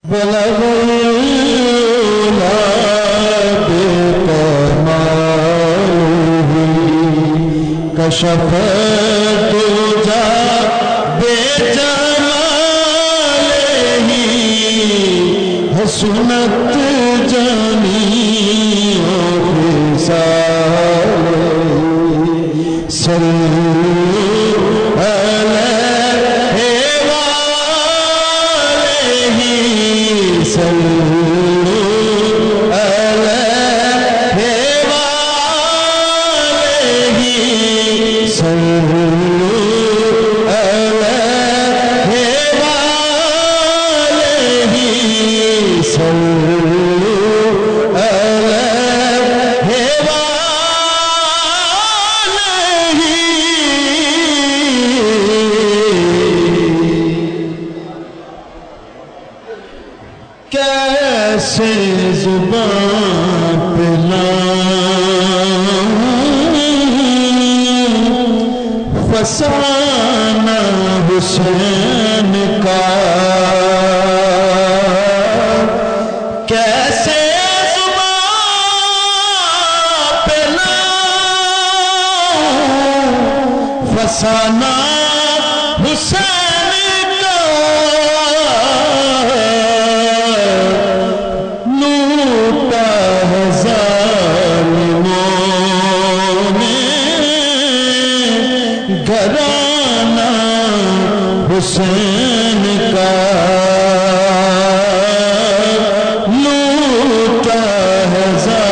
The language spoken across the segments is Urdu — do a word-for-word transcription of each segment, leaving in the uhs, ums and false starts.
بلغ العلا بکمالہ کشف الدجی بجمالہ حسنت جمیع خصالہ صلو فسانہ حسین کا کیسے زبان پہ لاؤں فسانہ حسین کا لوٹا ہے ظالموں نے گھرانہ حسین کا لوٹا ہے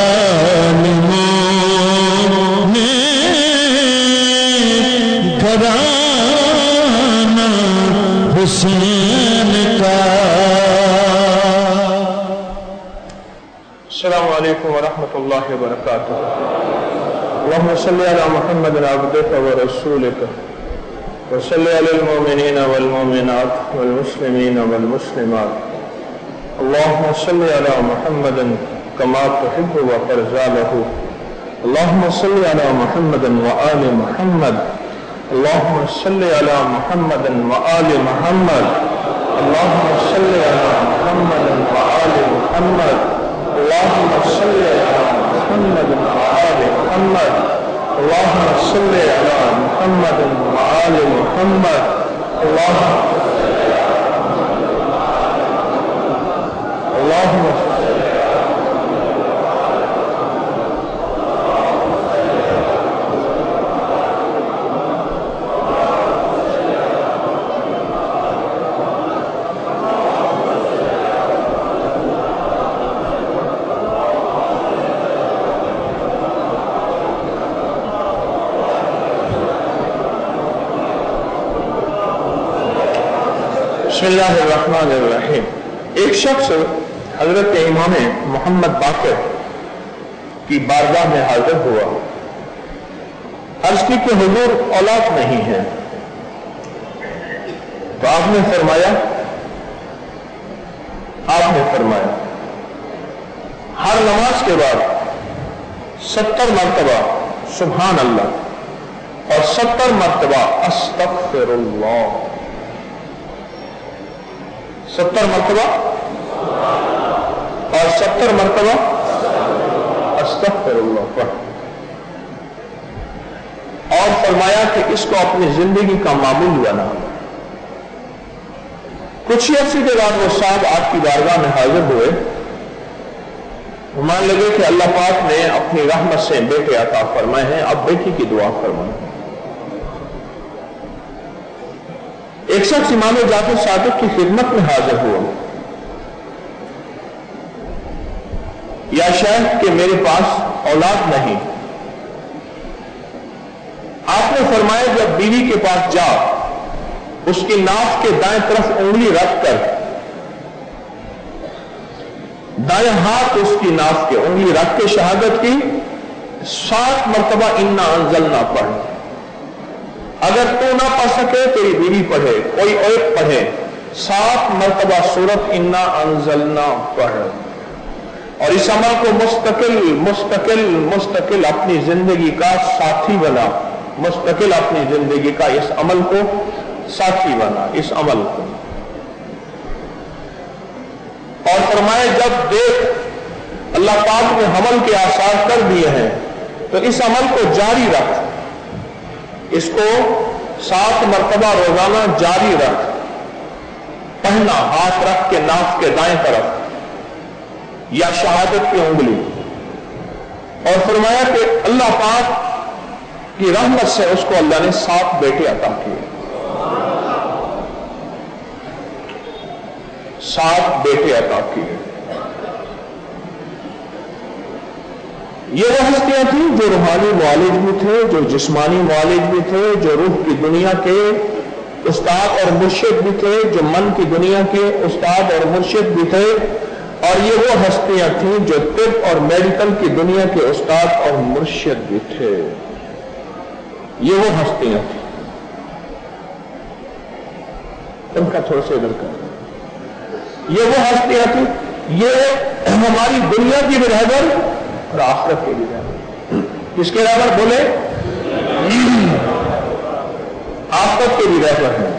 ظالموں نے گھرانہ حسین کا۔ السلام علیکم ورحمۃ اللہ وبرکاتہ۔ اللهم صل على محمد عبدك ورسولك وصل على المؤمنين والمؤمنات والمسلمين والمسلمات اللهم صل على محمد كما تحب وترضى له اللهم صل على محمد وآل محمد اللهم صل على محمد وآل محمد اللهم صل على محمد وآل محمد اللهم صل على محمد وآل محمد اللهم صل على محمد وآل محمد اللهم اللهم بسم اللہ الرحمن الرحیم۔ ایک شخص حضرت امام محمد باقر کی بارگاہ میں حاضر ہوا، عرض کی کہ حضور اولاد نہیں ہے، تو آپ نے فرمایا آپ نے فرمایا ہر نماز کے بعد ستر مرتبہ سبحان اللہ اور ستر مرتبہ استغفر اللہ، ستر مرتبہ اور ستر مرتبہ استغفر اللہ پڑھ، اور فرمایا کہ اس کو اپنی زندگی کا معمول بنا۔ کچھ ہی عرصے کے بعد وہ صاحب آپ کی بارگاہ میں حاضر ہوئے، مان لگے کہ اللہ پاک نے اپنی رحمت سے بیٹے عطا فرمائے ہیں، اب بیٹی کی دعا فرمائے۔ ایک شخص امام جعفر صادق کی خدمت میں حاضر ہوا، یا شیخ کہ میرے پاس اولاد نہیں۔ آپ نے فرمایا جب بیوی کے پاس جا، اس کی ناف کے دائیں طرف انگلی رکھ کر دائیں ہاتھ اس کی ناف کے انگلی رکھ کے شہادت کی سات مرتبہ انا انزلنا پڑھ۔ اگر تو نہ پڑھ سکے تیری بیوی پڑھے، کوئی اور پڑھے، سات مرتبہ سورت انا انزلنا پڑھ، اور اس عمل کو مستقل مستقل مستقل اپنی زندگی کا ساتھی بنا، مستقل اپنی زندگی کا اس عمل کو ساتھی بنا، اس عمل کو۔ فرمائے جب دیکھ اللہ پاک نے حمل کے آثار کر دیے ہیں تو اس عمل کو جاری رکھ, اس کو سات مرتبہ روزانہ جاری رکھ, پہنا ہاتھ رکھ کے ناف کے دائیں طرف یا شہادت کی انگلی, اور فرمایا کہ اللہ پاک کی رحمت سے اس کو اللہ نے سات بیٹے عطا کیے, سات بیٹے عطا کیے. یہ وہ ہستیاں تھیں جو روحانی معالج بھی تھے, جو جسمانی معالج بھی تھے, جو روح کی دنیا کے استاد اور مرشد بھی تھے, جو من کی دنیا کے استاد اور مرشد بھی تھے, اور یہ وہ ہستیاں تھیں جو طب اور میڈیکل کی دنیا کے استاد اور مرشد بھی تھے. یہ وہ ہستیاں تھیں. ان کا تھوڑا سا ادھر کر. یہ وہ ہستیاں تھیں, یہ ہماری دنیا کی بھی رہبر اور آخرت کے بھی رہبر. کس کے رہبر بولے؟ آخرت کے بھی رہبر ہیں.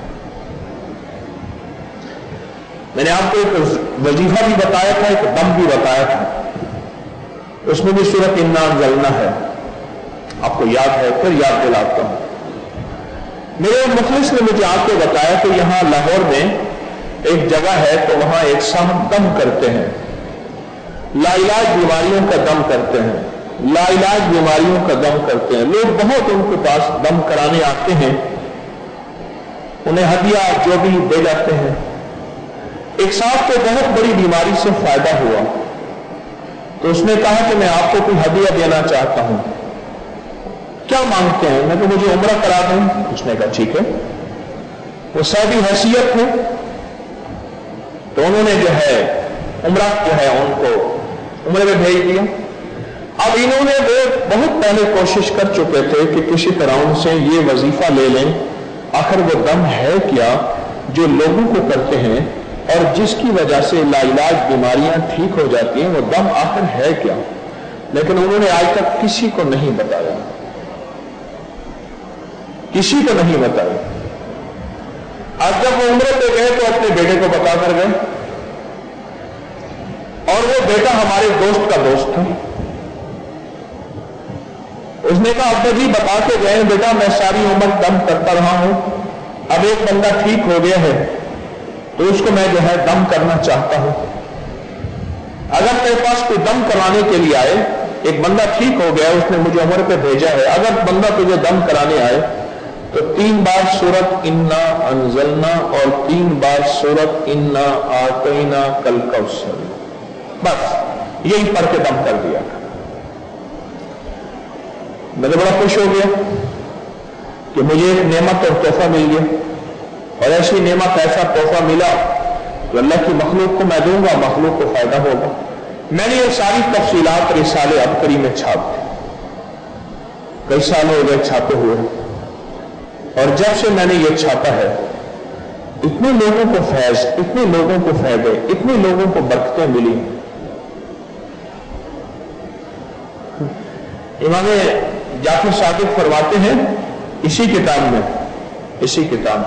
میں نے آپ کو ایک وظیفہ بھی بتایا تھا, ایک دم بھی بتایا تھا, اس میں بھی سورۃ انا انزلنا ہے, آپ کو یاد ہے, پھر یاد دلاتا ہوں. میرے مخلص نے مجھے آپ کو بتایا کہ یہاں لاہور میں ایک جگہ ہے تو وہاں ایک صاحب دم کرتے ہیں, لا علاج بیماریوں کا دم کرتے ہیں, لا علاج بیماریوں کا دم کرتے ہیں. لوگ بہت ان کے پاس دم کرانے آتے ہیں, انہیں ہدیہ جو بھی دے جاتے ہیں. ایک صاحب کو بہت بڑی بیماری سے فائدہ ہوا تو اس نے کہا کہ میں آپ کو کوئی ہدیہ دینا چاہتا ہوں, کیا مانگتے ہیں؟ میں کہ مجھے عمرہ کرا دوں. اس نے کہا ٹھیک ہے. وہ سعودی حیثیت ہے تو انہوں نے جو ہے عمرہ جو ہے ان کو عمرے میں بھیج دیا. اب انہوں نے وہ بہت پہلے کوشش کر چکے تھے کہ کسی طرح ان سے یہ وظیفہ لے لیں, آخر وہ دم ہے کیا جو لوگوں کو کرتے ہیں اور جس کی وجہ سے لا علاج بیماریاں ٹھیک ہو جاتی ہیں, وہ دم آخر ہے کیا؟ لیکن انہوں نے آج تک کسی کو نہیں بتایا, کسی کو نہیں بتایا. آج جب وہ عمرے پہ گئے تو اپنے بیٹے کو بتا کر گئے, اور وہ بیٹا ہمارے دوست کا دوست تھا. اس نے کہا ابا جی بتا کے گئے بیٹا میں ساری عمر دم کرتا رہا ہوں, اب ایک بندہ ٹھیک ہو گیا ہے تو اس کو میں جو ہے دم کرنا چاہتا ہوں. اگر تیرے پاس کوئی دم کرانے کے لیے آئے, ایک بندہ ٹھیک ہو گیا, اس نے مجھے عمر پہ بھیجا ہے, اگر بندہ تجھے دم کرانے آئے تو تین بار سورۃ انا انزلنا اور تین بار سورۃ انا آتینا کل کوثر, بس یہی پڑھ کے دم کر دیا. میں تو بڑا خوش ہو گیا کہ مجھے ایک نعمت اور تحفہ مل گیا, اور ایسی نعمت ایسا تحفہ ملا تو اللہ کی مخلوق کو میں دوں گا, مخلوق کو فائدہ ہوگا. میں نے یہ ساری تفصیلات رسالے ابکری میں چھاپ دی, کئی سال ہو گئے چھاپے ہوئے, اور جب سے میں نے یہ چھاپا ہے اتنے لوگوں کو فیض, اتنے لوگوں کو فائدے, اتنے لوگوں کو برکتیں ملی. امام جعفر صادق فرماتے ہیں اسی کتاب میں, اسی کتاب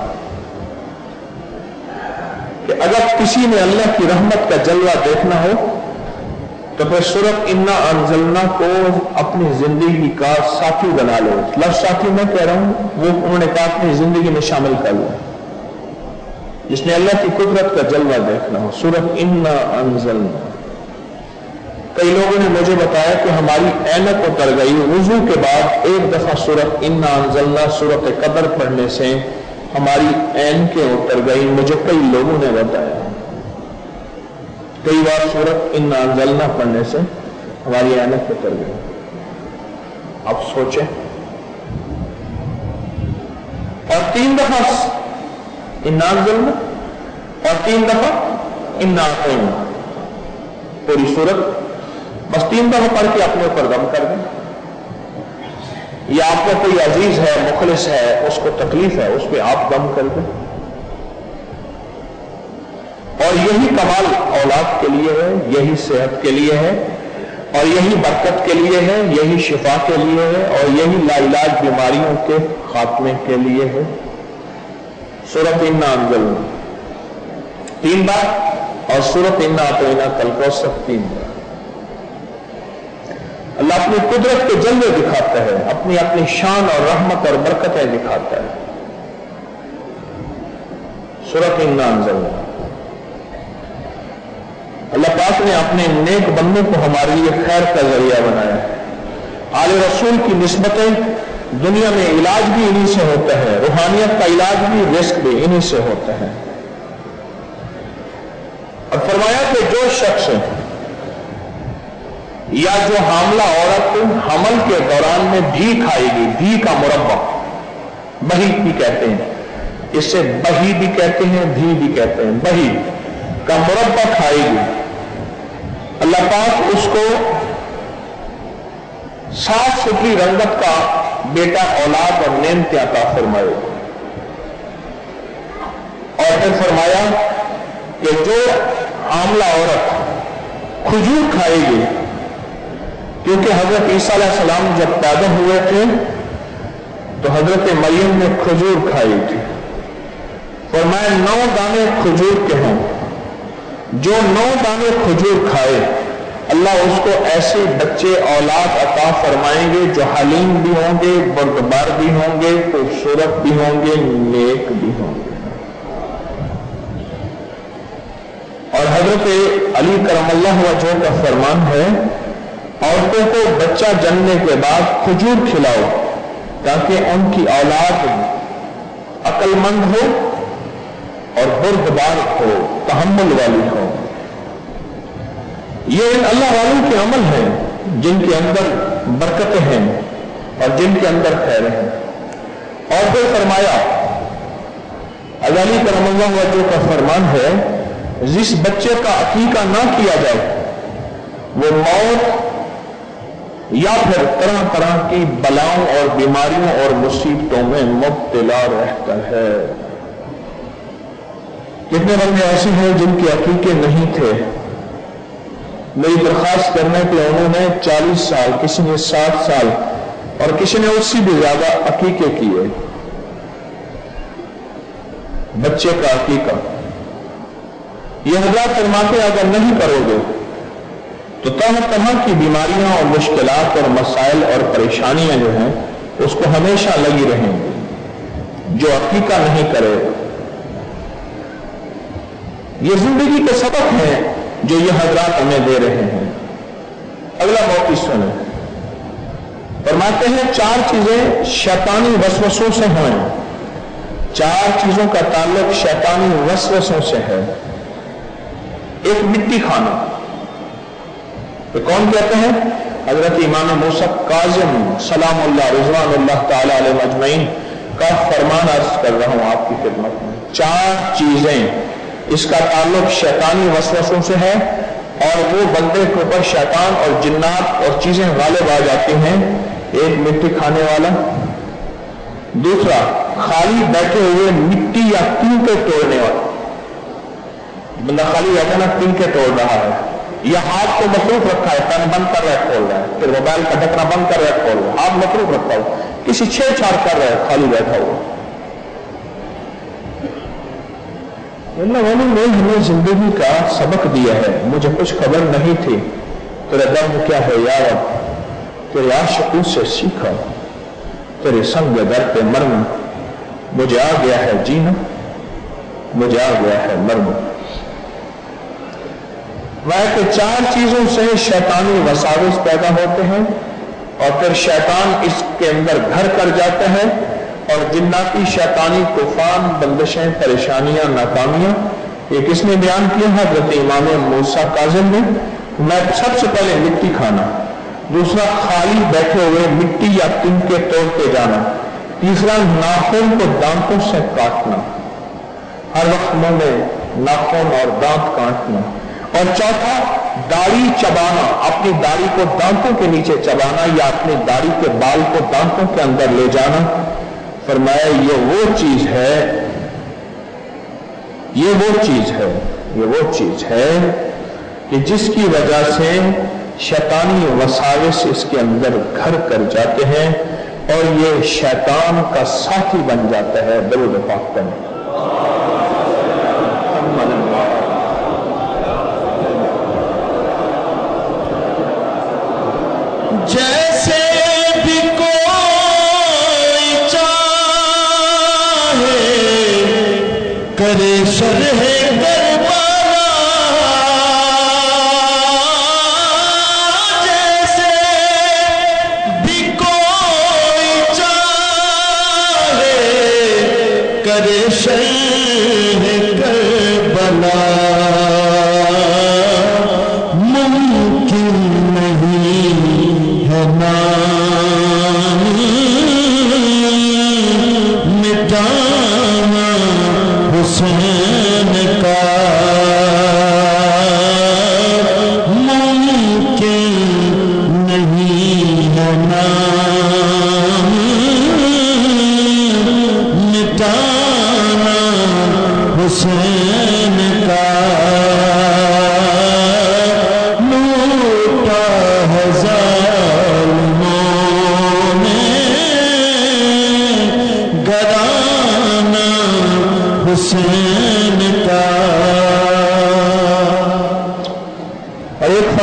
کہ اگر کسی نے اللہ کی رحمت کا جلوہ دیکھنا ہو تو پھر سورۃ انا انزلنا کو اپنی زندگی کا ساتھی بنا لو. لفظ ساتھی میں کہہ رہا ہوں, وہ انہوں نے کہا اپنی زندگی میں شامل کر لو. جس نے اللہ کی قدرت کا جلوہ دیکھنا ہو, سورۃ انا انزلنا. کئی لوگوں نے مجھے بتایا کہ ہماری عینک اتر گئی, وضو کے بعد ایک دفعہ سورۃ انا انزلنا سورۃ قدر پڑھنے سے ہماری عینکیں اتر گئی. مجھے کئی لوگوں نے بتایا کئی بار سورۃ انا انزلنا پڑھنے سے ہماری عینک اتر گئی. اب سوچیں, اور تین دفعہ انا انزلنا اور تین دفعہ انا اعطینا, پوری سورت بس تین دفعہ پڑھ کے اپنے اوپر دم کر دیں. یا آپ کا کوئی عزیز ہے, مخلص ہے, اس کو تکلیف ہے, اس پہ آپ دم کر دیں. اور یہی کمال اولاد کے لیے ہے, یہی صحت کے لیے ہے, اور یہی برکت کے لیے ہے, یہی شفا کے لیے ہے, اور یہی لا علاج بیماریوں کے خاتمے کے لیے ہے. سورۃ انا انزلنا تین بار اور سورت انا اعطیناک الکوثر تین بار۔ اللہ اپنی قدرت کے جلوے دکھاتا ہے، اپنی اپنی شان اور رحمت اور برکتیں دکھاتا ہے۔ سورۃ انا انزلنا، اللہ پاک نے اپنے نیک بندوں کو ہمارے لیے خیر کا ذریعہ بنایا ہے۔ آل رسول کی نسبتیں دنیا میں علاج بھی انہی سے ہوتا ہے، روحانیت کا علاج بھی، رزق بھی انہی سے ہوتا ہے۔ اور فرمایا کہ جو شخص یا جو حاملہ عورت حمل کے دوران میں گھی کھائے گی، گھی کا مربع بہی بھی کہتے ہیں، اس سے بہی بھی کہتے ہیں، دھی بھی کہتے ہیں، بہی کا مربع کھائے گی، اللہ پاک اس کو صاف ستھری رنگت کا بیٹا اولاد اور نعمت عطا فرمائے۔ اور پھر فرمایا کہ جو حاملہ عورت کھجور کھائے گی، کیونکہ حضرت عیسیٰ علیہ السلام جب پیدا ہوئے تھے تو حضرت مریم نے کھجور کھائی تھی، فرمایا نو دانے کھجور کے ہوں، جو نو دانے کھجور کھائے اللہ اس کو ایسے بچے اولاد عطا فرمائیں گے جو حلیم بھی ہوں گے، بردبار بھی ہوں گے، خوبصورت بھی ہوں گے، نیک بھی ہوں گے۔ اور حضرت علی کرم اللہ وجہ کا فرمان ہے، عورتوں کو بچہ جننے کے بعد کھجور کھلاؤ تاکہ ان کی اولاد عقل مند ہو اور بردبار ہو، تحمل والی ہو۔ یہ ان اللہ والوں کے عمل ہیں جن کے اندر برکتیں ہیں اور جن کے اندر خیر ہیں۔ اور پھر فرمایا، علی کرم اللہ وجہ کا فرمان ہے، جس بچے کا عقیقہ نہ کیا جائے وہ موت یا پھر طرح طرح کی بلاؤں اور بیماریوں اور مصیبتوں میں مبتلا رہتا ہے۔ کتنے بندے ایسے ہیں جن کے عقیقے نہیں تھے، میری درخواست کرنے کے انہوں نے چالیس سال، کسی نے ساٹھ سال اور کسی نے اس سے بھی زیادہ عقیقے کیے، بچے کا عقیقہ۔ یہ حضرات فرماتے اگر نہیں کرو گے تو طرح طرح کی بیماریاں اور مشکلات اور مسائل اور پریشانیاں جو ہیں اس کو ہمیشہ لگی رہیں گی۔ جو عقیقہ نہیں کرے، یہ زندگی کے سبق ہیں جو یہ حضرات ہمیں دے رہے ہیں۔ اگلا موقع سنیں، فرماتے ہیں چار چیزیں شیطانی وسوسوں سے ہیں، چار چیزوں کا تعلق شیطانی وسوسوں سے ہے۔ ایک مٹی کھانا، تو کون کہتے ہیں؟ حضرت امام موسیٰ کاظم سلام اللہ رضوان اللہ تعالی علیہ مجمعین کا فرمان عرض کر رہا ہوں آپ کی خدمت میں۔ چار چیزیں، اس کا تعلق شیطانی وسوسوں سے ہے اور وہ بندے کے اوپر شیطان اور جنات اور چیزیں غالب آ جاتی ہیں۔ ایک مٹی کھانے والا، دوسرا خالی بیٹھے ہوئے مٹی یا تینکے توڑنے والا، بندہ خالی بیٹھا نا تینکے توڑ رہا ہے، یا ہاتھ کو مصروف رکھا ہے، پین بند کر رہا ہے کھول رہا ہے، پھر موبائل کا ڈھکنا بند کر رہا ہے کھول رہا ہے، ہاتھ مصروف رکھا ہو، کسی چھیڑ چھاڑ کر رہا ہے خالی بیٹھا ہوا۔ اللہ والوں نے ہمیں زندگی کا سبق دیا ہے، مجھے کچھ خبر نہیں تھی، تیرا درد کیا ہے یا رب، تیرے عاشقوں سے سیکھا، تیرے سنگ در پہ مرنا، مجھے آ گیا ہے جینا، مجھے آ گیا ہے مرنا۔ وہ کہ چار چیزوں سے شیطانی وساوس پیدا ہوتے ہیں اور پھر شیطان اس کے اندر گھر کر جاتا ہے اور جناتی شیطانی طوفان، بندشیں، پریشانیاں، ناکامیاں، یہ کس نے بیان کیا؟ حضرت امام موسیٰ کاظم نے۔ میں سب سے پہلے مٹی کھانا، دوسرا خالی بیٹھے ہوئے مٹی یا تنکے توڑتے جانا، تیسرا ناخن کو دانتوں سے کاٹنا، ہر وقت منہ میں ناخن اور دانت کاٹنا، اور چوتھا داڑھی چبانا، اپنی داڑھی کو دانتوں کے نیچے چبانا یا اپنی داڑھی کے بال کو دانتوں کے اندر لے جانا۔ فرمایا یہ وہ چیز ہے، یہ وہ چیز ہے، یہ وہ چیز ہے کہ جس کی وجہ سے شیطانی وساوس اس کے اندر گھر کر جاتے ہیں اور یہ شیطان کا ساتھی بن جاتا ہے۔ درود پاک پڑھیں۔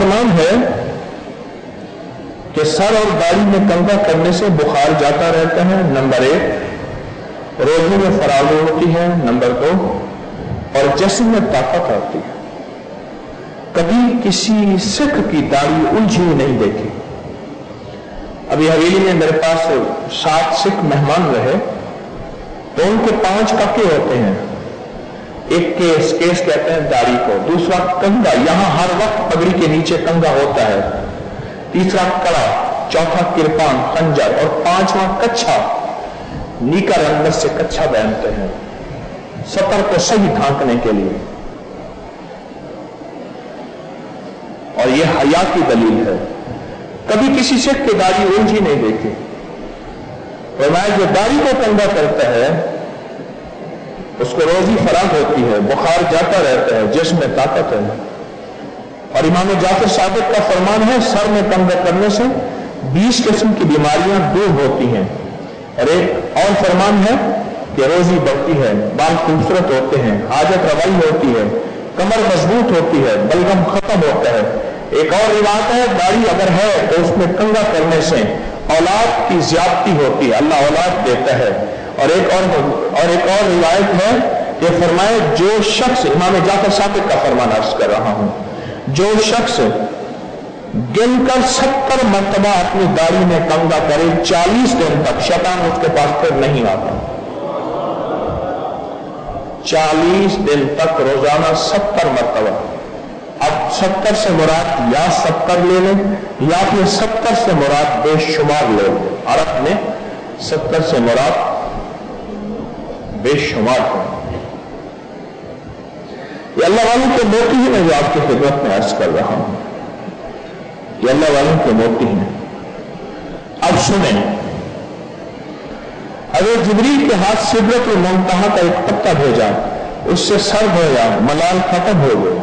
فرمان ہے کہ سر اور داڑھی میں کنگھا کرنے سے بخار جاتا رہتا ہے، نمبر ایک، روزے میں فراغ ہوتی ہے، نمبر دو، اور جسم میں طاقت آتی ہے۔ کبھی کسی سکھ کی داڑھی الجھی نہیں دیکھی۔ ابھی حویلی میں میرے پاس سات سکھ مہمان رہے تو ان کے پانچ ککے ہوتے ہیں، ایک کیس کیس کہتے ہیں داڑھی کو، دوسرا کنگا، یہاں ہر وقت پگڑی کے نیچے کنگا ہوتا ہے، تیسرا کڑا، چوتھا کرپان خنجر، اور پانچواں کچھا، نیکر اندر سے کچھا پہنتے ہیں سطر کو صحیح ڈھانکنے کے لیے، اور یہ حیا کی دلیل ہے۔ کبھی کسی سکھ کی داڑھی الجھی نہیں دیکھی۔ فرمایا جو داڑھی کو کنگا کرتا ہے اس کو روزی فراغ ہوتی ہے، بخار جاتا رہتا ہے، جسم میں طاقت ہے۔ اور امام جعفر صادق کا فرمان ہے سر میں کنگا کرنے سے بیس قسم کی بیماریاں دور ہوتی ہیں، اور ایک اور فرمان ہے کہ روزی بڑھتی ہے، بال خوبصورت ہوتے ہیں، حاجت روائی ہوتی ہے، کمر مضبوط ہوتی ہے، بلغم ختم ہوتا ہے۔ ایک اور روایت ہے داڑھی اگر ہے تو اس میں کنگا کرنے سے اولاد کی زیادتی ہوتی ہے، اللہ اولاد دیتا ہے۔ اور ایک اور اور ایک اور روایت ہے کہ فرمائے جو شخص، امام جعفر صادق کا فرمان عرض کر رہا ہوں، جو شخص گن کر ستر مرتبہ اپنی داڑھی میں کنگا کرے چالیس دن تک، شیطان اس کے پاس پھر نہیں آتا۔ چالیس دن تک روزانہ ستر مرتبہ۔ اب ستر سے مراد یا ستر لے لیں یا پھر ستر سے مراد بے شمار لے لیں۔ عرب میں ستر سے مراد بے شمار ہے۔ یہ اللہ والوں کے موتی ہی میں جو آپ کی خدمت میں عرض کر رہا ہوں، یہ اللہ والوں کے موتی ہیں۔ اب سنیں، حضرت جبریل کے ہاتھ سدرۃ المنتہا کا ایک پتا بھیجا، اس سے سر دھویا، ملال ختم ہو گیا۔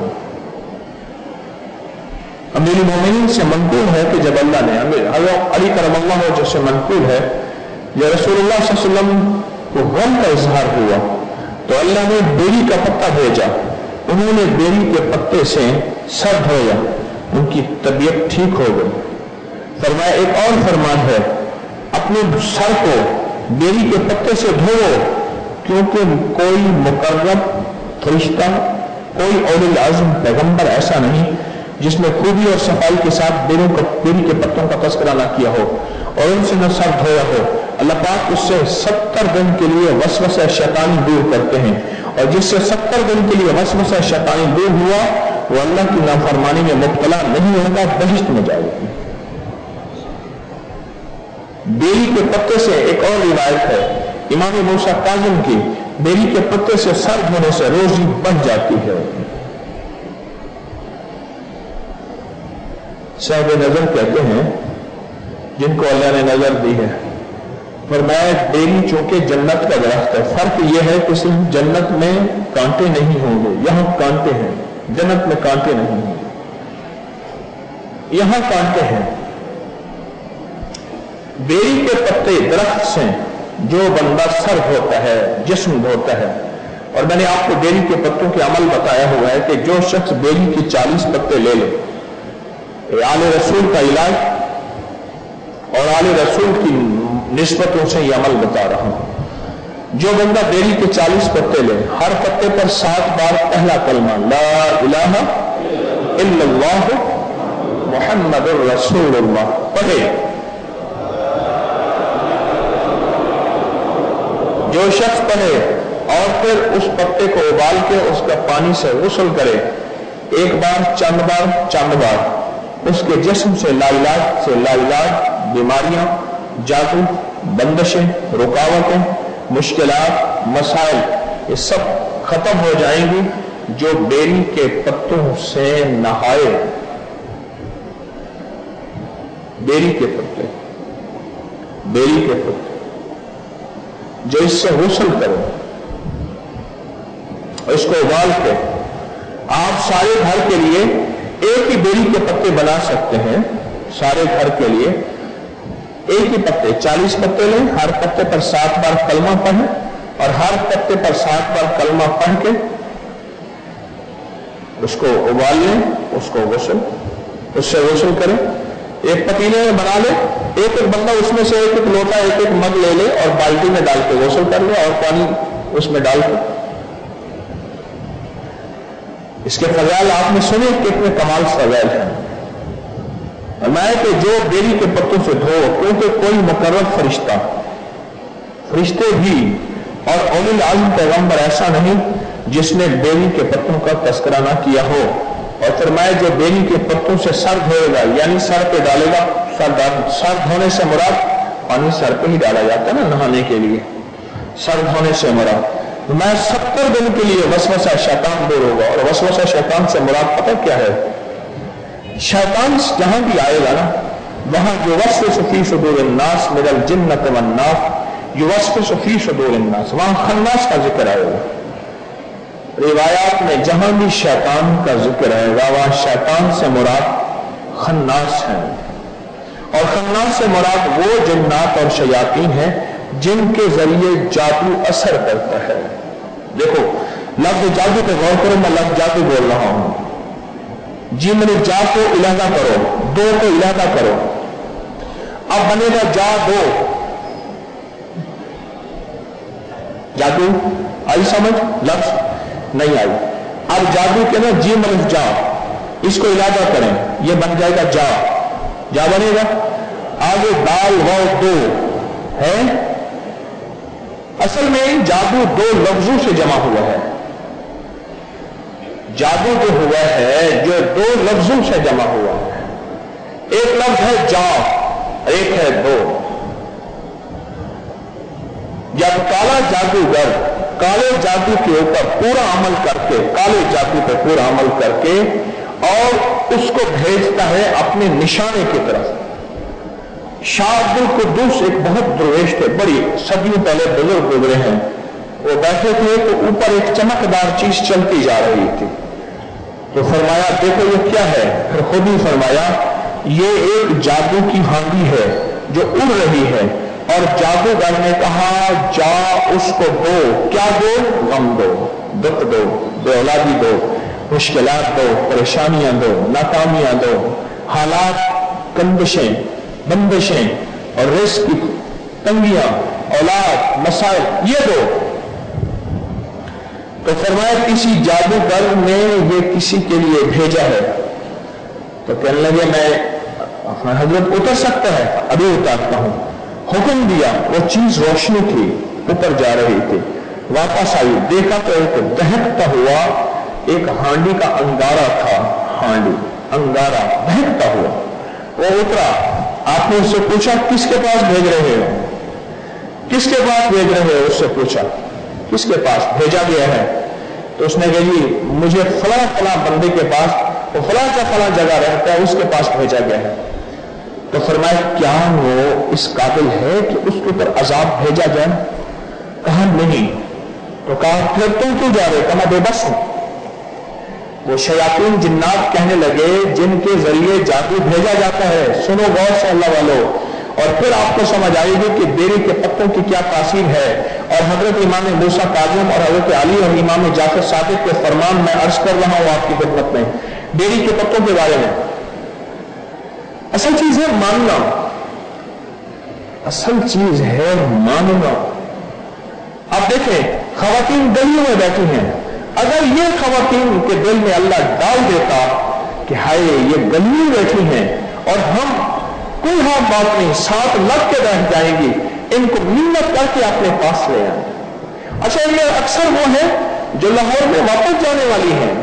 امیر المومنین سے منقول ہے کہ جب اللہ نے، حضرت علی کرم اللہ وجہ سے منقول ہے، جب رسول اللہ صلی اللہ علیہ وسلم کو غم کا اظہار ہوا تو اللہ نے بیری کا پتا بھیجا، انہوں نے بیری کے پتے سے سر دھویا، ان کی طبیعت ٹھیک ہو گئی۔ فرمایا ایک اور فرمان ہے اپنے سر کو بیری کے پتے سے دھوؤ، کیونکہ کوئی مقرب فرشتہ، کوئی اولو العزم پیغمبر ایسا نہیں جس نے خوبی اور صفائی کے ساتھ بیری کے پتوں کا تذکرہ نہ کیا ہو اور ان سے نہ سر دھویا ہو۔ اللہ پاک اس سے ستر دن کے لیے وسوسہ شیطانی دور کرتے ہیں، اور جس سے ستر دن کے لیے وسوسہ شیطانی دور ہوا وہ اللہ کی نافرمانی میں مبتلا نہیں ہوگا، بہشت میں جائے گا۔ بیری کے پتے سے ایک اور روایت ہے امام موسیٰ کاظم کی، بیری کے پتے سے سر دھونے سے روزی بن جاتی ہے۔ صاحب نظر کہتے ہیں جن کو اللہ نے نظر دی ہے، فرمایا بیری چونکہ جنت کا درخت ہے، فرق یہ ہے کہ صرف جنت میں کانٹے نہیں ہوں گے، یہاں کانٹے ہیں، جنت میں کانٹے نہیں ہوں گے، یہاں کانٹے ہیں۔ بیری کے پتے درخت سے جو بندہ سر دھوتا ہے، جسم دھوتا ہے، اور میں نے آپ کو بیری کے پتوں کے عمل بتایا ہوا ہے کہ جو شخص بیری کے چالیس پتے لے لے، آل رسول کا علاج اور آل رسول کی نسبتوں سے یہ عمل بتا رہا ہوں، جو بندہ بیری کے چالیس پتے لے، ہر پتے پر سات بار پہلا کلمہ لا الہ الا اللہ محمد الرسول اللہ پڑھے، جو شخص پڑھے اور پھر اس پتے کو ابال کے اس کا پانی سے غسل کرے، ایک بار، چند بار، چند بار، اس کے جسم سے لا علاج سے لا علاج بیماریاں، جادو، بندشیں، رکاوٹیں، مشکلات، مسائل، یہ سب ختم ہو جائیں گی جو بیری کے پتوں سے نہائے۔ بیری کے پتے، بیری کے پتے جو اس سے غسل کرو اور اس کو ابال کے آپ سارے گھر کے لیے ایک ہی بیری کے پتے بنا سکتے ہیں، سارے گھر کے لیے ایک ہی پتے، چالیس پتے لیں، ہر پتے پر سات بار کلمہ پڑھیں اور ہر پتے پر سات بار کلمہ پڑھ کے اس کو ابال لیں، اس کو غسل اس سے غسل کرے، ایک پتیلے میں بنا لے، ایک ایک بندہ اس میں سے ایک ایک لوٹا ایک ایک مگ لے لے اور بالٹی میں ڈال کے غسل کر لے اور پانی اس میں ڈال کے. اس کے فضائل آپ نے سنے کتنے کمال فضائل ہیں. فرمایا کہ جو بیری کے پتوں سے دھو، کیونکہ کوئی مقرر فرشتہ، فرشتے بھی اور اولو العزم پیغمبر ایسا نہیں جس نے بیری کے پتوں کا تذکرہ نہ کیا ہو. اور فرمایا جو بیری کے پتوں سے سر دھوئے گا، یعنی سر پہ ڈالے گا، سر سر دھونے سے مراد پانی سر پہ ہی ڈالا جاتا ہے نا نہانے کے لیے، سر دھونے سے مراد میں ستر دن کے لیے وسوسہ شیطان دور ہوگا. اور وسوسہ شیطان سے مراد پتہ کیا ہے؟ شیطان جہاں بھی آئے گا نا وہاں یوسوس فی صدور الناس من الجنۃ والناس، یوسوس فی صدور الناس، وہاں خناس کا ذکر آئے گا. روایات میں جہاں بھی شیطان کا ذکر ہے گا وہاں شیطان سے مراد خناس ہے. اور خناس سے مراد وہ جنات اور شیاطین ہیں جن کے ذریعے جادو اثر کرتا ہے. دیکھو لفظ جادو پہ غور کرو، میں لفظ جادو بول رہا ہوں. جی میں نے جا کو علیحدہ کرو، دو کو علیحدہ کرو، اب بنے گا جا دو. جادو آئی سمجھ؟ لفظ نہیں آئی. اب جادو کے نا جی مرف جا، اس کو علیحدہ کریں، یہ بن جائے گا جا، جا بنے گا. آگے دال و دو ہے، اصل میں جادو دو لفظوں سے جمع ہوا ہے. جادو جو ہوا ہے جو دو لفظوں سے جمع ہوا ہے. ایک لفظ ہے جا، ایک ہے دو. جب کالا جادوگر کالے جادو کے اوپر پورا عمل کر کے، کالے جادو پہ پورا عمل کر کے اور اس کو بھیجتا ہے اپنے نشانے کی طرف. شاہ عبد القدوس ایک بہت درویش تھے، بڑی صدیوں پہلے بزرگ گزرے ہیں. وہ بیٹھے تھے تو اوپر ایک چمکدار چیز چلتی جا رہی تھی. تو فرمایا دیکھو یہ کیا ہے؟ پھر خود ہی فرمایا یہ ایک جادو کی ہانڈی ہے جو اڑ رہی ہے. اور جادوگر نے کہا جا اس کو دو. کیا دو؟ غم دو، دکھ دو، بے اولادی دو، مشکلات دو، پریشانیاں دو، ناکامیاں دو، حالات، کندشیں، بندشیں اور رزق کی تنگیاں، اولاد، مسائل، یہ دو. تو فرمایا کسی جادوگر نے یہ کسی کے لیے بھیجا ہے. تو کہنے لگے میں حضرت اتر سکتا ہے؟ ابھی اتارتا ہوں. حکم دیا، وہ چیز روشنی تھی، اوپر جا رہی تھی. واپس آئی، دیکھا تو ایک دہکتا ہوا ایک ہانڈی کا انگارہ تھا. ہانڈی انگارہ دہکتا ہوا. وہ اترا. آپ نے اس سے پوچھا کس کے پاس بھیج رہے ہو؟ کس کے پاس بھیج رہے ہو؟ اس سے پوچھا کس کے پاس بھیجا گیا ہے؟ تو اس نے کہا جی مجھے فلاں فلاں بندے کے پاس، وہ فلاں کا فلاں جگہ رہتا ہے، اس کے پاس بھیجا گیا ہے. تو فرمایا کیا وہ اس قابل ہے کہ اس کے اوپر عذاب بھیجا جائے؟ کہا نہیں. تو کہا پھر تم کیوں جا رہے؟ کہا میں بے بس ہوں. وہ شیاطین جنات کہنے لگے جن کے ذریعے جادو بھیجا جاتا ہے، سنو غور سے اللہ والو، اور پھر آپ کو سمجھ آئے گی کہ بیری کے پتوں کی کیا تاثیر ہے. اور حضرت امام موسیٰ کاظم اور حضرت علی اور امام جعفر صادق کے فرمان میں عرض کر رہا ہوں آپ کی خدمت میں بیری کے پتوں کے بارے میں. اصل چیز ہے ماننا، اصل چیز ہے ماننا. اب دیکھیں خواتین گلیوں میں بیٹھی ہیں، اگر یہ خواتین کے دل میں اللہ ڈال دیتا کہ ہائے یہ گلیوں میں بیٹھی ہیں اور ہم کوئی ہاں بات نہیں ساتھ لگ کے بیٹھ جائیں گی، ان کو منت کر کے اپنے پاس لے آئیں. اچھا یہ اکثر وہ ہے جو لاہور میں واپس جانے والی ہیں.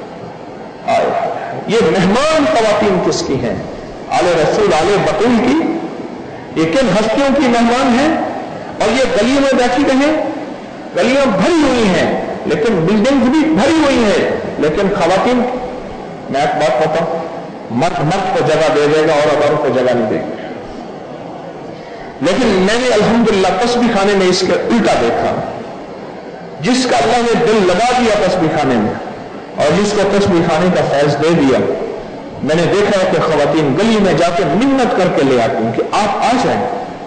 یہ مہمان خواتین کس کی ہیں؟ آل رسول آل بطول کی. یہ کن ہستیوں کی مہمان ہیں؟ اور یہ گلیوں میں بیٹھی رہیں، گلیاں بھری ہوئی ہیں لیکن بلڈنگ بھی بھری ہوئی ہیں، لیکن خواتین، میں ایک بات بتاؤں، مرد مرد کو جگہ دے دے گا اور عورتوں کو جگہ نہیں دے گا. لیکن میں نے الحمدللہ تسبیح خانے میں اس کے الٹا دیکھا. جس کا اللہ نے دل لگا دیا تسبیح خانے میں اور جس کو تسبیح خانے کا فیض دے دیا، میں نے دیکھا ہے کہ خواتین گلی میں جا کے منت کر کے لے آتی ہیں کہ آپ آ جائیں.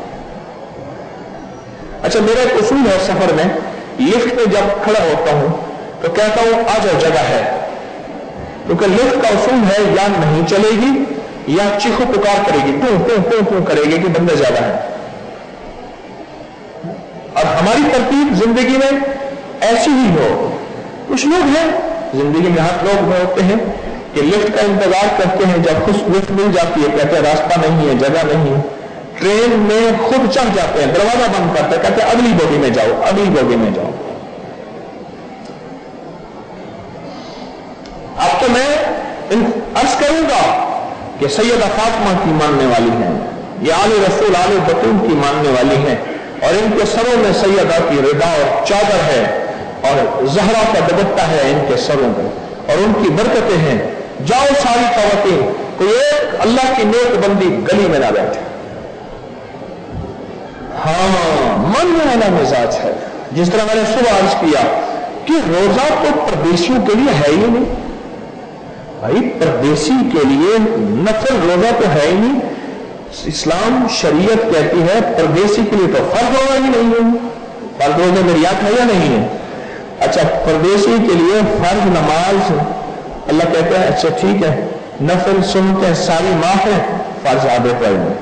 اچھا میرا ایک اصول ہے سفر میں، لفٹ پہ جب کھڑا ہوتا ہوں تو کہتا ہوں آ جاؤ جگہ ہے، کیونکہ لفٹ کا اصول ہے یا نہیں چلے گی या चीखो पुकार करेगी, टू टू टू टू करेगी कि बंदे ज्यादा है। और हमारी तरतीब जिंदगी में ऐसी ही हो। कुछ लोग हैं जिंदगी में हर लोग होते हैं कि लिफ्ट का इंतजार करते हैं, जब खुद लिफ्ट मिल जाती है कहते हैं रास्ता नहीं है, जगह नहीं है। ट्रेन में खुद चढ़ जाते हैं, दरवाजा बंद करते हैं, कहते हैं अगली बोगी में जाओ, अगली बोगी में जाओ। अब तो मैं अर्ज करूंगा कि सैयदा फातिमा की मानने वाली हैं, ये आले रसूल आले बतूल की मानने वाली हैं, और इनके सरों में सैयदा की रिदा और चादर है और जहरा का दुपट्टा है इनके सरों में, और उनकी बरकतें हैं। जाओ सारी खवातीन, कोई एक अल्लाह की नेक बंदी गली में ना बैठे। हाँ, मानने वाला मिजाज है। जिस तरह मैंने सुबह अर्ज किया कि रोजा तो परदेशियों के लिए है ही नहीं भाई, परदेशी के लिए नफल रोजा तो है ही नहीं। इस्लाम शरीयत कहती है परदेशी के लिए तो फर्ज रोजा ही नहीं है। फर्ज रोजे में रियात है या नहीं है? अच्छा, परदेशी के लिए फर्ज नमाज अल्लाह कहते हैं अच्छा ठीक है, नफल सुनते सारी माफ है, फर्ज आधे पढ़ लें।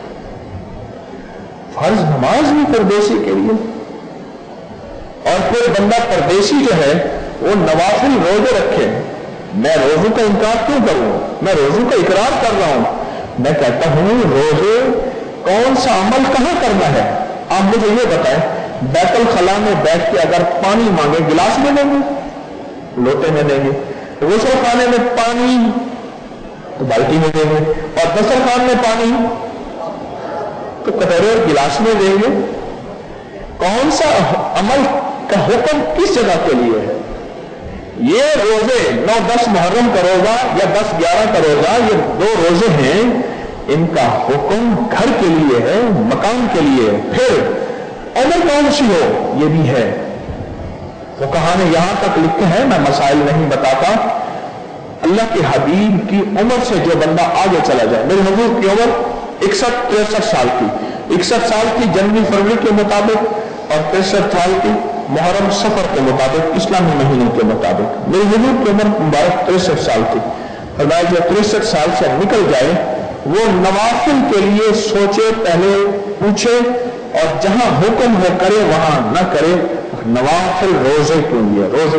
फर्ज नमाज भी परदेशी के लिए, और फिर बंदा परदेशी जो है वो नवाफिल रोजे रखे। मैं रोजों का इनकार क्यों करूं? मैं रोजों का इकरार कर रहा हूं। मैं कहता हूं रोजे कौन सा अमल कहां करना है? आप मुझे ये बताएं, बैतुल खला में बैठ के अगर पानी मांगे गिलास में देंगे, लोटे में देंगे, गुस्ल खाने में पानी तो बाल्टी में देंगे, और दस्तरखान में पानी तो कटोरे और गिलास में देंगे। कौन सा अमल का हुक्म किस जगह के लिए है? ये रोजे नौ दस मुहर्रम का रोजा या दस ग्यारह का रोजा, ये दो रोजे हैं, इनका हुक्म घर के लिए है, मकान के लिए। फिर उम्र कौन सी हो ये भी है। वो कहानी यहां तक लिखे हैं, मैं मसाइल नहीं बताता। अल्लाह के हबीब की उम्र से जो बंदा आगे चला जाए, मेरे हुजूर की उम्र इकसठ तिरसठ साल की, इकसठ साल की जनवरी फरवरी के मुताबिक, और तिरसठ साल की मुहर्रम सफर के मुताबिक, इस्लामी महीनों के मुताबिक। मेरे हुजूर की उम्र मुबारक तिरसठ साल की। फरमाया जो तिरसठ साल से निकल जाए वो नवाफिल के लिए सोचे, पहले पूछे, और जहां हुक्म हो करे वहां न करे। नवाफिल रोजे के लिए, रोजे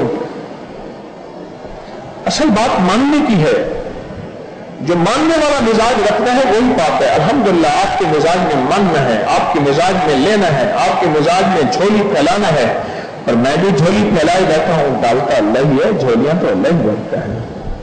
असल बात मानने की है। जो मानने वाला मिजाज रखना है वही बात है। अल्हम्दुलिल्लाह आपके मिजाज में मानना है, आपके मिजाज में लेना है, आपके मिजाज में झोली फैलाना है। और मैं भी झोली फैलाए बैठा हूं, डालता अल्लाह ही है, झोलियां तो अल्लाह ही बनता है।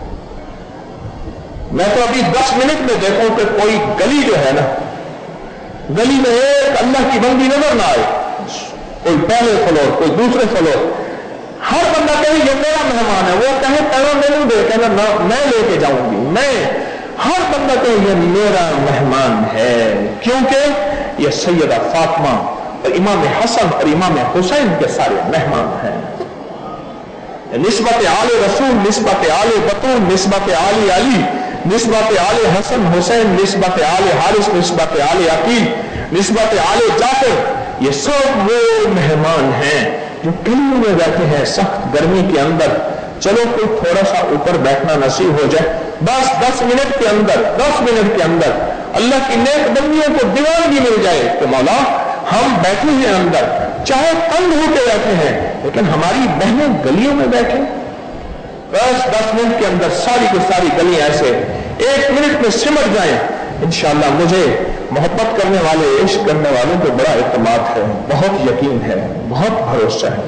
मैं तो अभी दस मिनट में देखूं कि कोई गली जो है ना, गली में एक अल्लाह की बंदी नजर ना आए, कोई पहले फ्लोर कोई दूसरे फ्लोर, हर बंदा कहे ये मेरा मेहमान है, वो कहे पैरों मेनू दे, कहना ना मैं लेके जाऊंगी, मैं, हर बंदा कहे ये मेरा मेहमान है, क्योंकि ये सैयदा फातिमा और इमाम हसन और इमाम हुसैन के सारे मेहमान हैं। निस्बत आले रसूल, निस्बत आले बतूल, निस्बत आले अली, निस्बत आले हसन हुसैन, निस्बत आले हारिस, निस्बत आले अकील, निस्बत आले जाफर, ये सब वो मेहमान हैं जो गलियों में बैठे हैं सख्त गर्मी के अंदर। चलो कोई थोड़ा सा ऊपर बैठना नसीब हो जाए, बस दस मिनट के अंदर, दस मिनट के अंदर अल्लाह की नेक बंदियों को दीवानगी मिल जाए कि मौला हम बैठे हैं अंदर, चाहे तंग होके बैठे हैं, लेकिन हमारी बहनें गलियों में बैठे। बस दस मिनट के अंदर सारी की सारी गलियां ऐसे एक मिनट में सिमट जाए। इंशाअल्लाह मुझे मोहब्बत करने वाले, इश्क करने वालों को बड़ा इत्मीनान है, बहुत यकीन है, बहुत भरोसा है।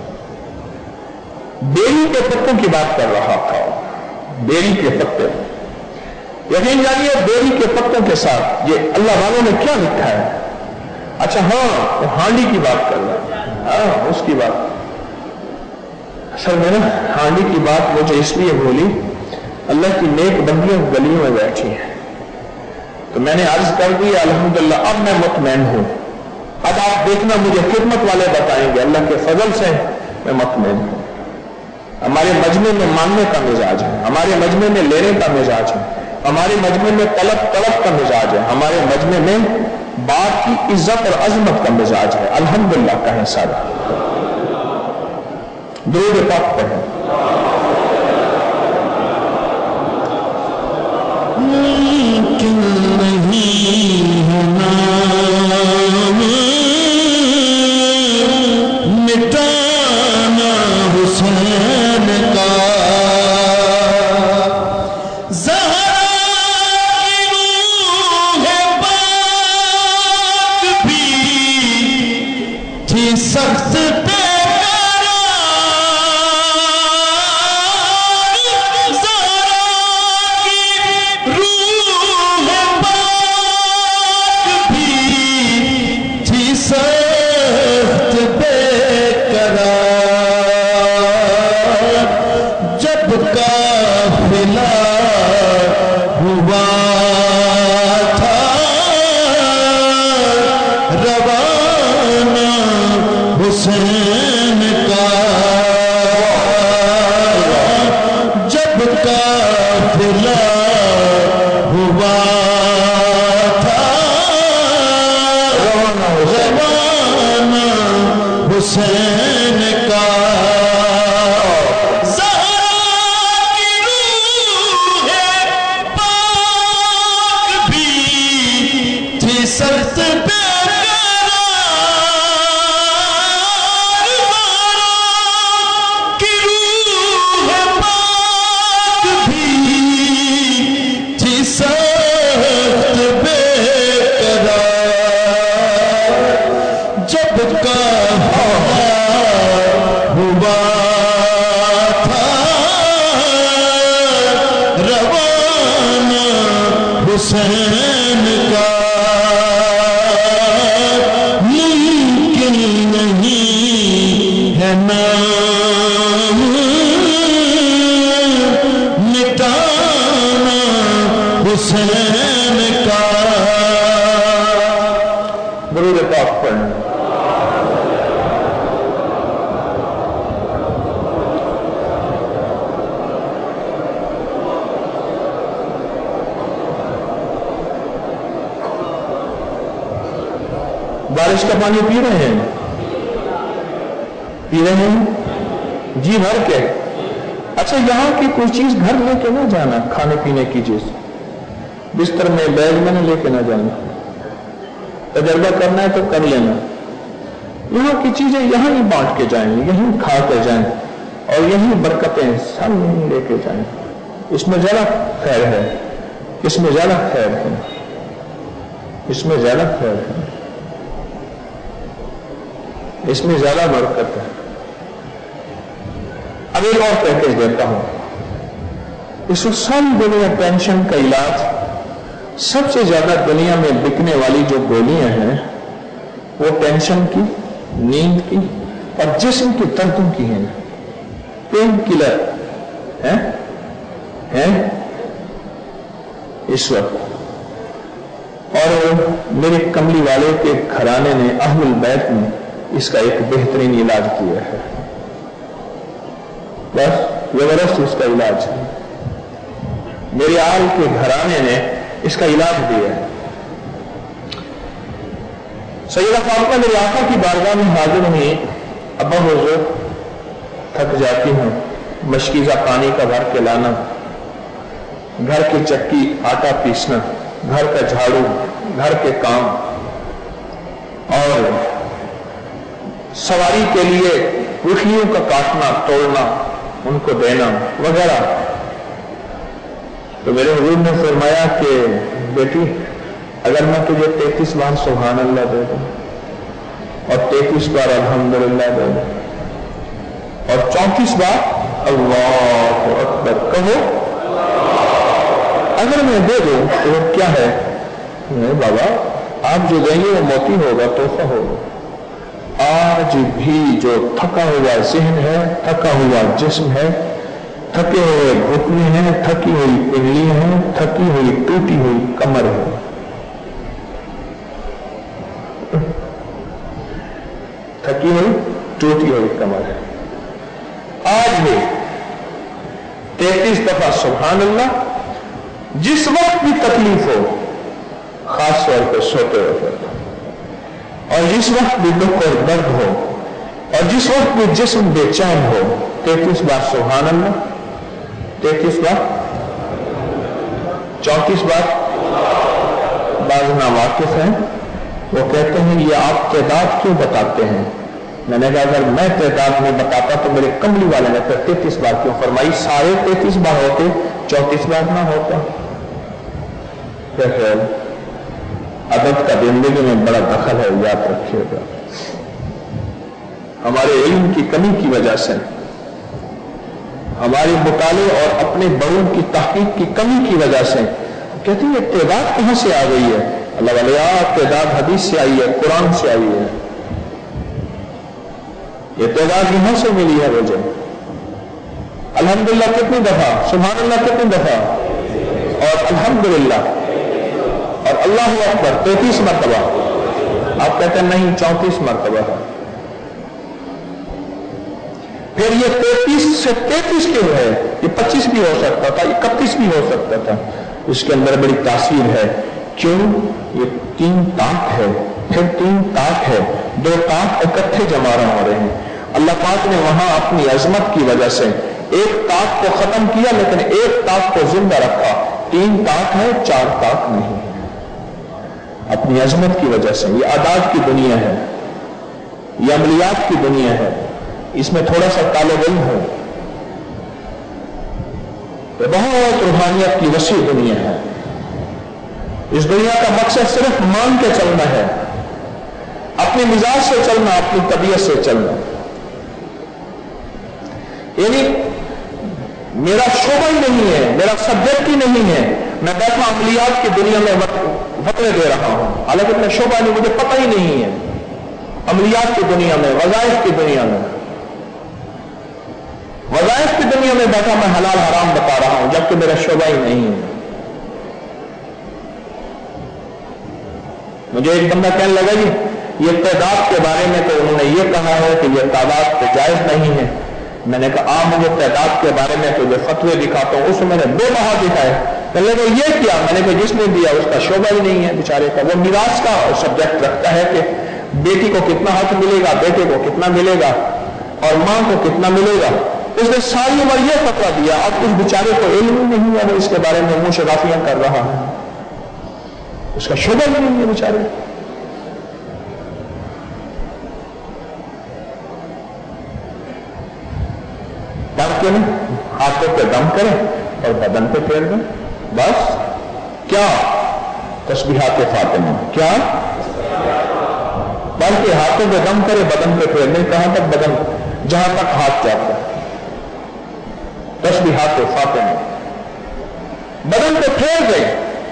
बेरी के पत्तों की बात कर रहा था, बेरी के पत्ते, यकीन जानिए बेरी के पत्तों के साथ ये अल्लाह वालों ने क्या लिखा है। अच्छा हाँ, वो हांडी की बात कर रहा है, हाँ उसकी बात। असल में ना हांडी की बात मुझे इसलिए बोली, अल्लाह की नेक बंदियां गलियों में बैठी हैं, तो मैंने अर्ज कर दी अल्हम्दुलिल्लाह अब मैं मुतमैन हूं। अब आप देखना मुझे खिदमत वाले बताएंगे, अल्लाह के फजल से मैं मुतमैन हूं। हमारे मजमे में मानने का मिजाज है, हमारे मजमे में लेने का मिजाज है, हमारे मजमे में तलब तलब का मिजाज है, हमारे मजमे में बात की इज्जत और अजमत का मिजाज है। अल्हम्दुलिल्लाह कहें सारा, दुरूद पाक पढ़ें। سخت حسین کا ممکن نہیں ہے نام مٹانا حسین کا. درود پاک پڑھیں. بارش کا پانی پی رہے ہیں پی رہے ہیں جی بھر کے. اچھا یہاں کی کوئی چیز گھر لے کے نہ جانا, کھانے پینے کی چیز بستر میں بیگ میں نہ لے کے نہ جانا. تجربہ کرنا ہے تو کر لینا. یہاں کی چیزیں یہاں ہی بانٹ کے جائیں, یہیں کھا کر جائیں اور یہیں برکتیں سب یہیں لے کے جائیں. اس میں زیادہ خیر ہے, اس میں زیادہ خیر ہے, اس میں زیادہ خیر ہے, اس میں زیادہ برکت ہے. اب ایک اور پیکیج دیتا ہوں. اس وقت ساری دنیا پینشن کا علاج, سب سے زیادہ دنیا میں بکنے والی جو گولیاں ہیں وہ ٹینشن کی, نیند کی اور جسم کی دردوں کی ہیں. پین کلر ہیں ہیں اس وقت. اور میرے کملی والے کے گھرانے نے, اہل البیت نے اس کا ایک بہترین علاج کیا ہے. بس زبردست اس کا علاج ہے. میرے آل کے گھرانے نے اس کا علاج دیا ہے. سیدہ فاطمہ میرے آقا کی بارگاہ میں حاضر ہوئی. ابا حضور تھک جاتی ہوں, مشکیزہ پانی کا بھر کے لانا, گھر کی چکی آٹا پیسنا, گھر کا جھاڑو, گھر کے کام, اور سواری کے لیے رکھیوں کا کاٹنا توڑنا, ان کو دینا وغیرہ. تو میرے حضور نے فرمایا کہ بیٹی اگر میں تجھے تینتیس بار سبحان اللہ دے دوں اور تینتیس بار الحمدللہ دے دوں اور چونتیس بار اللہ اکبر کہو, اگر میں دے دوں تو وہ کیا ہے؟ نہیں بابا, آپ جو دیں گے وہ موتی ہوگا, تحفہ ہوگا. آج بھی جو تھکا ہوا ذہن ہے, تھکا ہوا جسم ہے, تھکے ہوئے گھٹنے ہیں, تھکی ہوئی پنڈلیاں ہیں, تھکی ہوئی ٹوٹی ہوئی کمر ہے, تھکی ہوئی ٹوٹی ہوئی کمر ہے, آج بھی تینتیس دفعہ سبحان اللہ. جس وقت بھی تکلیف ہو, خاص طور پہ سوتے وقت, اور جس وقت بھی دکھ اور درد ہو, اور جس وقت بھی جسم بے چین ہو, تینتیس بار سبحان اللہ, تینتیس بار, چونتیس بار. بعض ناواقف ہیں وہ کہتے ہیں یہ آپ تعداد کیوں بتاتے ہیں؟ میں نے کہا اگر میں تعداد نہیں بتاتا تو میرے کملی والے نے پھر تینتیس بار کیوں فرمائی؟ سارے تینتیس بار ہوتے, चौंतीस बार ना होता? क्या ख्याल? अदब का जिंदगी में बड़ा दखल है, याद रखिएगा। हमारे इल्म की कमी की वजह से, हमारे मुताले और अपने बड़ों की तहकीक की कमी की वजह से, कहते हैं इत्तेदाद कहां से आ गई है? अल्लाह वाले, इत्तेदाद हदीस से आई है, कुरान से आई है। इत्तेदाद यहां से मिली है मुझे। अल्हम्दुलिल्लाह कितनी दफा, सुभान अल्लाह कितनी दफा, और अल्हम्दुलिल्लाह और अल्लाहु अकबर तैंतीस मरतबा। आप कहते हैं नहीं, चौंतीस मरतबा है। फिर ये तैंतीस से तैंतीस क्यों है? ये पच्चीस भी हो सकता था, इकतीस भी हो सकता था। इसके अंदर बड़ी तासीर है। क्यों? ये तीन ताक है, फिर तीन ताक है, दो ताक इकट्ठे जमारा हो रहे हैं। अल्लाह पाक ने वहां अपनी अजमत की वजह से एक ताक को खत्म किया, लेकिन एक ताक को जिंदा रखा। तीन ताक है, चार ताक नहीं है, अपनी अजमत की वजह से। ये आदाद की दुनिया है, ये अमलियात की दुनिया है। इसमें थोड़ा सा तालिब इल्म हो तो बहुत रूहानियत की वसी दुनिया है। इस दुनिया का मकसद सिर्फ मान के चलना है, अपने मिजाज से चलना, अपनी तबीयत से चलना। यानी मेरा शोबा ही नहीं है, मेरा सब्जेक्ट ही नहीं है। मैं बैठा अमलियात की दुनिया में फतवे दे रहा हूं, हालांकि मेरा शोबा नहीं, मुझे पता ही नहीं है। अमलियात की दुनिया में, वज़ाइफ की दुनिया में, वज़ाइफ की दुनिया में बैठा मैं हलाल हराम बता रहा हूं, जबकि मेरा शोबा ही नहीं है। मुझे एक बंदा कहने लगा जी ये तादाद के बारे में तो उन्होंने ये कहा है कि ये तादाद तो जायज नहीं है। मैंने कहा आप मुझे तादाद के बारे में तो जो फतवे दिखाता हूं, उसमें मैंने दो बहा दिखाए। पहले तो ये किया, मैंने कहा जिसने दिया उसका शोबा ही नहीं है बेचारे का। वो मिराज का सब्जेक्ट रखता है कि बेटी को कितना हक मिलेगा, बेटे को कितना मिलेगा और मां को कितना मिलेगा। उसने सारी उम्र यह फतवा दिया, अब उस बेचारे को इल्म ही नहीं है, वो इसके बारे में मुंह शगाफियां कर रहा है, उसका शोबा ही नहीं है बेचारे। डर के नहीं, हाथों पे दम करें और बदन पे फेर दें, बस। क्या? तस्बीहात फातिमा। क्या? बल्कि हाथों पे दम करे, बदन पे फेर दें। कहां तक बदन? जहां तक हाथ जाता है। तस्बीहात फातिमा बदन पे फेर गए।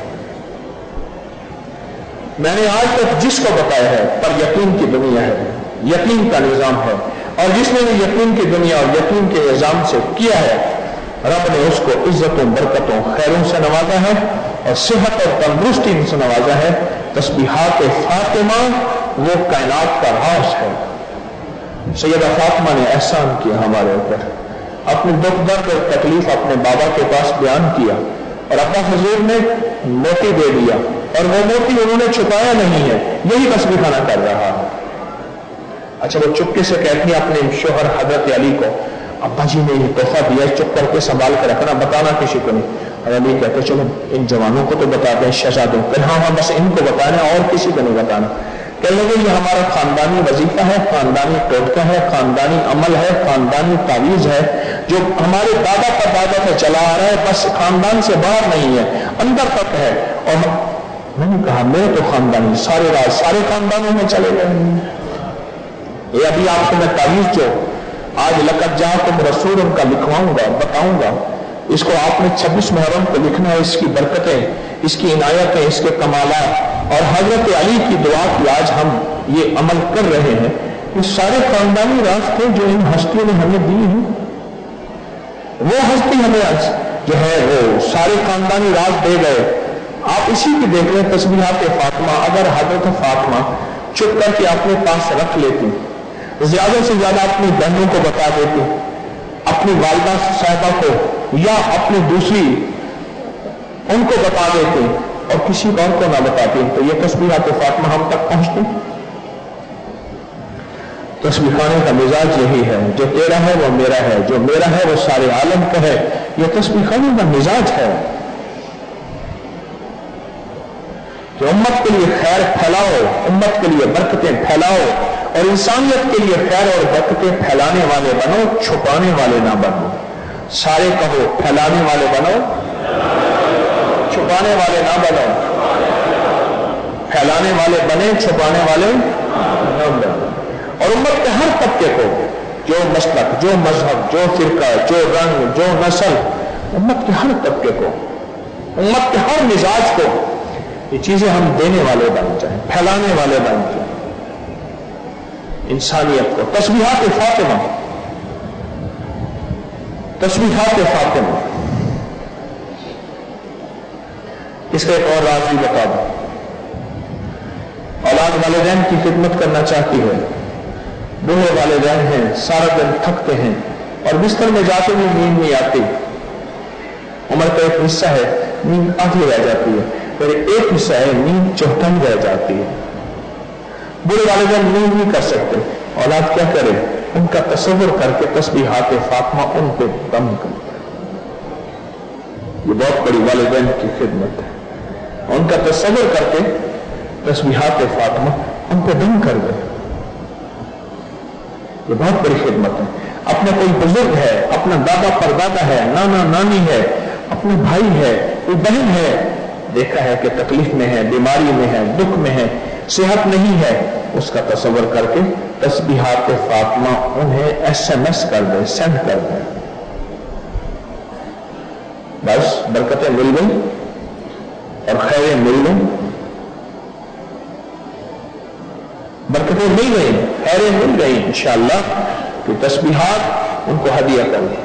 मैंने आज तक जिसको बताया है, पर यकीन की दुनिया है, यकीन का निजाम है, और जिसने भी यकीन की दुनिया और यकीन के निजाम से किया है, रब ने उसको इज्जतों, बरकतों, खैरों से नवाजा है और सेहत और तंदुरुस्ती से नवाजा है। तस्बीहात फातिमा वो कायनात का राज है। सैयदा फातिमा ने एहसान किया हमारे ऊपर, अपने दुख दर्द और तकलीफ अपने बाबा के पास बयान किया और अब्बा हुजूर ने मोती दे दिया, और वो मोती उन्होंने छुपाया नहीं है, यही तस्बीह खाना कर रहा है। अच्छा, वो चुपके से कहती है अपने शोहर हजरत अली को, अब्बा जी ने ये तोहफा दिया, चुप करके संभाल कर रखना, बताना किसी को नहीं। और अली कहते चलो इन जवानों को तो बताते हैं, शहजादों को। हाँ हाँ बस इनको बताना और किसी को नहीं बताना। कहने लगे ये हमारा खानदानी वजीफा है, खानदानी टोटका है, खानदानी अमल है, खानदानी तावीज है, जो हमारे दादा पर दादा से चला आ रहा है, बस खानदान से बाहर नहीं है, अंदर तक है। और मैंने कहा मेरे तो खानदानी सारे राज सारे खानदानों में चले गए। ये अभी आपको मैं तावीज जो आज लकत जाकुम रसूल उनका लिखवाऊंगा, बताऊंगा, इसको आपने छब्बीस मुहर्रम को लिखना है। इसकी बरकतें, इसकी इनायतें, इसके कमालात और हजरत अली की दुआ की आज हम ये अमल कर रहे हैं। ये सारे खानदानी राज थे जो इन हस्तियों ने हमें दी हैं। वो हस्ती हमें आज जो है वो सारे खानदानी राज दे गए। आप इसी की देख लें तस्बीहात फातिमा। अगर हजरत फातिमा चुप करके अपने पास रख लेती, ज्यादा से ज्यादा अपनी बहनों को बता देती, अपनी वालिदा साहिबा को या अपनी दूसरी उनको बता देते और किसी और को ना बताते, तो ये तस्बीहात फातिमा हम तक पहुंचती। तस्बीह खाने का मिजाज यही है, जो तेरा है वो मेरा है, जो मेरा है वो सारे आलम का है। यह तस्बीह खाने का मिजाज है कि उम्मत के लिए खैर फैलाओ, उम्मत के लिए बरकतें फैलाओ और इंसानियत के लिए खैर और बरकतें फैलाने वाले बनो, छुपाने वाले ना बनो। सारे कहो फैलाने वाले बनो, چھپانے والے نہ بنو، پھیلانے والے بنے، چھپانے والے نہ بنو۔ اور امت کے ہر طبقے کو، جو مسلک، جو مذہب، جو فرقہ، جو رنگ، جو نسل، امت کے ہر طبقے کو، امت کے ہر مزاج کو یہ چیزیں ہم دینے والے بن جائیں، پھیلانے والے بن جائیں۔ انسانیت کو تسبیحات فاطمہ، تسبیحات فاطمہ، اس کا ایک اور راز بھی بتا دوں۔ اولاد والدین کی خدمت کرنا چاہتی ہے، بوڑھے والدین ہیں، سارا دن تھکتے ہیں اور بستر میں جاتے ہوئے نیند نہیں آتی، عمر کا ایک حصہ ہے نیند آدھی رہ جاتی ہے، پھر ایک حصہ ہے نیند چوتھائی رہ جاتی ہے۔ بوڑھے والدین نیند نہیں کر سکتے، اولاد کیا کرے؟ ان کا تصور کر کے تسبیحات فاطمہ ان پہ دم کرتا ہے۔ یہ بہت بڑی والدین کی خدمت ہے، ان کا تصور کر کے تسبیحات فاطمہ ان پہ دم کر دے۔ یہ بہت بڑی خدمت ہے۔ اپنا کوئی بزرگ ہے، اپنا دادا پردادا ہے، نانا نانی ہے، اپنا بھائی ہے، کوئی بہن ہے، دیکھا ہے کہ تکلیف میں ہے، بیماری میں ہے، دکھ میں ہے، صحت نہیں ہے، اس کا تصور کر کے تسبیحات فاطمہ انہیں ایس ایم ایس کر دے، سینڈ کر دے، بس برکتیں مل گئی اور خیریں مل گئی، برکتیں مل گئی، خیریں مل گئی انشاءاللہ، کہ تسبیحات ان کو ہدیہ کر دیں۔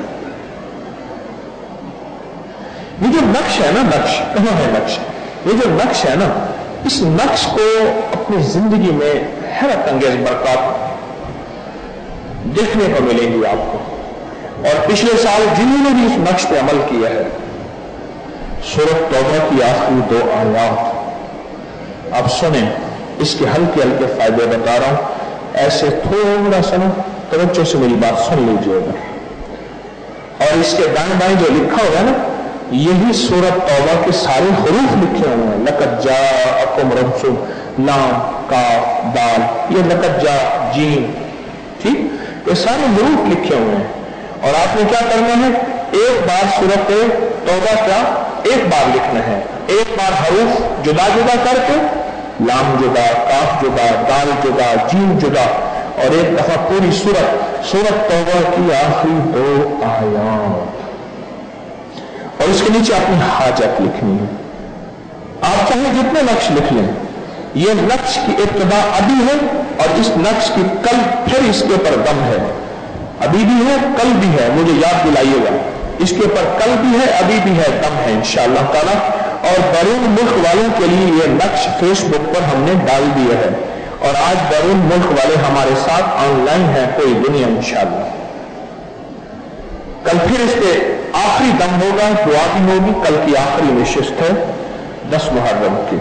یہ جو نقش ہے نا، نقش کہاں ہے نقش؟ یہ جو نقش ہے نا، اس نقش کو اپنی زندگی میں حیرت انگیز برکات دیکھنے کو ملے گی آپ کو۔ اور پچھلے سال جنہوں نے بھی اس نقش پہ عمل کیا ہے، سورۃ توبہ کی آخری دو آیات آپ سنیں، اس کے ہلکے ہلکے فائدے بتا رہا ہوں، ایسے تھوڑا سا توجہ سے میری بات سن لیجیے گا۔ اور اس کے دائیں بائیں جو لکھا ہوگا نا، یہی سورۃ توبہ کے سارے حروف لکھے ہوئے ہیں، لقد جاءکم رسول، لام، کاف، دال، یہ لقد جاء، جیم، ٹھیک، یہ سارے حروف لکھے ہوئے ہیں۔ اور آپ نے کیا کرنا ہے؟ ایک بار سورۃ توبہ کا ایک بار لکھنا ہے، ایک بار حروف جدا جدا کر کے، لام جدا، کاف جدا، دال جدا، جیم جدا، اور ایک دفعہ پوری سورت، سورۃ توبہ کی آخری دو آیات، اور اس کے نیچے اپنی حاجت لکھنی ہے۔ آپ چاہیں جتنے نقش لکھ لیں، یہ نقش کی ابتدا ابھی ہے، اور اس نقش کی کل پھر اس کے اوپر دم ہے، ابھی بھی ہے، کل بھی ہے، مجھے یاد دلائیے گا، اس کے اوپر کل بھی ہے، ابھی بھی ہے، دم ہے انشاءاللہ تعالی۔ اور بیرون ملک والوں کے لیے یہ نقش فیس بک پر ہم نے ڈال دیا ہے، اور آج بیرون ملک والے ہمارے ساتھ آن لائن ہیں، کوئی دنیا انشاءاللہ۔ کل پھر اس کے آخری دم ہوگا، دعا بھی ہوگی، کل کی آخری نشست ہے دس محرم کی۔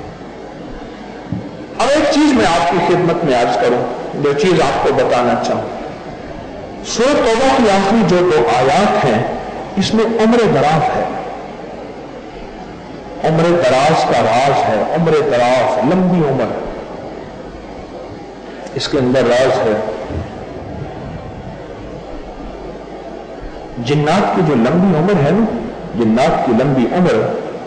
اب ایک چیز میں آپ کی خدمت میں عرض کروں، جو چیز آپ کو بتانا چاہوں، سورۃ توبہ کی آخری جو دو آیات ہیں، اس میں عمر دراز ہے، عمر دراز کا راز ہے، عمر دراز، لمبی عمر، اس کے اندر راز ہے۔ جنات کی جو لمبی عمر ہے نا، جنات کی لمبی عمر،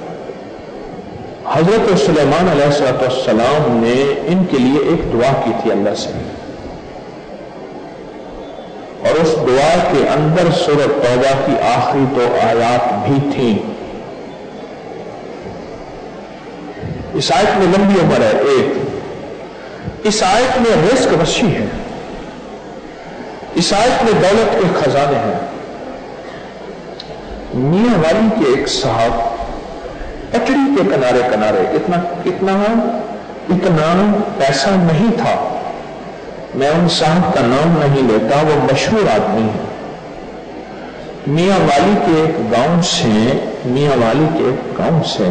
حضرت سلیمان علیہ السلام نے ان کے لیے ایک دعا کی تھی اللہ سے، اور اس دعا کے اندر سورۃ توبہ کی آخری دو آیات بھی تھیں۔ اس آیت میں لمبی عمر ہے ایک، اس آیت میں رزق وسیع ہے، اس آیت میں دولت کے خزانے ہیں۔ میاں والی کے ایک صاحب پٹڑی کے کنارے کنارے، اتنا اتنا اتنا پیسہ نہیں تھا، میں ان صاحب کا نام نہیں لیتا، وہ مشہور آدمی ہے۔ میاں والی کے ایک گاؤں سے میاں والی کے ایک گاؤں سے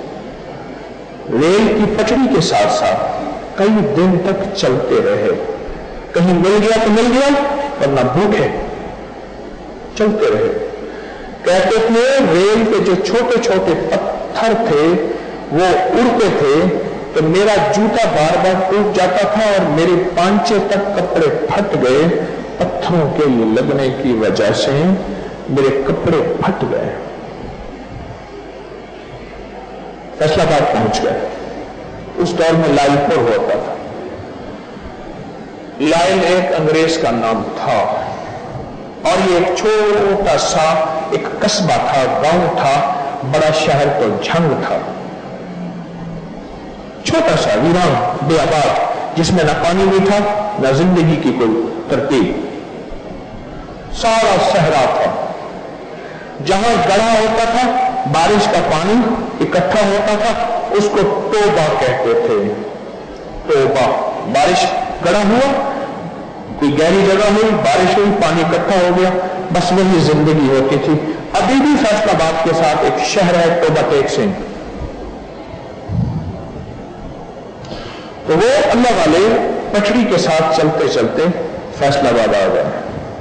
ریل کی پٹڑی کے ساتھ ساتھ کئی دن تک چلتے رہے، کہیں مل گیا تو مل گیا، ورنہ بھوکے چلتے رہے۔ کہتے تھے ریل کے جو چھوٹے چھوٹے پتھر تھے وہ اڑتے تھے تو میرا جوتا بار بار ٹوٹ جاتا تھا اور میرے پانچے تک کپڑے پھٹ گئے، پتھروں کے لگنے کی وجہ سے میرے کپڑے پھٹ گئے۔ فیصلہ آباد پہنچ گئے. اس دور میں لائل پور ہوتا تھا. لائل ایک انگریز کا نام تھا اور یہ ایک چھوٹا سا ایک قصبہ تھا, گاؤں تھا, بڑا شہر تو جھنگ تھا. چھوٹا سا ویران بے آباد, جس میں نہ پانی بھی تھا نہ زندگی کی کوئی ترتیب. سارا صحرا تھا. جہاں گڑھا ہوتا تھا بارش کا پانی اکٹھا ہوتا تھا, اس کو توبہ کہتے تھے. توبہ, بارش گڑھا ہوا, کوئی گہری جگہ ہوئی, بارش ہوئی, پانی اکٹھا ہو گیا, بس وہی زندگی ہوتی تھی. ابھی بھی فیصلہ آباد کے ساتھ ایک شہر ہے توبہ ٹیک سنگھ. تو وہ اللہ والے پٹڑی کے ساتھ چلتے چلتے فیصلہ آباد آ گئے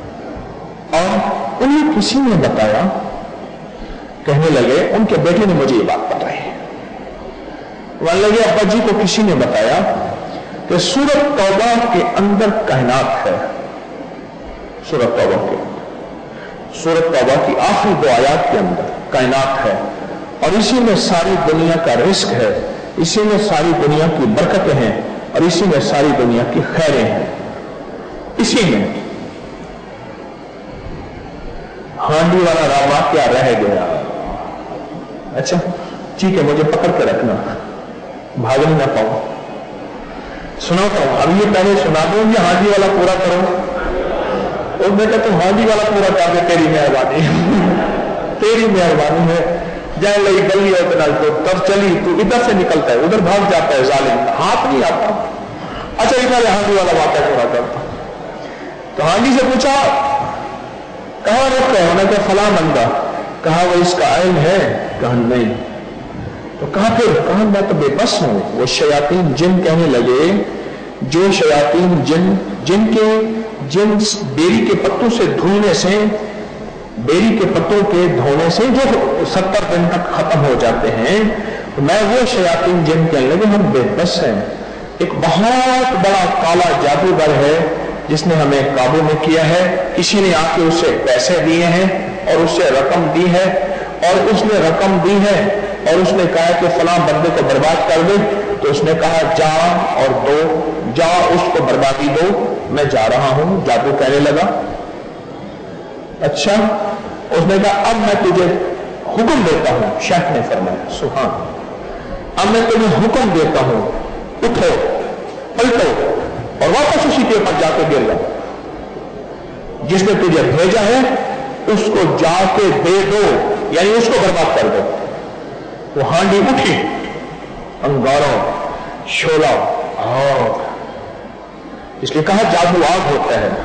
اور انہیں کسی نے بتایا, کہنے لگے, ان کے بیٹے نے مجھے یہ بات بتائی. کہنے لگے ابا جی کو کسی نے بتایا کہ سورۃ توبہ کے اندر کائنات ہے. سورۃ توبہ کے سورۃ توبہ کی آخری دو آیات کے اندر کائنات ہے اور اسی میں ساری دنیا کا رزق ہے, اسی میں ساری دنیا کی برکتیں ہیں اور اسی میں ساری دنیا کی خیریں ہیں. اسی میں ہانڈی والا راما کیا رہ گیا. اچھا ٹھیک ہے, مجھے پکڑ کے رکھنا, بھاگ نہیں نہ پاؤں. سناتا ہوں, اب یہ پہلے سنا دوں یہ ہانڈی والا پورا کرو. اور بیٹا تم ہانڈی والا پورا کر دے, تیری مہربانی تیری مہربانی ہے. جائے لگی گلی ہے تو تب چلی, تو ادھر سے نکلتا ہے ادھر بھاگ جاتا ہے, ظالم ہاتھ نہیں آتا. اچھا ادھر ہانڈی والا واقعہ پورا کرتا. تو ہانڈی سے پوچھا کہاں رکھتا ہے, انہوں نے کہا فلاں بندہ. کہا وہ اس کا علم ہے, کہا نہیں. تو کہا پھر, کہا میں تو بے بس ہوں. وہ شیاطین جن کہنے لگے, جو شیاطین جن جن کے جن بیری کے پتوں سے دھونے سے بیری کے پتوں کے دھونے سے جو ستر دن تک ختم ہو جاتے ہیں, میں وہ شیاطین جن کہنے لگے ہم بے بس ہیں. ایک بہت بڑا کالا جادوگر ہے جس نے ہمیں قابو میں کیا ہے. کسی نے آ کے اسے پیسے دیے ہیں اور اسے رقم دی ہے, اور اس نے رقم دی ہے اور اس نے کہا کہ فلاں بندے کو برباد کر دے. تو اس نے کہا جا اور دو, جا اس کو بربادی دو, میں جا رہا ہوں. جادو کہنے لگا اچھا. اس نے کہا اب میں تجھے حکم دیتا ہوں. شیخ نے فرمایا سبحان, اب میں تمہیں حکم دیتا ہوں, اٹھو پلٹو اور واپس اسی کے اوپر جا کے گر جاؤ. جس نے تجھے بھیجا ہے اس کو جا کے دے دو, یعنی اس کو برباد کر دو. وہ ہانڈی اٹھی, انگاروں شولا آگ, اس لیے کہا جادو آگ ہوتا ہے.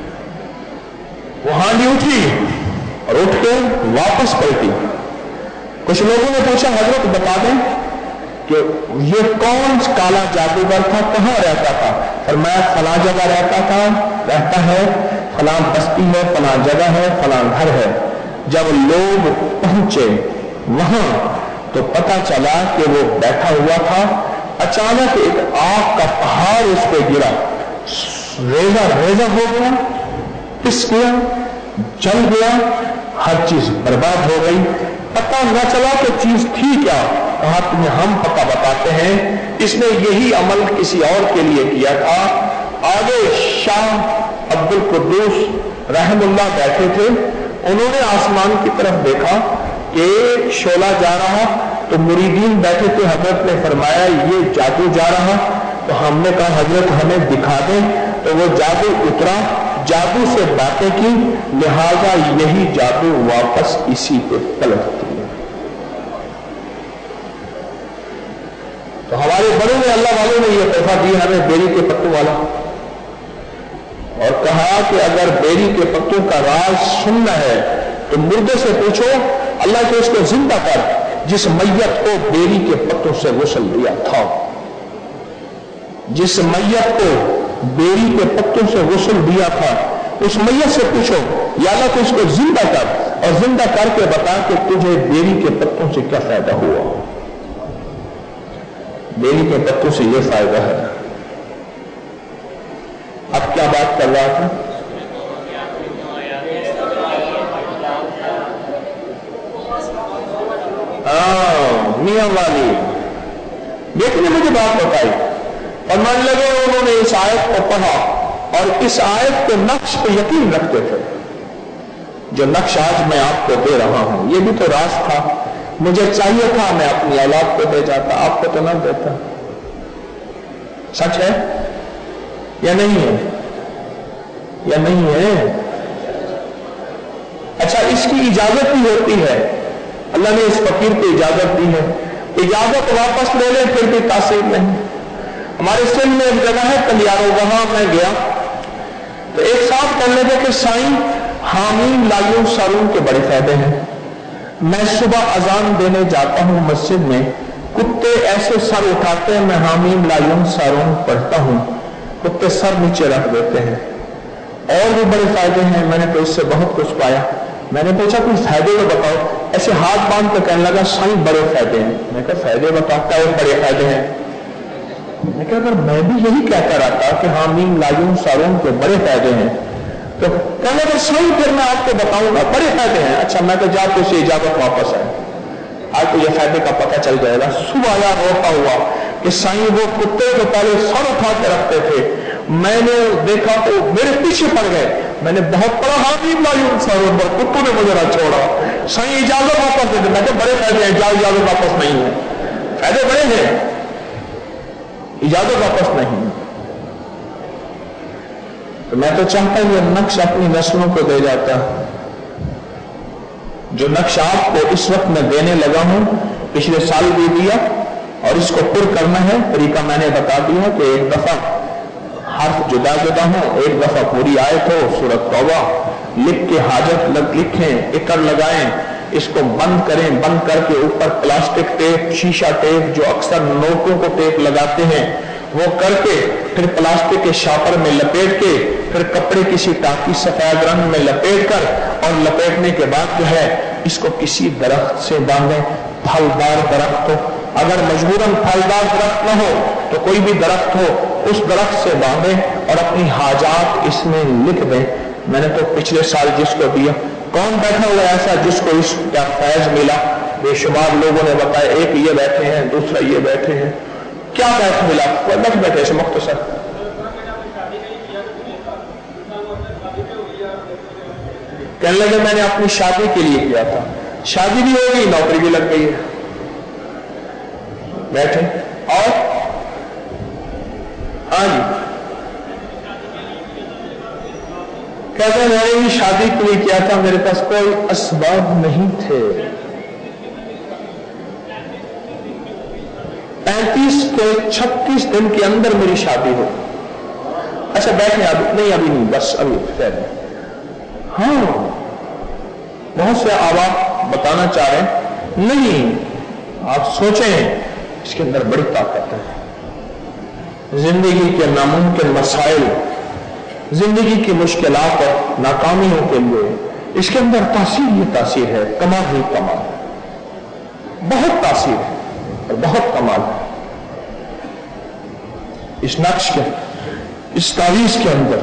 وہ ہانڈی اٹھی اور اٹھ کے واپس پلٹی. کچھ لوگوں نے پوچھا حضرت بتا دیں کہ یہ کون کالا جادوگر تھا, کہاں رہتا تھا؟ فرمایا فلاں جگہ رہتا تھا, رہتا ہے, فلاں بستی ہے, فلاں جگہ ہے, فلاں گھر ہے. جب لوگ پہنچے وہاں تو پتا چلا کہ وہ بیٹھا ہوا تھا. اچانک ایک آگ کا پہاڑ اس پہ گرا, ریزہ ریزہ ہو گیا, پس گیا, جل گیا, ہر چیز برباد ہو گئی. پتا نہ چلا کہ چیز تھی کیا. کہا تمہیں ہم پتہ بتاتے ہیں, اس نے یہی عمل کسی اور کے لیے کیا تھا. آگے شاہ عبد القدوس رحم اللہ بیٹھے تھے, انہوں نے آسمان کی طرف دیکھا کہ شعلہ جا رہا, تو مریدین بیٹھے تھے. حضرت نے فرمایا یہ جادو جا رہا. تو ہم نے کہا حضرت ہمیں دکھا دیں. تو وہ جادو اترا, جادو سے باتیں کی, لہذا یہی جادو واپس اسی پہ پلٹتی ہے. تو ہمارے بڑے نے اللہ والوں نے یہ تحفہ دیا ہمیں بیری کے پتوں والا, اور کہا کہ اگر بیری کے پتوں کا راز سننا ہے تو مردے سے پوچھو, اللہ کے اس کو زندہ کر جس میت کو بیری کے پتوں سے غسل دیا تھا. جس میت کو بیری کے پتوں سے غسل دیا تھا اس میت سے پوچھو یا اللہ کو اس کو زندہ کر, اور زندہ کر کے بتا کہ تجھے بیری کے پتوں سے کیا فائدہ ہوا. بیری کے پتوں سے یہ فائدہ ہے. اب کیا بات کر رہا تھا؟ ہاں मियां वाली बेटी ने मुझे बात बताई और मान लगे उन्होंने इस आयत को पढ़ा और इस आयत के नक्श पे यकीन रखते थे। जो नक्श आज मैं आपको दे रहा हूं ये भी तो राज था, मुझे चाहिए था मैं अपनी औलाद को दे जाता, आपको तो ना देता। सच है या नहीं है? या नहीं है? अच्छा, इसकी इजाजत भी होती है, अल्लाह ने इस फकीर को इजाजत दी है, इजाजत वापस ले ले फिर भी तासीर नहीं। हमारे सिंध में एक जगह है कलियारो, वहां मैं गया तो एक साहब कहने लगे कि साईं हामीम लायूं सारून के बड़े फायदे हैं। मैं सुबह अजान देने जाता हूं मस्जिद में, कुत्ते ऐसे सर उठाते हैं, मैं हामीम लायूं सारून पढ़ता हूं, कुत्ते सर नीचे रख देते हैं। और भी बड़े फायदे हैं, मैंने तो इससे बहुत कुछ पाया। मैंने पूछा कुछ फायदे तो बताओ, ऐसे हाथ बांध कर कहने लगा साईं बड़े फायदे हैं। मैं कहा फायदे बताओ, क्या बड़े फायदे हैं? मैं कहा अगर मैं भी यही कहता रहता कि हामीम लायूं सारून के बड़े फायदे हैं तो कहने लगे साईं फिर मैं आपको बताऊंगा बड़े फायदे हैं। अच्छा, मैं तो जा तो उसे इजाजत वापस है, आज तो ये फायदे का पता चल जाएगा। सुबह आया रोता हुआ कि साईं वो कुत्ते जो पहले सर उठा के रखते थे, मैंने देखा तो मेरे पीछे पड़ गए, मैंने बहुत बड़ा हामीम लायूं सारून पर कुत्तों ने मुझे ना छोड़ा। साईं इजाजत वापस दे दे। मैं तो बड़े फायदे हैं, इजाजत वापस नहीं है, फायदे बड़े हैं, इजाजत वापस नहीं। तो मैं तो चाहता हूं ये नक्श अपनी नस्लों को दे जाता। जो नक्श आपको इस वक्त मैं देने लगा हूं, पिछले साल भी दिया और इसको पुर करना है। तरीका मैंने बता दिया कि एक दफा हर्फ जुदा जुदा हो, एक दफा पूरी आयत हो, सूरत तौबा लिख के हाजत लग लिखें, इकर लगाएं, इसको बंद करें, बंद करके ऊपर प्लास्टिक टेप, शीशा टेप जो अक्सर नोटों को टेप लगाते हैं वो करके फिर प्लास्टिक के शापर में लपेट के फिर कपड़े किसी टाकी सफेद रंग में लपेट कर और लपेटने के बाद जो है इसको किसी दरख्त से बांधें, फलदार दरख्त हो। अगर मजबूरन फलदार दरख्त न हो तो कोई भी दरख्त हो, उस दरख्त से बांधें और अपनी हाजात इसमें लिख दें। मैंने तो पिछले साल जिसको दिया, कौन बैठा हुआ ऐसा जिसको इसका फैज मिला? बेशुमार लोगों ने बताया, एक ये बैठे हैं, दूसरा ये बैठे हैं। क्या बैठ मिला? बैठ बैठे ऐसे मुख्तसर। कहने लगे मैंने अपनी शादी के लिए किया था, शादी भी हो गई, नौकरी भी लग गई है। बैठे और हाँ जी, कहते हैं मैंने भी शादी के लिए किया था, मेरे पास कोई असबाब नहीं थे। पैंतीस के छत्तीस दिन के अंदर मेरी शादी हो। अच्छा बैठे, अभी नहीं, अभी नहीं, बस अभी खैर। हाँ, बहुत से आवाज बताना चाह रहे हैं, नहीं आप सोचें इसके अंदर बड़ी ताकत है। जिंदगी के नामुमकिन मसाइल, जिंदगी की मुश्किलात और नाकामियों के लिए इसके अंदर तासीर ही तासीर है, कमाल ही कमाल, बहुत तासीर है और बहुत कमाल है। इस नक्श के, इस तावीज के अंदर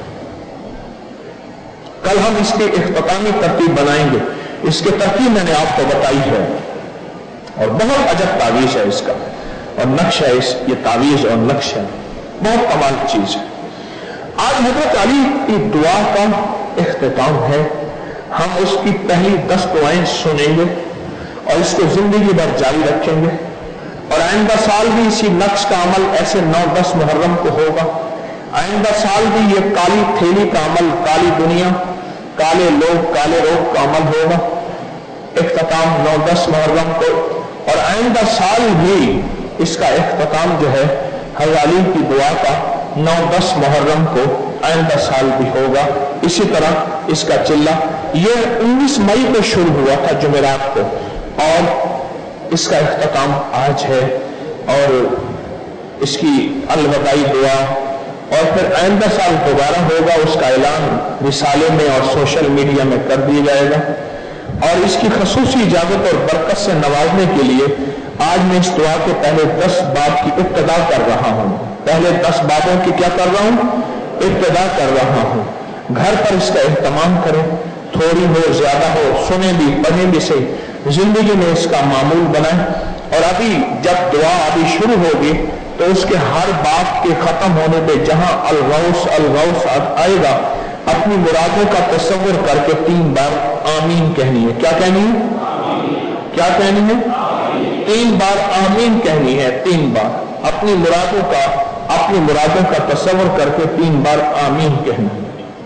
कल हम इसकी इख्तितामी तरतीब बनाएंगे। इसकी तरतीब मैंने आपको बताई है और बहुत अजब तावीज है इसका और नक्श है। इस ये तावीज और नक्श है, बहुत कमाल की चीज है। आज हजरत अली की दुआ का इख्तिताम है, हम उसकी पहली दस दुआएं सुनेंगे और इसको जिंदगी भर जारी रखेंगे और आइंदा साल भी इसी नक्श का अमल ऐसे नौ दस मुहर्रम को होगा। आइंदा साल भी ये काली थैली का अमल, काली दुनिया, काले लोग, काले रोग का अमल होगा, इख्तिताम नौ दस मुहर्रम को। और आइंदा साल भी इसका इख्तिताम जो है हज़रत अली की दुआ का नौ दस मुहर्रम को आइंदा साल भी होगा। इसी तरह इसका चिल्ला ये उन्नीस मई को शुरू हुआ था जुमेरात को और इसका इख्तिताम आज है और इसकी अलविदाई दुआ और फिर आइंदा साल दोबारा होगा, उसका ऐलान रिसाले में और सोशल मीडिया में कर दिया जाएगा। और इसकी खसूसी इजाजत और बरकत से नवाजने के लिए आज मैं इस दुआ के पहले दस बाब की इब्तिदा कर रहा हूं। पहले दस बाबों की क्या कर रहा हूं? इब्तिदा कर रहा हूं। घर पर इसका एहतमाम करें, थोड़ी हो ज्यादा हो, सुने भी पढ़े भी सही, जिंदगी में इसका मामूल बनाए और अभी जब दुआ अभी शुरू होगी तो उसके हर बात के खत्म होने पे जहां अल-गौस अल-गौस आएगा, अपनी मुरादों का तस्वर करके तीन बार आमीन कहनी है। क्या कहनी है? क्या कहनी है? तीन बार आमीन कहनी है। तीन बार अपनी मुरादों का अपनी मुरादों का तस्वर करके तीन बार आमीन कहनी है।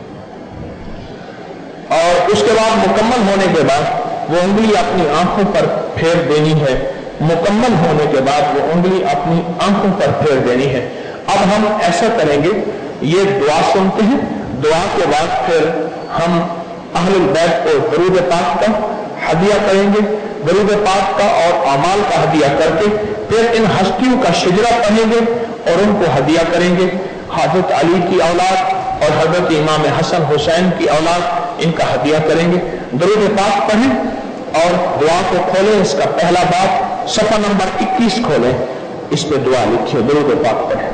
और उसके बाद मुकम्मल होने के बाद वो उंगली अपनी आंखों पर फेर देनी है। मुकम्मल होने के बाद वो उंगली अपनी आंखों पर फेर देनी है। अब हम ऐसा करेंगे, ये दुआ सुनते हैं, दुआ के बाद फिर हम अहलुल बैत को दरूद पाक का हदिया करेंगे, दरूद पाक का और अमाल का हदिया करके फिर इन हस्तियों का शिजरा पढ़ेंगे और उनको हदिया करेंगे। हजरत अली की औलाद और हजरत इमाम हसन हुसैन की औलाद, इनका हदिया करेंगे। दरूद पाक पढ़ें और दुआ को खोलें। इसका पहला बाब सफा नंबर इक्कीस खोलें, इस पे दुआ लिखिए, दरूद पाक पढ़ें।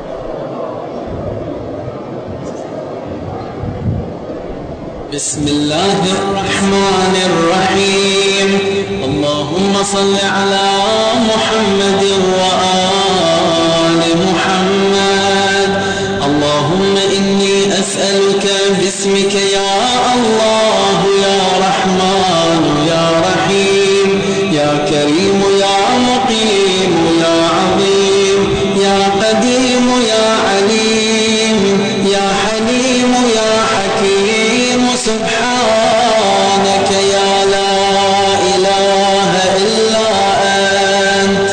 बिस्मिल्लाहिर रहमानिर रहीम। अल्लाहुम्मा सल्लि अला मुहम्मदिन व आलि मुहम्मद। अल्लाहुम्मा इन्नी अस्अलुका बिस्मिका या अल्लाह या रहमान या रहीम या करीम या मुकीम या अज़ीम या क़दीम या अलीम या हलीम या हकीम सुब्हानक या ला इलाहा इल्ला अंत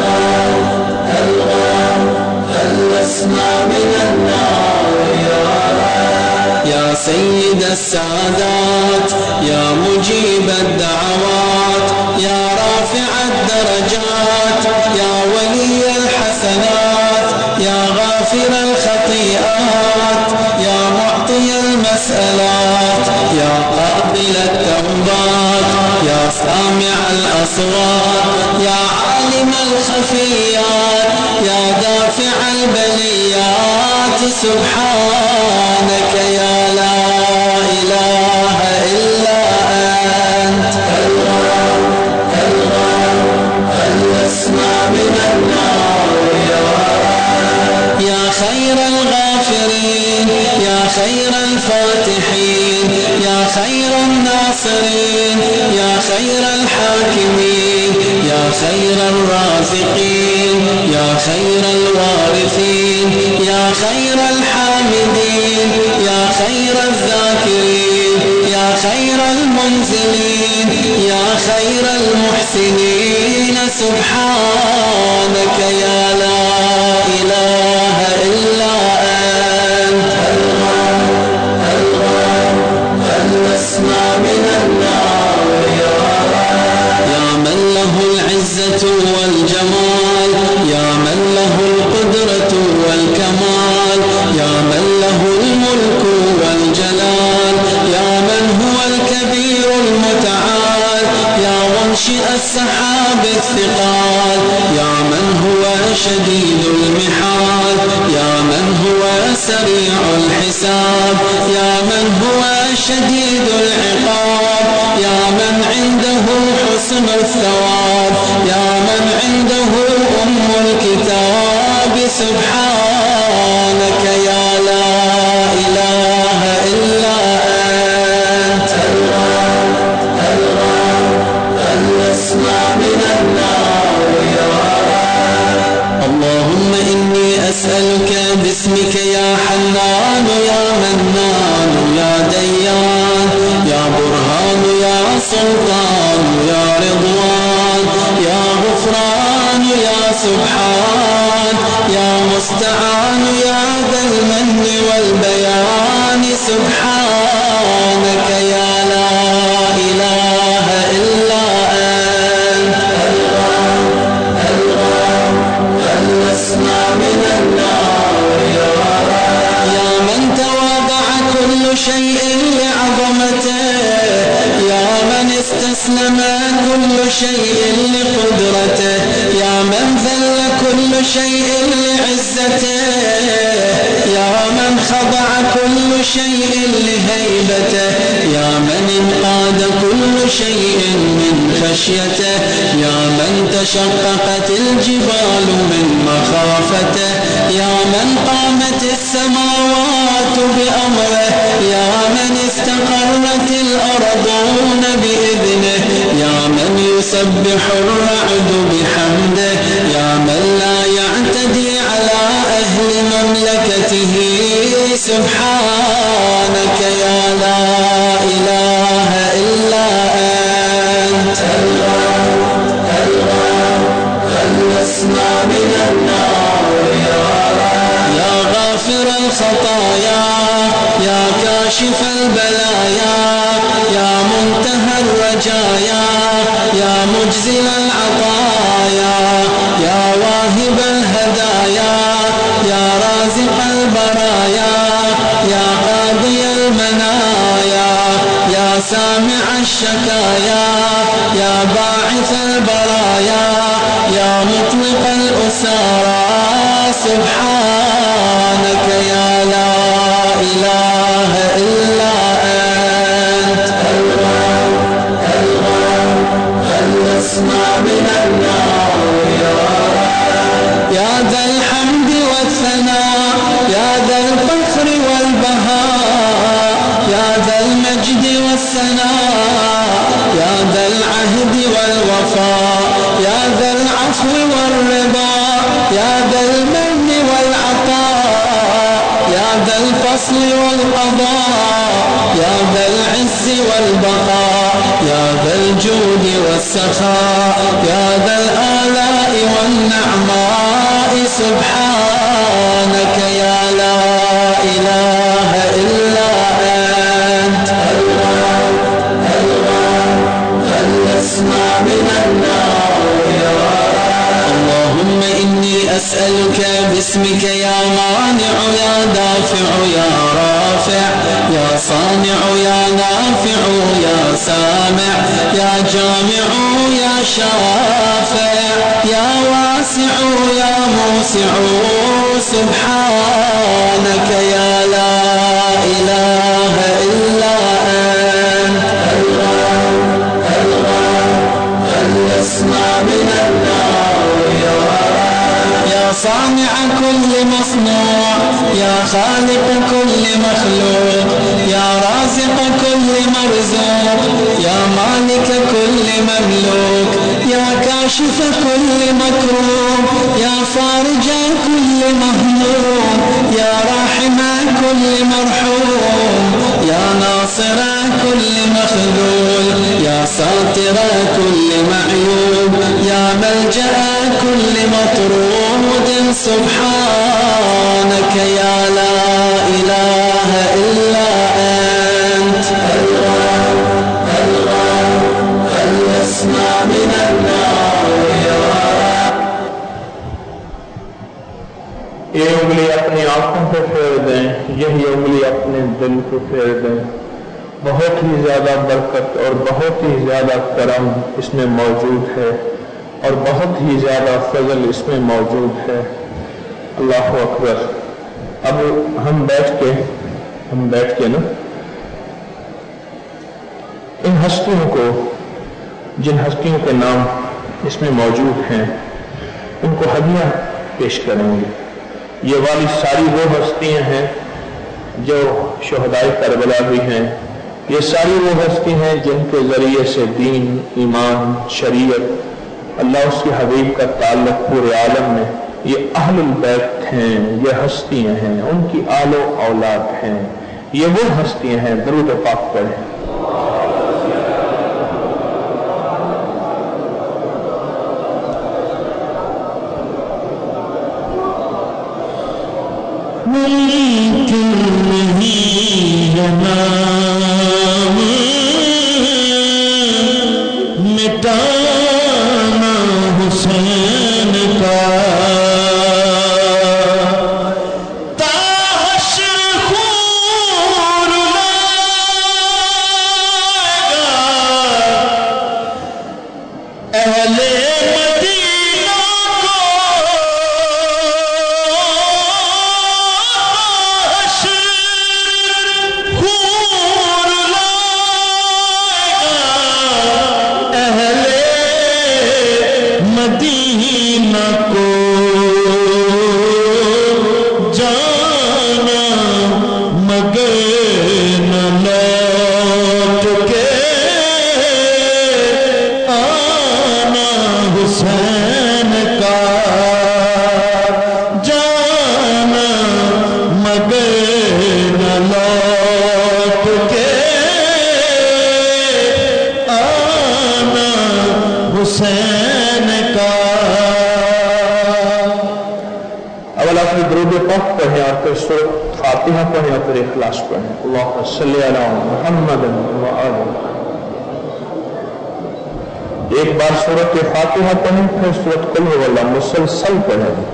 खल्लसना मिनन नार या सय्यिद अस्सादात या मुजीब अद्दअवात या राफिअ अद्दरजात या वली अलहसनात या गाफिर अलखतीआत या मुअति अलमसअलात या क़ाबिल अत्तौबात या सामिअ अलअस्वात या आलिम अलखफियात या दाफिअ अलबलियात सुब्हानक या ला इलाहा इल्ला अंत खल्लसना मिनन नार या खैरल गाफिरीन या खैरल फातिहीन या खैरल नासिरीन या खैरल हाकिमीन या खैरल राज़िकीन या खैरल वारिसीन या खैरल हामिदीन या खैरल ज़ाकिरीन या खैरल मुनज़िलीन या खैरल मुहसिनीन सुब्हानक या ला इलाहा इल्ला अंत खल्लसना मिनन नार या मन लहुल इज़्ज़तु वल जमाल या मन लहुल क़ुद्रतु वल कमाल या मन लहुल मुल्कु वल जलाल या मन हुवल कबीरुल मुतआल या मुंशिअ अस्सहाब الثقال या मन हुवा शदीदुल मिहाल या मन हुवा सरीउल हिसाब या मन हुवा शदीदुल इक़ाब या मन इंदहु हुस्नुल थवाब या मन इंदहु उम्मुल किताब सुब्हानक या ला इलाहा इल्ला अंत खल्लसना मिनन नार अल्लाहुम्मा इन्नी अस्अलुका बिस्मिका या हन्नान या मन्नान या दय्यान या बुरहान या सुल्तान या रिضوان या गुफरान या सुब्हान या मुस्तआन या दल मन्नि वल बयान सुब्हानक या ला इलाहा इल्ला अंत खल्लसना मिनन नार या मन तवादअ कुल्लु शैइन लिअज़मतिhi या मन इस्तस्लम कुल्लु शैइन लिक़ुद्रतिhi या मन ज़ल्ल कुल्लु शैइन लि'iज़्ज़तिhi या मन खदअ कुल्लु शैइन लिहैबतिhi या मन इंक़ाद कुल्लु شيء من خشيته، يا من تشققت الجبال من مخافته، يا من قامت السماوات بأمره، يا من استقرت الأرضون بإذنه، يا من يسبح الرعد بحمده، يا من لا يعتدي على أهل مملكته. سبحانك يا لا إله إلا أنت. خلصنا من النار يا رب، يا غافر الخطايا، يا كاشف البلايا، يا منتهى الرجايا، يا مجزل العطايا، يا واهب الهدايا، يا رازق البرايا، يا قاضي المنايا، يا سامع الشكايا، يا باعث البرايا، يا مطلق الأسارى. سبحانك يا لا إله إلا أنت. خلصنا من النار يا رب، يا ذا الحمد والثناء، يا ذا الفخر والبهاء، يا ذا المجد والثناء، يا ذا العهد والوفاء، يا ذا العفو والرضا، يا ذا المن والعطاء، يا ذا الفصل والقضاء، يا ذا العز والبقاء، يا ذا الجود والسخاء، يا ذا الآلاء والنعماء. سبحانك يا لا إله إلا أنت. خلصنا من النار يا رب. اللهم إني أسألك باسمك يا مانع يا دافع يا رافع، يا صانع يا نافع يا سامع، يا جامع يا شافع، يا واسع يا موسع. سبحانك يا لا إله إلا أنت. خلصنا من النار يا رب، يا صانع كل مصنوع، يا خالق كل مخلوق، يا رازق كل مرزوق، يا مالك كل مملوك، يا كاشف كل مكروب، يا فارج كل مهموم، يا راحم كل مرحوم، يا ناصر كل مخذول، يا ساتر كل معيوب، يا ملجأ كل مطرود. سبحانك يا لا إله إلا أنت. خلصنا من النار يا رب. ये उंगली अपनी आंखों पे फेर दें, यही उंगली अपने दिल पे फेर दें। बहुत ही ज्यादा बरकत और बहुत ही ज्यादा करम इसमें मौजूद है और बहुत ही ज्यादा फजल इसमें मौजूद है। अल्लाह अकबर। अब हम बैठ के हम बैठ के ना इन हस्तियों को, जिन हस्तियों के नाम इसमें मौजूद हैं, उनको हदिया पेश करेंगे। ये वाली सारी वो हस्तियां हैं जो शोहदाए करबला भी हैं। ये सारी वो हस्ती हैं जिनके जरिए से दीन, ईमान, शरीयत, अल्लाह उसके हबीब का ताल्लुक पूरे आलम में, ये अहलुल बैत हैं, ये हस्तियां हैं, उनकी आलो औलाद हैं। ये वो हस्तियां हैं। दरूद पाक पढ़ें। मुमकिन नहीं है नाम मिटाना हुसैन का, ताहश्र खून लाएगा अहले मदीना को, ताहश्र खून الہ درود پاک پڑھیں اور پھر سورۃ فاتحہ پڑھیں اور پھر اخلاص پڑھیں. اللہم صلی علی محمد و آلہ. ایک بار سورۃ فاتحہ پڑھیں پھر سورۃ قل هو اللہ مسلسل پڑھیں.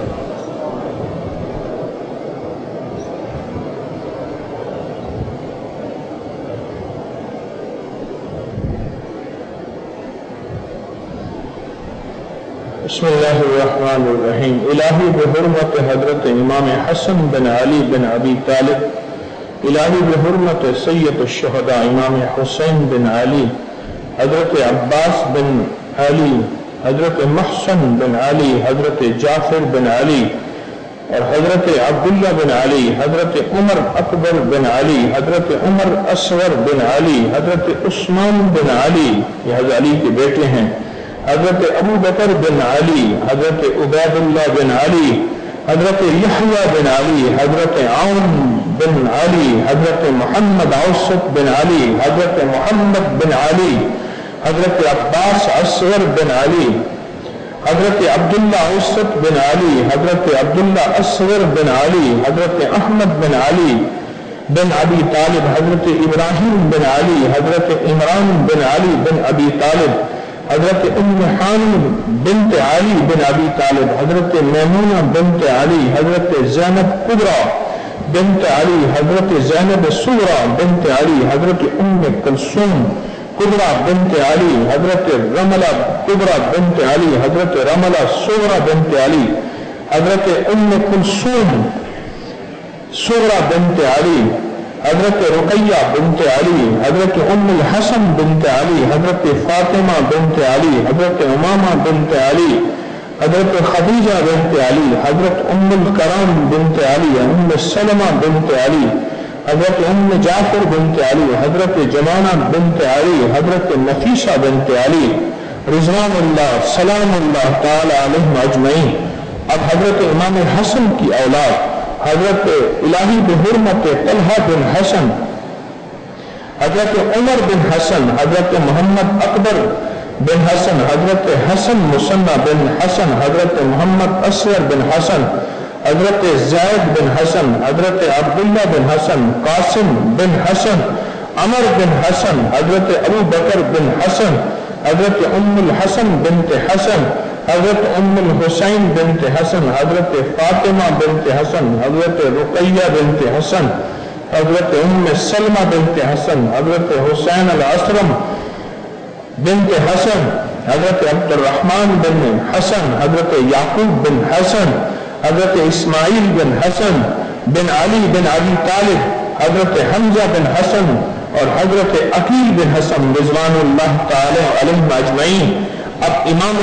بسم اللہ الرحمن الرحیم. الہی بحرمت حضرت امام حسن بن علی بن ابی طالب، الہی بحرمت سید الشہداء امام حسین بن علی، حضرت عباس بن علی، حضرت محسن بن علی، حضرت جعفر بن علی اور حضرت عبداللہ بن علی، حضرت عمر اکبر بن علی، حضرت عمر اصغر بن علی، حضرت عثمان بن علی، یہ حضرت علی کے بیٹے ہیں، حضرت ابو بکر بن علی، حضرت عبید اللہ بن علی، حضرت یحییٰ بن علی، حضرت عون بن علی، حضرت محمد اوسط بن علی، حضرت محمد بن علی، حضرت عباس اصغر بن علی، حضرت عبداللہ اوسط بن علی، حضرت عبداللہ اصغر بن علی، حضرت احمد بن علی بن ابی طالب، حضرت ابراہیم بن علی، حضرت عمران بن علی بن ابی طالب، حضرت ام حانی بنت علی بن ابی طالب، حضرت میمونہ بنت علی، حضرت زینب کبریٰ بنت علی، حضرت زینب صغریٰ بنت علی، حضرت ام کلثوم کبریٰ بنت علی، حضرت رملہ کبریٰ بنت علی، حضرت رملہ صغریٰ بنت علی، حضرت ام کلثوم صغریٰ بنت علی، حضرت رقیہ بنت علی، حضرت ام الحسن بنت علی، حضرت فاطمہ بنت علی، حضرت امامہ بنت علی، حضرت خدیجہ بنت علی، حضرت ام الکرام بنت علی، ام سلمہ بنت علی، حضرت ام جعفر بنت علی، حضرت جمانہ بنت علی، حضرت نفیسہ بنت علی رضوان اللہ سلام اللہ تعالی علیہم اجمعین. اب حضرت امام حسن کی اولاد حضرت الہی بحرمت طلحہ بن حسن، حضرت عمر بن حسن، حضرت محمد اکبر بن حسن، حضرت حسن مثنى بن حسن، حضرت محمد اصغر بن حسن، حضرت زید بن حسن، حضرت عبداللہ بن حسن، قاسم بن حسن، عمر بن حسن، حضرت ابو بکر بن حسن، حضرت ام الحسن بنت حسن، حضرت ام الحسین بنت حسن، حضرت فاطمہ بنت حسن، حضرت رقیہ بنت حسن، حضرت ام سلمہ بنت حسن، حضرت حسین الاسرم بنت حسن، حضرت عبد الرحمن بن حسن، حضرت یعقوب بن حسن، حضرت اسماعیل بن حسن بن علی بن ابی طالب، حضرت حمزہ بن حسن اور حضرت عقیل بن حسن رضوان اللہ تعالی علیہم اجمعین. اب امام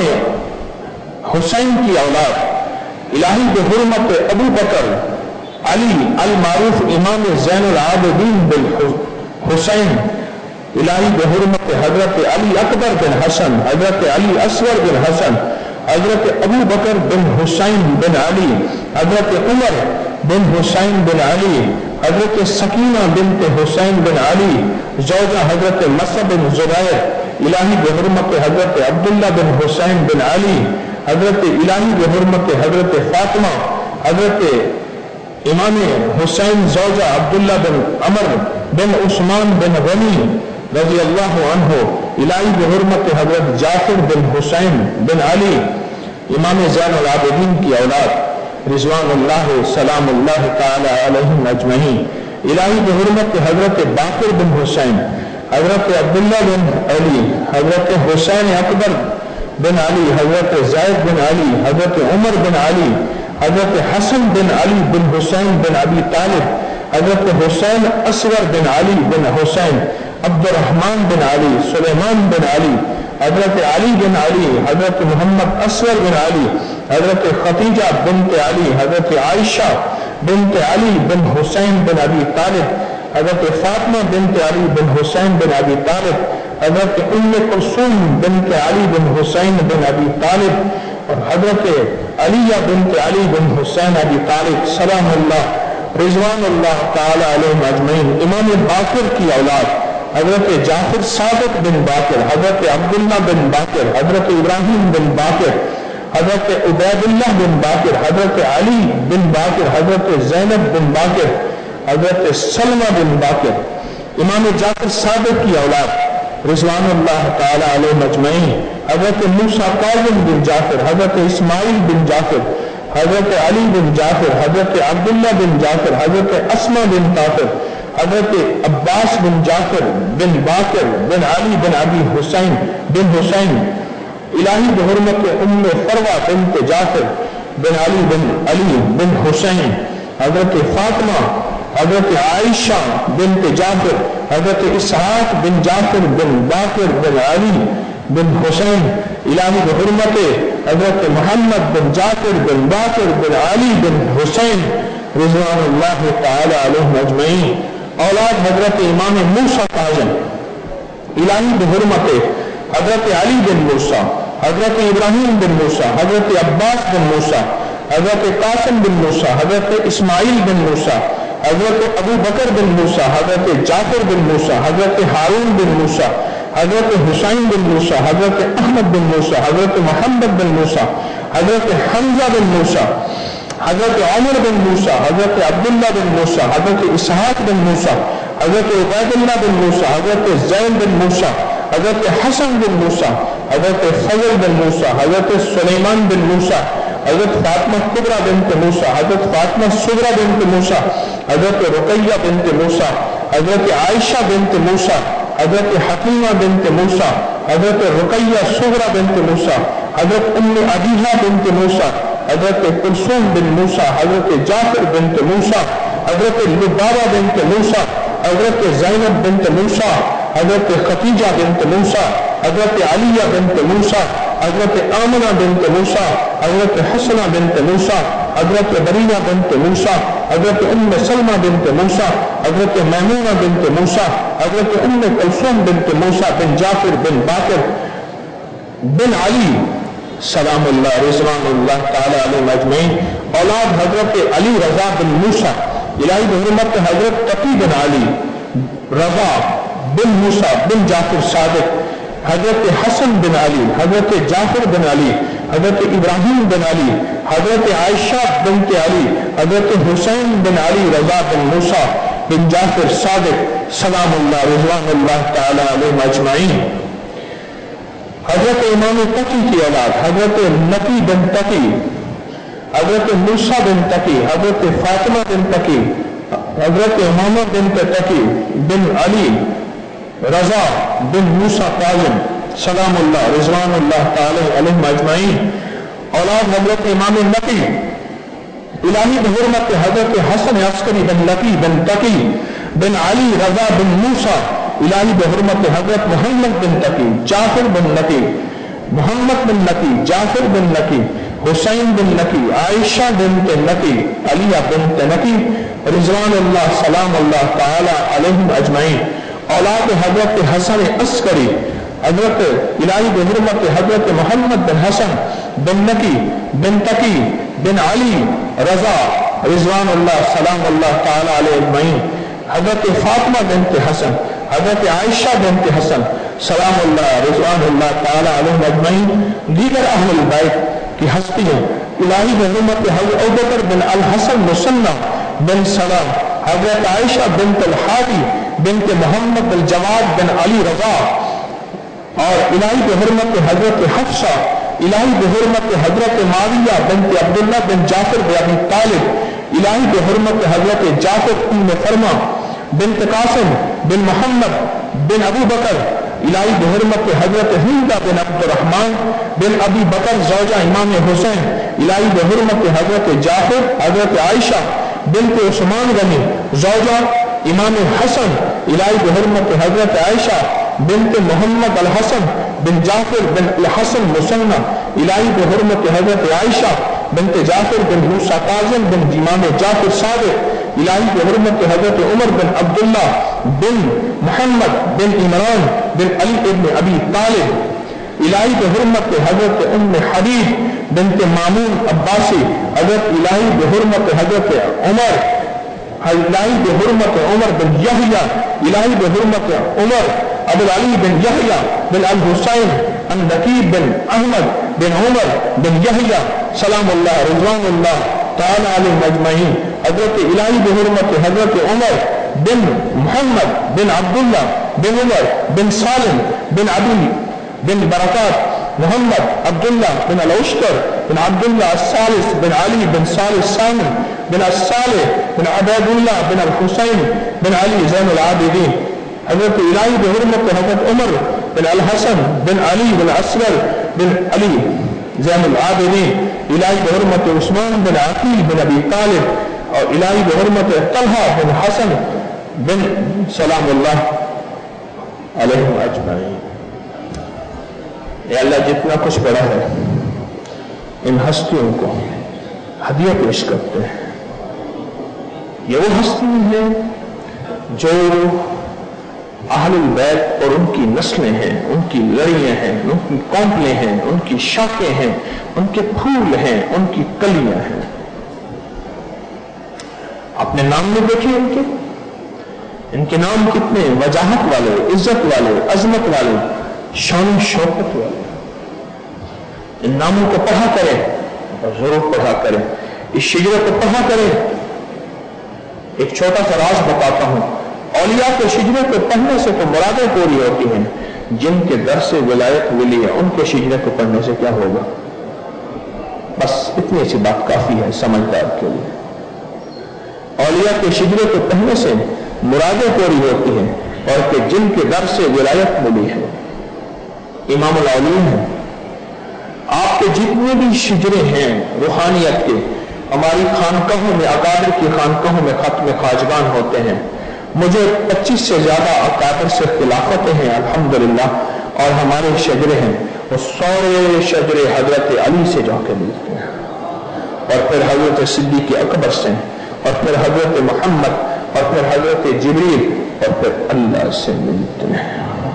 حسین کی اولاد الہی بحرمت ابو بکر علی المعروف امام زین العابدین بالحسین، الہی بحرمت حضرت علی اکبر بن حسن، حضرت علی اصغر بن حسن، حضرت ابو بکر بن حسین بن علی، حضرت عمر بن حسین بن علی، حضرت سکینہ بنت حسین بن علی زوجہ حضرت مصعب بن زبیر، الہی بحرمت حضرت عبداللہ بن حسین بن علی، حضرت الہی بحرمت حضرت فاطمہ، حضرت امام حسین زوجہ عبداللہ بن عمر بن عثمان بن غنی رضی اللہ عنہ، الہی بحرمت حضرت جعفر بن حسین بن علی امام زین العابدین کی اولاد رضوان اللہ سلام اللہ تعالی علیہم اجمعین. الہی بحرمت حضرت باقر بن حسین، حضرت عبداللہ بن علی، حضرت حسین اکبر بن علی، حضرت زید بن علی، حضرت عمر بن علی، حضرت حسن بن علی بن حسین بن ابی طالب، حضرت حسین اصغر بن علی بن حسین، عبد الرحمن بن علی، سلیمان بن علی، حضرت علی بن علی، حضرت محمد اصغر بن علی، حضرت خدیجہ بنت علی، حضرت عائشہ بنت علی بن حسین بن ابی طالب، حضرت فاطمہ بنت علی بن حسین بن ابی طالب، حضرت ام کلثوم بنت علی بن حسین بن ابی طالب اور حضرت علیہ بنت علی بن حسین ابی طالب سلام اللہ رضوان اللہ تعالی علیہم اجمعین. امام باقر کی اولاد حضرت جعفر صادق بن باقر، حضرت عبداللہ بن باقر، حضرت ابراہیم بن باقر، حضرت عبید اللہ بن باقر، حضرت علی بن باقر، حضرت زینب بن باقر، حضرت سلمہ بن باقر، امام جعفر صادق کی اولاد رضوان اللہ تعالی علیہ مجمعین، حضرت موسیٰ کاظم بن جعفر، حضرت اسماعیل بن جعفر، حضرت علی بن جعفر، حضرت عبداللہ بن جعفر، حضرت اسما بن طافر، حضرت عباس بن جعفر بن باقر بن علی بن ابی حسین بن حسین، الہی بحرمت ام فروہ بنت جعفر بن علی بن علی بن حسین، حضرت فاطمہ، حضرت عائشہ بنت جعفر، حضرت اسحاق بن جعفر بن باقر بن علی بن حسین، الہی بحرمت حضرت محمد بن جعفر بن باقر بن علی بن حسین رضوان اللہ تعالی علیہم اجمعین، اولاد حضرت امام موسیٰ کاظم، الہی بحرمت حضرت علی بن موسیٰ، حضرت ابراہیم بن موسیٰ، حضرت عباس بن موسیٰ، حضرت قاسم بن موسیٰ، حضرت اسماعیل بن موسیٰ، حضرت ابو بکر بن موسیٰ، حضرت جعفر بن موسیٰ، حضرت ہارون بن موسیٰ، حضرت حسین بن موسیٰ، حضرت احمد بن موسیٰ، حضرت محمد بن موسیٰ، حضرت حمزہ بن موسیٰ، حضرت عمر بن موسیٰ، حضرت عبداللہ بن موسیٰ، حضرت اسحاق بن موسیٰ، حضرت عبید اللہ بن موسیٰ، حضرت زین بن موسیٰ، حضرت حسن بن موسیٰ، حضرت فضل بن موسیٰ، حضرت سلیمان بن موسیٰ، حضرت فاطمہ کبریٰ بنت موسیٰ، حضرت فاطمہ صغریٰ بنت موسیٰ، حضرت رقیہ بنت موسیٰ، حضرت عائشہ بنت موسیٰ، حضرت حکیمہ بنت موسیٰ، حضرت رقیہ صغریٰ بنت موسیٰ، حضرت ام عبیہہ بنت موسیٰ، حضرت کلثوم بن موسیٰ، حضرت جعفر بنت موسیٰ، حضرت لبابہ بنت موسیٰ، حضرت زینب بنت موسیٰ، حضرت خدیجہ بنت موسیٰ، حضرت علیہ بنت موسیٰ، حضرت آمنہ بنت موسیٰ، حضرت حسنہ بنت موسیٰ، حضرت بریہ بنت موسیٰ، حضرت ام سلمہ بنت موسیٰ، حضرت میمونہ بنت موسیٰ، حضرت ام کلثوم بنت موسیٰ بن جعفر بن باقر بن علی سلام اللہ رضوان اللہ تعالی علیہ اجمعین، اولاد حضرت علی رضا بن موسیٰ، الہی بحرمت حضرت تقی بن علی رضا بن موسیٰ بن جعفر صادق، حضرت حسن بن علی، حضرت جعفر بن علی، حضرت ابراہیم بن علی، حضرت عائشہ بنت علی، حضرت حسین بن علی رضا بن موسیٰ بن جعفر صادق سلام اللہ رضوان اللہ تعالی علیہ اجمعین، حضرت امام تقی کی اولاد حضرت نقی بن تقی، حضرت موسیٰ بن تقی، حضرت فاطمہ بن تقی، حضرت امامہ بن تقی بن علی رضا بن موسیٰ کاظم سلام اللہ رضوان اللہ تعالی علیہ اجمعین، اولاد حضرت امام نقی، الہی بحرمت حضرت حسن عسکری بن لقی بن تقی بن علی رضا بن موسیٰ، الہی بحرمت حضرت محمد بن نقی، جعفر بن نقی، محمد بن نقی، جعفر بن نقی، حسین بن نقی، عائشہ بنت نقی، علیہ بنت نقی رضوان اللہ سلام اللہ تعالی علیہم اجمعین، اولاد حضرت حسن عسکری، حضرت الہی بحرمت حضرت محمد بن حسن بن نقی بن تقی بن علی رضا رضوان اللہ سلام اللہ تعالی علیہ اجمعین، حضرت فاطمہ بنت حسن، حضرت عائشہ بنت حسن سلام اللہ رضوان اللہ تعالی علیہ اجمعین، دیگر اہل البیت کی ہستیاں الہی بحرمت حضرت ابوبکر بن الحسن مصنع بن سلام، حضرت عائشہ بنت الحادی بنت محمد الجواد بن علی رضا، اور الہی بحرمت حضرت حفصہ، الہی بحرمت حضرت معاویہ بنت عبداللہ بن جعفر بن ابی طالب، الہی بحرمت حضرت جعفر ام فرما بنت قاسم بن محمد بن ابو بکر، الہی بحرمت حضرت ہندہ بن عبد الرحمن بن ابی بکر زوجہ امام حسین، الہی بحرمت حضرت جعفر، حضرت عائشہ بنت عثمان غنی زوجہ امام حسن، الہی بحرمت حضرت عائشہ بنت محمد الحسن بن جعفر بن الحسن مصنع، الہی بحرمت حضرت عائشہ بنت جعفر بن موسیٰ کاظم بن امام جعفر صادق، الہی بحرمت حضرت عمر بن عبداللہ بن محمد بن عمران بن علی ابن ابی طالب، الہی بحرمت حضرت ام حبیب بنت مامون عباسی، حضرت الہی بحرمت حضرت عمر، الہی بحرمت عمر بن یحییٰ، الہی بحرمت عمر ابو علی بن یحییٰ بن الحسین عن رقیب بن احمد بن عمر بن یحییٰ سلام اللہ رضوان اللہ تعالی علیہ مجمعین حضرت الہی بحرمت حضرت عمر بن محمد بن عبداللہ بن عمر بن سالم بن عبی بن برکات محمد عبداللہ بن الاشتر بن عبداللہ الثالث بن علی بن صالح الثانی بن الصالح بن عبید اللہ بن الحسین بن علی زین العابدین حضرت الہی بحرمت حضرت عمر بن الحسن بن علی بن اصغر بن علی زین العابدین الہی بحرمت عثمان بن عقیل بن ابی طالب اور الہی بحرمت طلحہ بن حسن بن سلام اللہ علیہم اجمعین. اے اللہ جتنا کچھ بڑا ہے ان ہستیوں کو ہدیہ پیش کرتے ہیں. یہ وہ ہستی ہیں جو اہل البیت اور ان کی نسلیں ہیں, ان کی لڑیاں ہیں, ان کی کونپلیں ہیں, ان کی شاخیں ہیں, ان کے پھول ہیں, ان کی کلیاں ہیں. اپنے نام میں دیکھیں ان کے ان کے نام کتنے وجاہت والے, عزت والے, عظمت والے, شان و شوکت والے. ان ناموں کو پڑھا کریں اور ضرور پڑھا کریں. اس شجرے کو پڑھا کریں. ایک چھوٹا سا راز بتاتا ہوں. اولیاء کے شجرے کو پڑھنے سے تو مرادیں پوری ہوتی ہیں. جن کے در سے ولایت ملی ہے ان کے شجرے کو پڑھنے سے کیا ہوگا؟ بس اتنی سی بات کافی ہے سمجھدار کے لیے. اولیاء کے شجرے کو پڑھنے سے مرادیں پوری ہوتی ہیں اور کہ جن کے در سے ولایت ملی ہے امام الاولیاء ہیں. آپ کے جتنے بھی شجرے ہیں روحانیت کے, ہماری خانقاہوں میں, اکابر کی خانقاہوں میں ختم خواجگان ہوتے ہیں. مجھے پچیس سے زیادہ اکابر سے خلافتیں ہیں الحمدللہ, اور ہمارے شجرے ہیں وہ سارے شجرے حضرت علی سے جا کے ملتے ہیں, اور پھر حضرت صدیق اکبر سے, اور پھر حضرت محمد, اور پھر حضرت جبریل, اور پھر اللہ سے ملتے ہیں.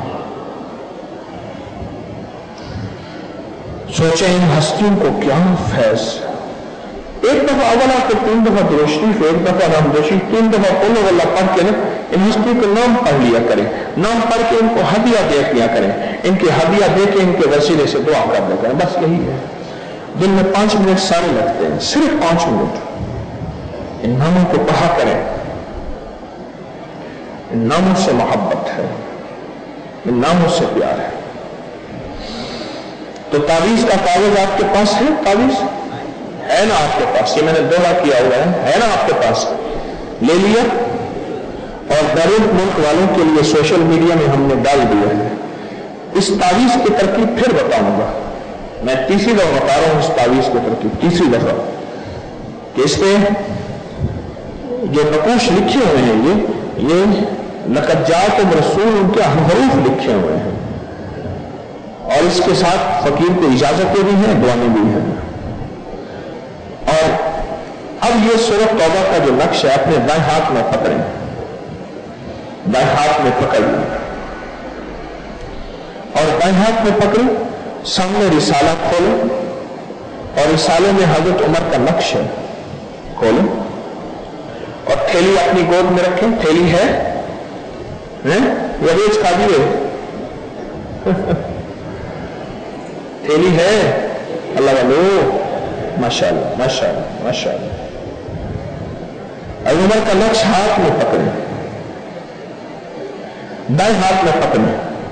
سوچیں ان ہستیوں کو کیا فیض. ایک دفعہ اولا کے تین دفعہ درشریف, ایک دفعہ رام درشریف, تین دفعہ قول واللہ پڑھ کے ان ہستیوں کے نام پڑھ لیا کریں. نام پڑھ کے ان کو ہدیہ دے دیا کریں. ان کے ہدیہ دے کے ان کے وسیلے سے دعا کر دیا کریں. بس یہی ہے. دن میں پانچ منٹ سارے لگتے ہیں, صرف پانچ منٹ. ان ناموں کو پڑھا کریں. ان ناموں سے محبت ہے, ان ناموں سے پیار ہے. تو تعویذ کا کاغذ آپ کے پاس ہے؟ تعویذ ہے نا آپ کے پاس؟ یہ میں نے دوہرا کیا ہوا ہے, ہے نا آپ کے پاس؟ لے لیا. اور بیرون ملک والوں کے لیے سوشل میڈیا میں ہم نے ڈال دیا ہے. اس تعویذ کی ترکیب پھر بتاؤں گا. میں تیسری دفعہ بتا رہا ہوں اس تعویذ کی ترکیب, تیسری دفعہ, کہ اس پہ جو نقوش لکھے ہوئے ہیں یہ یہ لقد جاءکم رسول ان کے حروف لکھے ہوئے ہیں, اور اس کے ساتھ فقیر کو اجازتیں بھی ہیں, دعائیں بھی ہیں. اور اب یہ سورۃ توبہ کا جو نقش ہے اپنے دائیں ہاتھ میں پکڑیں, دائیں ہاتھ میں پکڑ لیں, اور دائیں ہاتھ میں پکڑیں, سامنے رسالہ کھولیں, اور رسالے میں حضرت عمر کا نقش ہے, کھولیں, اور تھیلی اپنی گود میں رکھیں. تھیلی ہے یہ ریچ کھا دیے تھیلی ہے, اللہ والو, ماشاء اللہ ماشاء اللہ ماشاء اللہ. عمر کا نقش ہاتھ میں پکڑیں, دائیں ہاتھ میں پکڑیں.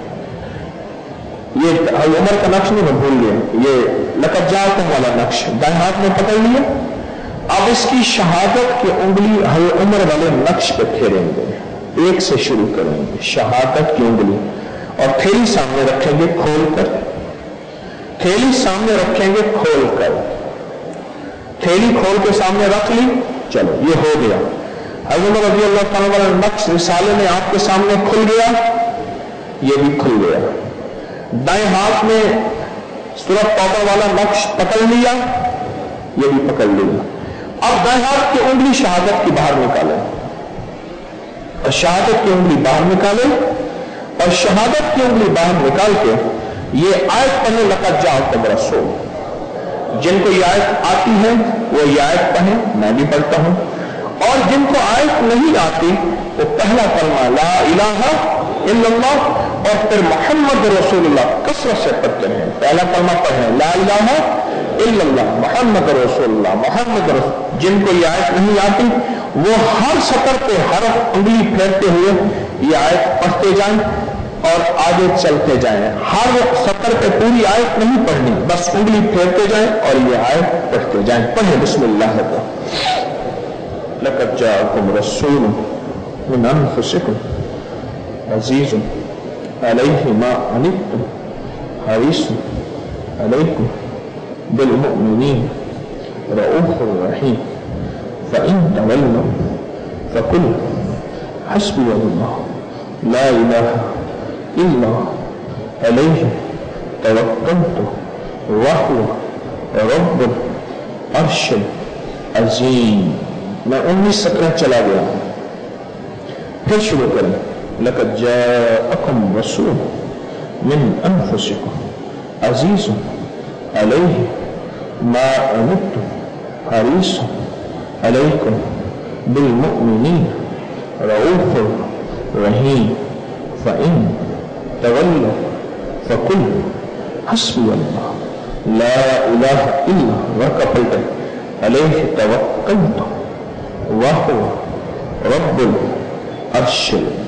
یہ عمر کا نقش نہیں, میں بھول گیا, یہ لقد جاءکم والا نقش دائیں ہاتھ میں پکڑ لیا. اب اس کی شہادت کی انگلی عمر والے نقش پہ پھیریں گے, ایک سے شروع کریں گے شہادت کی انگلی, اور تھیلی سامنے رکھیں گے کھول کر, تھیلی سامنے رکھیں گے کھول کر. تھیلی کھول کے سامنے رکھ لی, چلو یہ ہو گیا. حضرت رضی اللہ تعالیٰ والا نقش رسالے میں آپ کے سامنے کھل گیا, یہ بھی کھل گیا. دائیں ہاتھ میں سورۃ توبہ والا نقش پکڑ لیا, یہ بھی پکڑ لیا. اب دائیں ہاتھ کی انگلی شہادت کی باہر نکالے, اور شہادت کی انگلی باہر نکالے, اور شہادت کی انگلی باہر نکال کے یہ آیت پڑھیں, لقد جاءکم رسول. جن کو یہ آیت آتی ہے وہ یہ آیت پڑھیں, میں بھی پڑھتا ہوں. اور جن کو آیت نہیں آتی وہ پہلا کلمہ لا الہ الا اللہ اور پھر محمد رسول اللہ کثرت سے پڑھتے ہیں. پہلا کلمہ پڑھیں لا الہ الا اللہ محمد رسول اللہ محمد رسول. جن کو یہ آیت نہیں آتی وہ ہر سطر پہ حرف انگلی پھیرتے ہوئے یہ آیت پڑھتے جائیں اور آگے چلتے جائیں. ہر سطر پہ پوری آیت نہیں پڑھنی, بس انگلی پھیرتے جائیں اور یہ آیت پڑھتے جائیں. پڑھیں بسم اللہ الرحمن لقد جاءکم رسول من انفسکم عزیز علیہ ما عنتم حریص علیکم بالمؤمنین رؤوف رحیم فإن تولوا فقل حسبی اللہ لا الہ الا علیہ توکلت وہو رب العرش العظیم. میں انیس سطرہ چلا گیا ہوں, پھر شروع کریں. لقد جاءکم رسول من انفسکم عزیز علیہ ما عنتم حریص علیکم بالمؤمنین رؤوف رحیم فإن تولوا فقل حسبی اللہ لا الہ الا وکا پلٹے علیہ توکلت وہو رب العرش.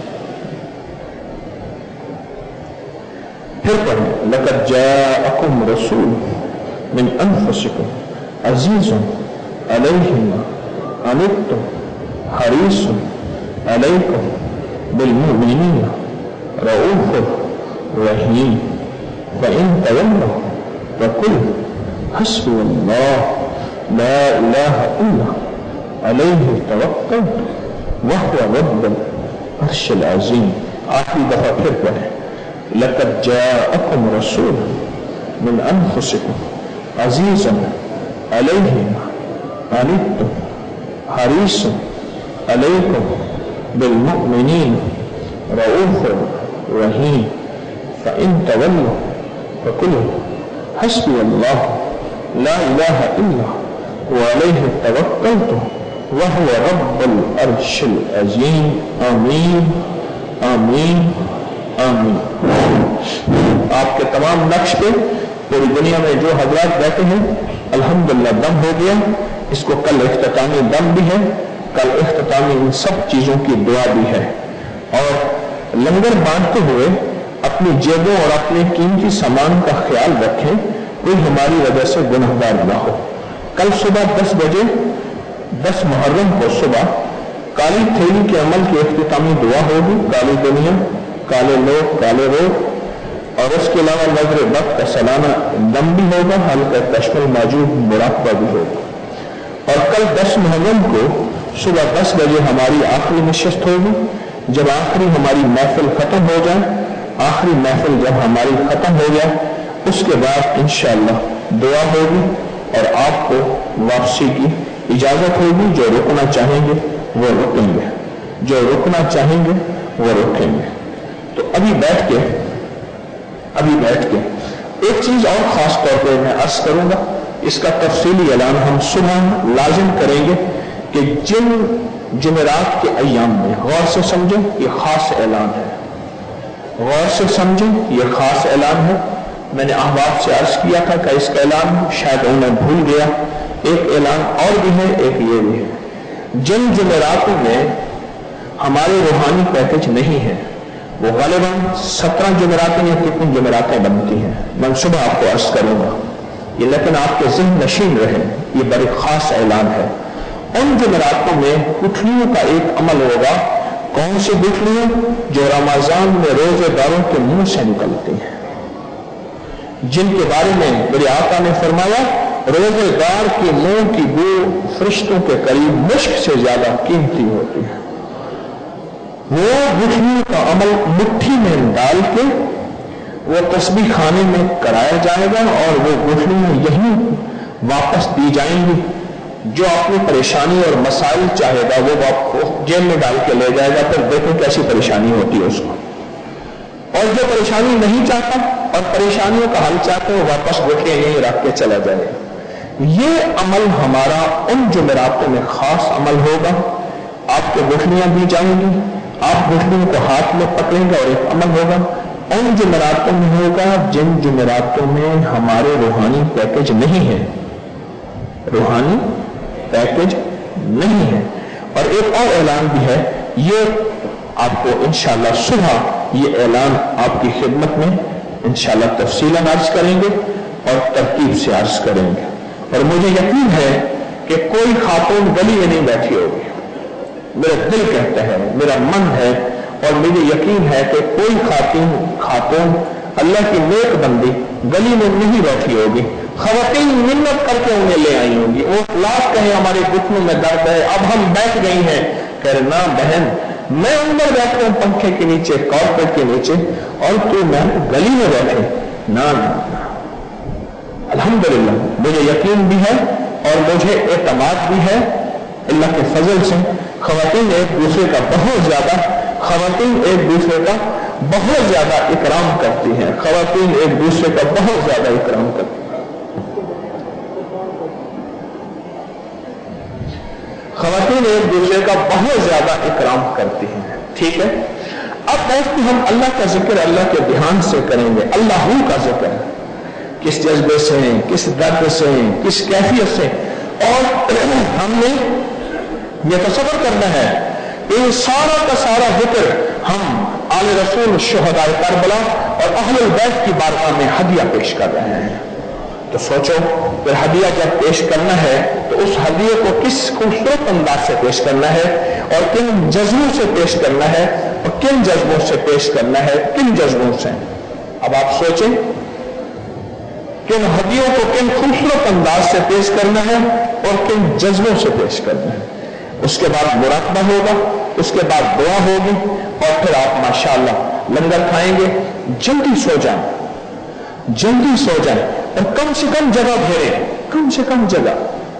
پھر پڑھیں لقد جاءکم رسول من انفسکم عزیز علیہ ما عنتم حریص علیکم بالمؤمنین رؤوف رحیم فإن تولوا فقل حسبی اللہ لا الہ الا علیہ توکلت وہو رب العرش العظیم. آخری دفعہ پھر پڑھیں لقد جاءکم رسول من انفسکم عزیز علیہ ما عنتم حریص علیکم بالمؤمنین رؤوف رحیم فإن تولوا فقل حسبی اللہ لا الہ الا وعلیہ توکلت وہو رب العرش العظیم. آمین آمین آمین. آپ کے تمام نقش پہ پوری دنیا میں جو حضرات بیٹھے ہیں الحمدللہ دم ہو گیا. اس کو کل اختتامی دم بھی ہے, کل اختتامی ان سب چیزوں کی دعا بھی ہے. اور لنگر بانٹتے ہوئے اپنی جیبوں اور اپنے قیمتی سامان کا خیال رکھیں, کوئی ہماری وجہ سے گنہگار نہ ہو. کل صبح دس بجے دس محرم کو صبح کالی تھیلی کے عمل کی اختتامی دعا ہوگی. کالی دنیا کالے لوگ کالے روگ, اور اس کے علاوہ نظر بد کا سالانہ دم بھی ہوگا, حلقہ کشف الموجود مراقبہ بھی ہوگا. اور کل دس محرم کو صبح دس بجے ہماری آخری نشست ہوگی. جب آخری ہماری محفل ختم ہو جائے, آخری محفل جب ہماری ختم ہو جائے, اس کے بعد انشاءاللہ دعا ہوگی اور آپ کو واپسی کی اجازت ہوگی. جو رکنا چاہیں گے وہ رکیں گے, جو رکنا چاہیں گے وہ رکیں گے. تو ابھی بیٹھ کے ابھی بیٹھ کے ایک چیز اور خاص طور پہ میں عرض کروں گا, اس کا تفصیلی اعلان ہم صبح لازم کریں گے کہ جن جمعرات کے ایام میں, غور سے سمجھیں یہ خاص اعلان ہے, غور سے سمجھیں یہ خاص اعلان ہے. میں نے احباب سے عرض کیا تھا کہ اس کا اعلان شاید انہیں بھول گیا. ایک اعلان اور بھی ہے, ایک یہ بھی ہے. جن جمعراتوں میں ہمارے روحانی پیکج نہیں ہے وہ غالباً سترہ جمعراتیں یا کتنی جمعراتیں بنتی ہیں, میں صبح آپ کو عرض کروں گا یہ, لیکن آپ کے ذہن نشین رہے, یہ بڑی خاص اعلان ہے. ان جمعراتوں میں گٹھلیوں کا ایک عمل ہوگا. کون سی گٹھلیاں؟ جو رمضان میں روزے داروں کے منہ سے نکلتی ہیں, جن کے بارے میں میرے آقا نے فرمایا روزے دار کے منہ کی بو فرشتوں کے قریب مشک سے زیادہ قیمتی ہوتی ہے. وہ گٹھلیوں کا عمل مٹھی میں ڈال کے وہ تسبیح خانے میں کرایا جائے گا اور وہ گٹھلیاں یہیں واپس دی جائیں گی. جو اپنی پریشانی اور مسائل چاہے گا وہ جیب میں ڈال کے لے جائے گا, پھر دیکھو کیسی پریشانی ہوتی ہے اس کو. اور جو پریشانی نہیں چاہتا اور پریشانیوں کا حل چاہتے وہ واپس گٹھلیاں یہیں رکھ کے چلا جائے. یہ عمل ہمارا ان جمعراتوں میں خاص عمل ہوگا. آپ کو گٹھلیاں دی جائیں گی, آپ گٹھلیوں کو ہاتھ میں پکڑیں گے اور ایک عمل ہوگا ان جمعراتوں میں ہوگا جن جمعراتوں میں ہمارے روحانی پیکج نہیں ہے، روحانی پیکج نہیں ہے۔ اور ایک اور اعلان بھی ہے، یہ آپ کو انشاءاللہ صبح یہ اعلان آپ کی خدمت میں انشاءاللہ تفصیلاً عرض کریں گے اور ترتیب سے عرض کریں گے۔ اور مجھے یقین ہے کہ کوئی خاتون گلی میں نہیں بیٹھی ہوگی، میرا دل کہتا ہے، میرا من ہے اور مجھے یقین ہے کہ کوئی خاتون خاتون اللہ کی نیک بندی گلی میں نہیں بیٹھی ہوگی، خواتین منت کر کے انہیں لے آئی ہوں گی۔ وہ لاکھ کہیں ہمارے گھٹنوں میں درد ہے، اب ہم بیٹھ گئی ہیں، کہہ رہے نا بہن میں اندر بیٹھتا ہوں پنکھے کے نیچے، کارپیٹ کے نیچے، اور تو میں گلی میں بیٹھے نا نا الحمدللہ مجھے یقین بھی ہے اور مجھے اعتماد بھی ہے اللہ کے فضل سے، خواتین ایک دوسرے کا بہت زیادہ خواتین ایک دوسرے کا بہت زیادہ اکرام کرتی ہیں، خواتین ایک دوسرے کا بہت زیادہ اکرام کرتی ہیں، خواتین ایک دوسرے کا بہت زیادہ اکرام کرتی ہیں۔ ٹھیک ہے، اب بیٹھ کے ہم اللہ کا ذکر اللہ کے دھیان سے کریں گے، اللہ کا ذکر کس جذبے سے، کس درد سے، کس کیفیت سے، اور ہم نے یہ تصور کرنا ہے کہ سارا کا سارا ذکر ہم آل رسول شہداء کربلا اور اہل البیت کی بارگاہ میں ہدیہ پیش کر رہے ہیں۔ تو سوچو پھر ہدیہ جب پیش کرنا ہے تو اس ہدیے کو کس خوبصورت انداز سے پیش کرنا ہے اور کن جذبوں سے پیش کرنا ہے، اور کن جذبوں سے پیش کرنا ہے، کن جذبوں سے۔ اب آپ سوچیں کن ہدیوں کو کن خوبصورت انداز سے پیش کرنا ہے اور کن جذبوں سے پیش کرنا ہے۔ اس کے بعد مراقبہ ہوگا، اس کے بعد دعا ہوگی، اور پھر آپ ماشاءاللہ لنگر کھائیں گے۔ جلدی سو جائیں، جلدی سو جائیں، اور کم سے کم جگہ گھیریں، کم سے کم جگہ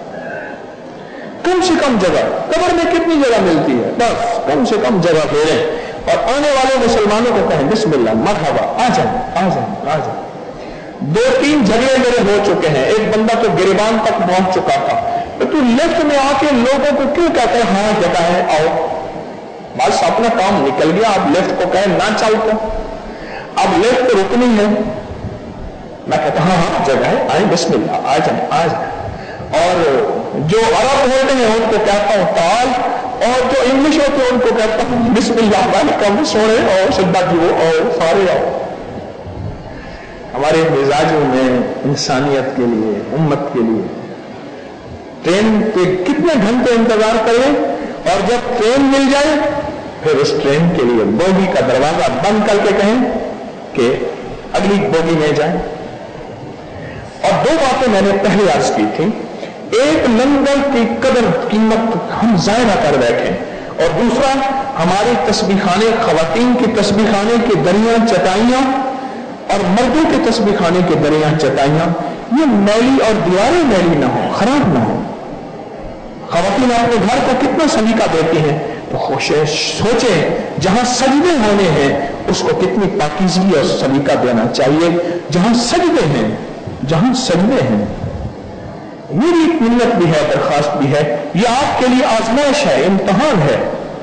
کم سے کم جگہ قبر میں کتنی جگہ ملتی ہے، بس کم سے کم جگہ گھیریں، اور آنے والے مسلمانوں کو کہیں بسم اللہ مرحبا، آ جائیں آ جائیں آ جائیں۔ دو تین جگہ میرے ہو چکے ہیں، ایک بندہ تو گریبان تک پہنچ چکا تھا، تو لفٹ میں آ کے لوگوں کو کیوں کہتے ہیں ہاں جگہ ہے آؤ، بس اپنا کام نکل گیا، اب لفٹ کو کہیں نہ چلتا، اب لفٹ رکنی ہے، میں کہتا ہاں ہاں جگہ ہے، آئیں بسم اللہ آ جائیں آ جائیں۔ اور جو عرب ہوتے ہیں ان کو کہتا ہوں تعال، اور جو انگلش ہوتے ہیں ان کو کہتا ہوں بسم اللہ ویلکم، سونے اور سدا جو اور سارے آؤ۔ ہمارے مزاجوں میں انسانیت کے لیے، امت کے لیے ٹرین کے کتنے گھنٹے انتظار کریں، اور جب ٹرین مل جائے پھر اس ٹرین کے لیے بوگی کا دروازہ بند کر کے کہیں کہ اگلی بوگی میں جائیں۔ اور دو باتیں میں نے پہلے عرض کی تھی، ایک لنگر کی قدر قیمت ہم ضائع نہ کر بیٹھے، اور دوسرا ہمارے تسبیح خانے، خواتین کے تسبیح خانے کے درمیان چٹائیاں اور مردوں کے تسبیح خانے کے درمیان چٹائیاں یہ میلی اور دیواریں میلی نہ ہو، خراب نہ ہو۔ خواتین اپنے گھر کو کتنا سلیقہ دیتی ہیں، تو خوشش سوچیں جہاں سجدے ہونے ہیں اس کو کتنی پاکیزگی اور سلیقہ دینا چاہیے، جہاں سجدے ہیں جہاں سجدے ہیں۔ میری ایک منت بھی ہے، درخواست بھی ہے، یہ آپ کے لیے آزمائش ہے، امتحان ہے۔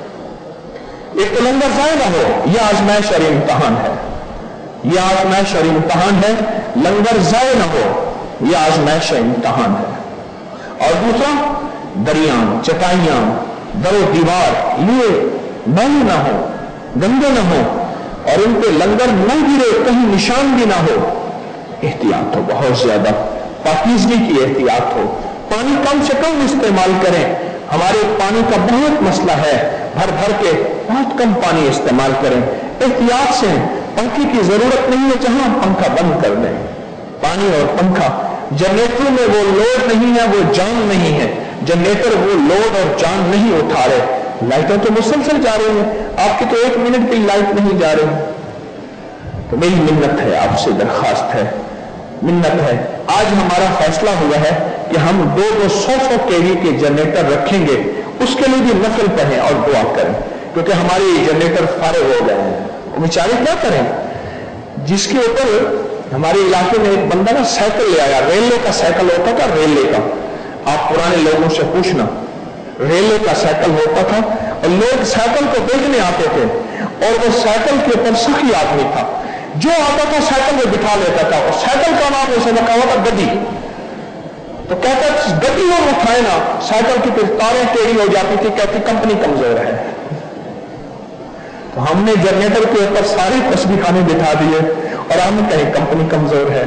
ایک تو لنگر ضائع نہ ہو، یہ آزمائش اور امتحان ہے، یہ آزمائش اور امتحان ہے، لنگر ضائع نہ ہو، یہ آزمائش اور امتحان ہے۔ اور دوسرا دریاں، چٹائیاں، در و دیوار یہ میلے نہ ہو، گندے نہ ہو، اور ان پہ لنگر نہ گرے، کہیں نشان بھی نہ ہو۔ احتیاط ہو، بہت زیادہ پاکیزگی کی احتیاط ہو، پانی کم سے کم استعمال کریں، ہمارے پانی کا بہت مسئلہ ہے، بھر بھر کے بہت کم پانی استعمال کریں، احتیاط سے، پنکھے کی ضرورت نہیں ہے جہاں پنکھا بند کر دیں۔ پانی اور پنکھا جنریٹر میں وہ لوڈ نہیں ہے، وہ جان نہیں ہے، جنریٹر وہ لوڈ اور جان نہیں اٹھا رہے، لائٹیں تو مسلسل جا رہی ہیں، آپ کی تو ایک منٹ کی لائٹ نہیں جا رہی۔ تو میری منت ہے، آپ سے درخواست ہے، منت ہے، آج ہمارا فیصلہ ہوا ہے کہ ہم دو دو سو سو کے وی کے جنریٹر رکھیں گے، اس کے لیے بھی نفل پڑھیں اور دعا کریں، کیونکہ ہمارے جنریٹر فارغ ہو گئے ہیں۔ وہ بیچارے کیا کریں؟ جس کے اوپر ہمارے علاقے میں ایک بندہ نا سائیکل لے آیا، ریلے کا سائیکل ہوتا تھا، ریلے کا، آپ پرانے لوگوں سے پوچھنا، ریلے کا سائیکل ہوتا تھا، اور لوگ سائیکل کو دیکھنے آتے تھے، اور وہ سائیکل کے اوپر سخی آدمی تھا، جو آتا تھا سائیکل میں بٹھا لیتا تھا، اور سائیکل کا نام اسے رکھا ہوا تھا گدی. تو کہتا گدی ہم اٹھائے نا، سائیکل کی پھر تاریں ٹیڑھی ہو جاتی تھی، کہتی کمپنی کمزور ہے. تو ہم نے جنریٹر کے اوپر سارے تسبیح خانے بٹھا دیے اور ہم نے کہیں کمپنی کمزور ہے.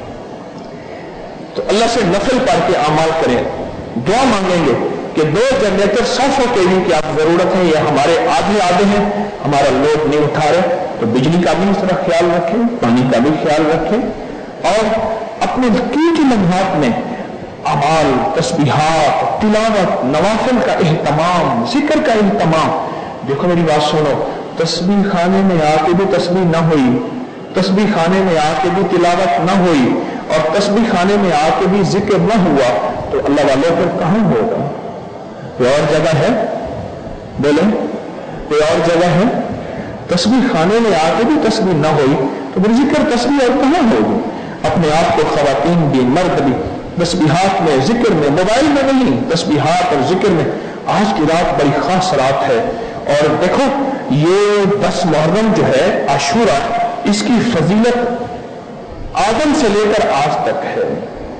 تو اللہ سے نفل پڑھ کے اعمال کریں، دعا مانگیں گے کہ دو جنریٹر سو سو کے وی کی آپ ضرورت ہے، یہ ہمارے آدھے آدھے ہیں، ہمارا لوڈ نہیں اٹھا رہے، تو بجلی کا بھی اس طرح خیال رکھیں، پانی کا بھی خیال رکھیں، اور اپنے قیمتی لمحات میں اعمال، تسبیحات، تلاوت، نوافل کا اہتمام، ذکر کا اہتمام. دیکھو میری بات سنو، تسبیح خانے میں آ کے بھی تسبیح نہ ہوئی، تسبیح خانے میں آ کے بھی تلاوت نہ ہوئی، اور تسبیح خانے میں آ کے بھی ذکر نہ ہوا، تو اللہ والوں پر کہاں ہوگا؟ کوئی اور جگہ ہے؟ بولیں، کوئی اور جگہ ہے؟ تسبیح خانے میں آ کے بھی تسبیح نہ ہوئی تو پھر ذکر تسبیح اور کہاں ہوگی؟ اپنے آپ کو خواتین بھی مرد بھی تسبیحات میں، ذکر میں، موبائل میں نہیں، تسبیحات اور ذکر میں. آج کی رات بڑی خاص رات ہے، اور دیکھو یہ دس محرم جو ہے عاشورہ، اس کی فضیلت آدم سے لے کر آج تک ہے.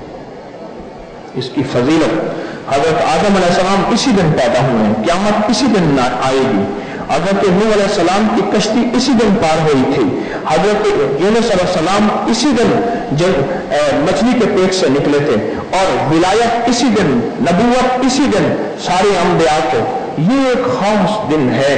اس کی فضیلت، حضرت آدم علیہ السلام اسی دن پیدا ہوئے ہیں، قیامت اسی دن آئے گی. حضرت نوح علیہ السلام کی کشتی اسی دن پار ہوئی تھی. حضرت یونس علیہ السلام اسی دن جب مچھلی کے پیٹ سے نکلے تھے، اور ولایت اسی دن، نبوت اسی دن، سارے انبیاء کو. یہ ایک خاص دن ہے.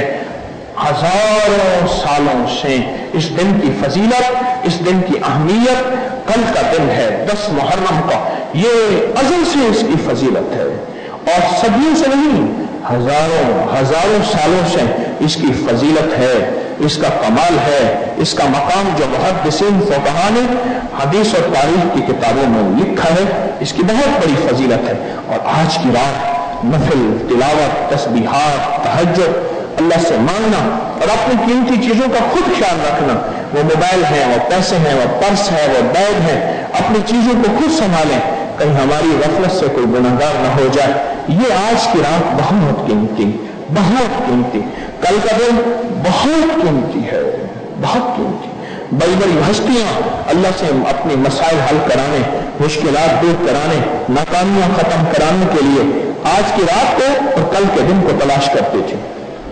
ہزاروں سالوں سے اس دن کی فضیلت، اس دن کی اہمیت، کل کا دن ہے دس محرم کا، یہ ازل سے اس کی فضیلت ہے، اور صدیوں سے نہیں، ہزاروں ہزاروں سالوں سے اس کی فضیلت ہے، اس کا کمال ہے، اس کا مقام جو محدثین فقہا نے حدیث اور تاریخ کی کتابوں میں لکھا ہے، اس کی بہت بڑی فضیلت ہے. اور آج کی رات نفل، تلاوت، تسبیحات، تہجد، اللہ سے مانگنا، اور اپنی قیمتی چیزوں کا خود خیال رکھنا. وہ موبائل ہے، وہ پیسے ہیں، وہ پرس ہے، وہ بیگ ہے، اپنی چیزوں کو خود سنبھالیں، کہیں ہماری غفلت سے کوئی گناہگار نہ ہو جائے. یہ آج کی رات بہت قیمتی، بہت قیمتی، کل کا دن بہت قیمتی ہے، بہت قیمتی. بڑی بڑی ہستیاں اللہ سے اپنے مسائل حل کرانے، مشکلات دور کرانے، ناکامیاں ختم کرانے کے لیے آج کی رات کو اور کل کے دن کو تلاش کرتے تھے.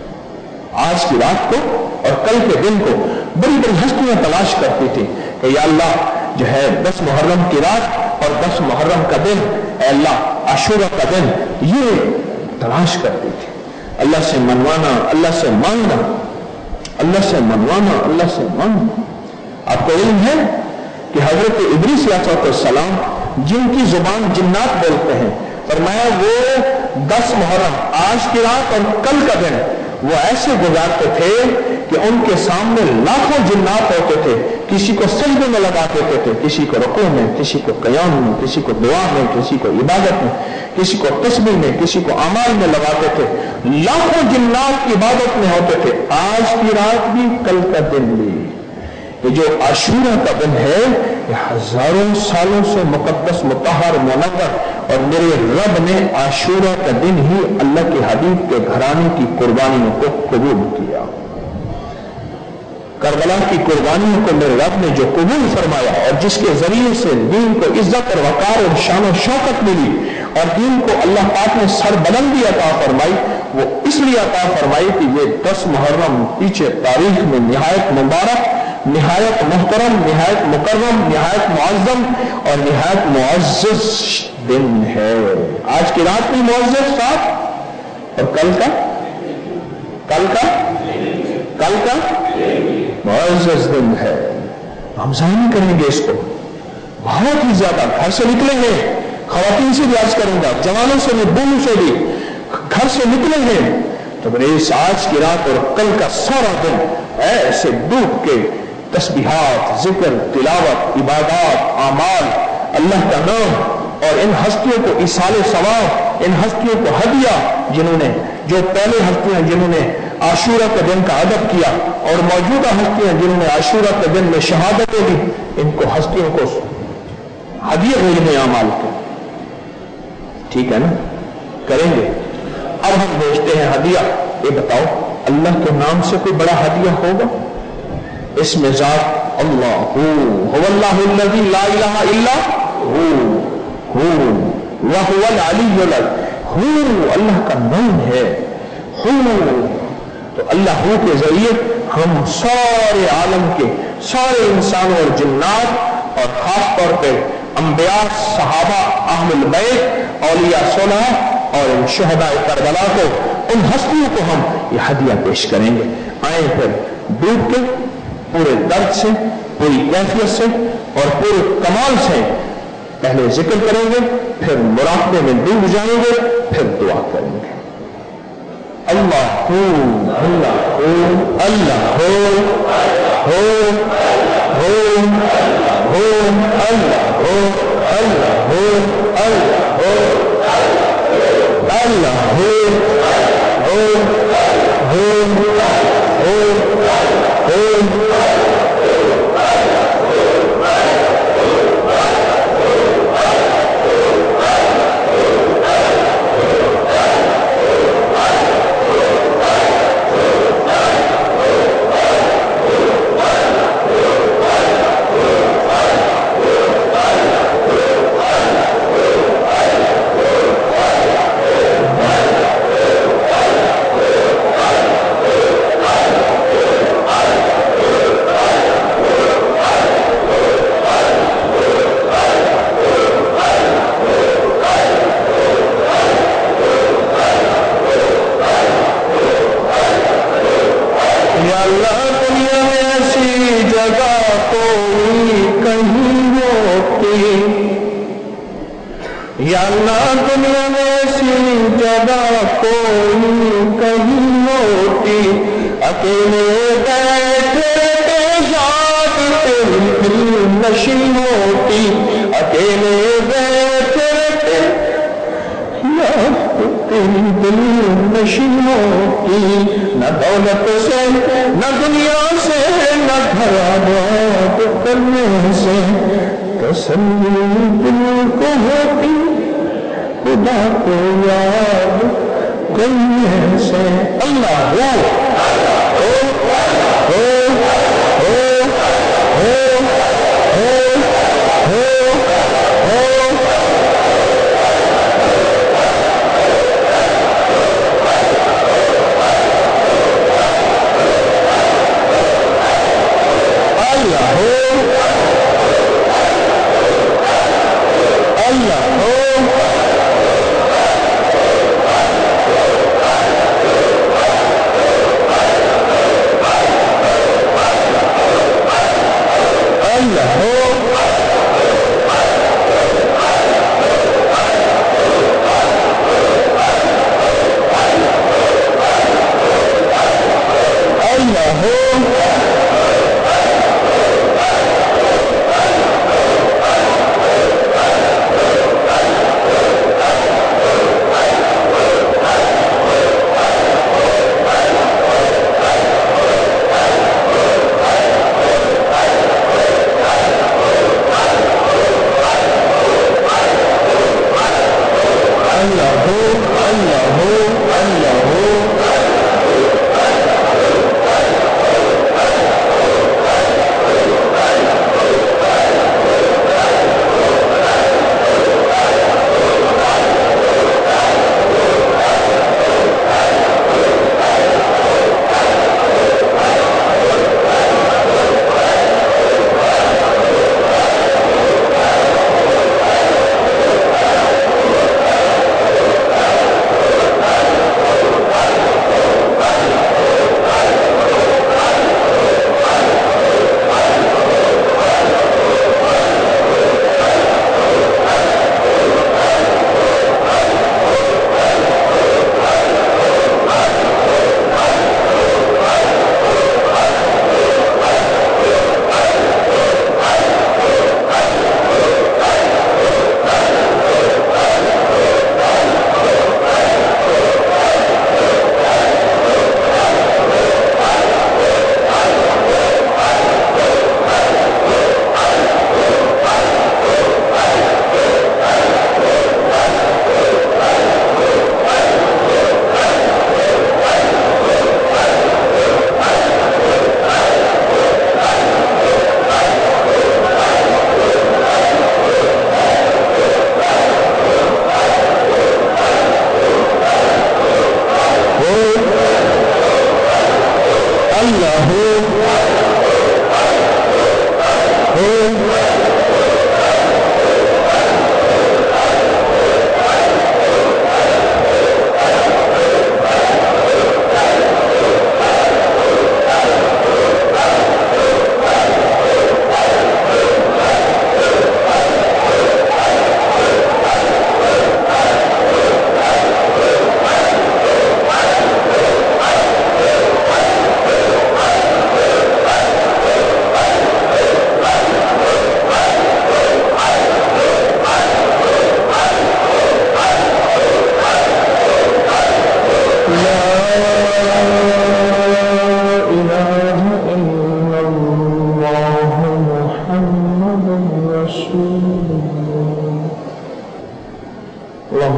آج کی رات کو اور کل کے دن کو بڑی بڑی ہستیاں تلاش کرتی تھی کہ یا اللہ جو ہے دس محرم کی رات اور دس محرم کا دن، اے اللہ عاشورہ کا دن، یہ تلاش کرتی تھی. اللہ سے منوانا، اللہ سے مانگنا، اللہ سے منوانا، اللہ سے مانگنا. آپ کو علم ہے کہ حضرت ادریس علیہ السلام جن کی زبان جنات بولتے ہیں، فرمایا وہ دس محرم، آج کی رات اور کل کا دن وہ ایسے گزارتے تھے کہ ان کے سامنے لاکھوں جنات ہوتے تھے، کسی کو سجدے میں لگا دیتے تھے، کسی کو رکوع میں، کسی کو قیام میں، کسی کو دعا میں، کسی کو عبادت میں، کسی کو تسبیح میں، کسی کو اعمال میں لگاتے تھے. لاکھوں جنات کی عبادت میں ہوتے تھے. آج کی رات بھی، کل کا دن بھی. یہ جو عاشورہ کا دن ہے، یہ ہزاروں سالوں سے مقدس، مطہر، منور، اور میرے رب نے عاشورہ کا دن ہی اللہ کے حبیب کے گھرانے کی قربانیوں کو قبول کیا. کربلا کی قربانیوں کو میرے رب نے جو قبول فرمایا، اور جس کے ذریعے سے دین کو عزت اور وقار اور شان و شوکت ملی، اور دین کو اللہ پاک نے سر بلندی عطا فرمائی، وہ اس لیے عطا فرمائی کہ یہ دس محرم پیچھے تاریخ میں نہایت مبارک، نہایت محترم، نہایت مکرم، نہایت معظم اور نہایت معزز دن ہے. آج کی رات بھی معزز ساتھ، اور کل کا کل کا کل کا معزز دن ہے. ہم ضائع نہیں کریں گے اس کو، بہت ہی زیادہ. گھر سے نکلیں گے، خواتین سے بھی عرض کروں گا، جوانوں سے بھی، بوڑھوں سے بھی، گھر سے نکلیں گے تو میرے اس آج کی رات اور کل کا سارا دن ایسے ڈوب کے تسبیحات، ذکر، تلاوت، عبادات، اعمال، اللہ کا نام، اور ان ہستیوں کو ایصال ثواب، ان ہستیوں کو ہدیہ، جنہوں نے جو پہلے ہستیاں جنہوں نے عاشورہ کے دن کا ادب کیا، اور موجودہ ہستیاں جنہوں نے عاشورہ کے دن میں شہادتیں دی، ان کو ہستیوں کو ہدیہ بھیجنے اعمال کے. ٹھیک ہے نا؟ کریں گے. اب ہم بھیجتے ہیں ہدیہ. یہ بتاؤ اللہ کے نام سے کوئی بڑا ہدیہ ہوگا؟ اس میں ذات اللہ ہو هو اللہ الذی لا الہ الا ہو ہو وهو العلی العظیم ہو اللہ کا نام ہے ہو. تو اللہ ہو کے ذریعے ہم سارے عالم کے سارے انسانوں اور جنات اور خاص طور پہ انبیاء صحابہ اہل البیت اولیاء صالح اور ان شہداء کربلا کو ان ہستیوں کو ہم یہ ہدیہ پیش کریں گے. آئیں پھر ڈوب کے پورے درد سے پوری کیفیت سے اور پورے کمال سے پہلے ذکر کریں گے پھر مراقبے میں ڈوب جائیں گے پھر دعا کریں گے. اللہ ہو اللہ ہو اللہ ہو ہو ہو ہو اللہ ہو اللہ ہو اللہ ہو اللہ ہو ہو ہو ہو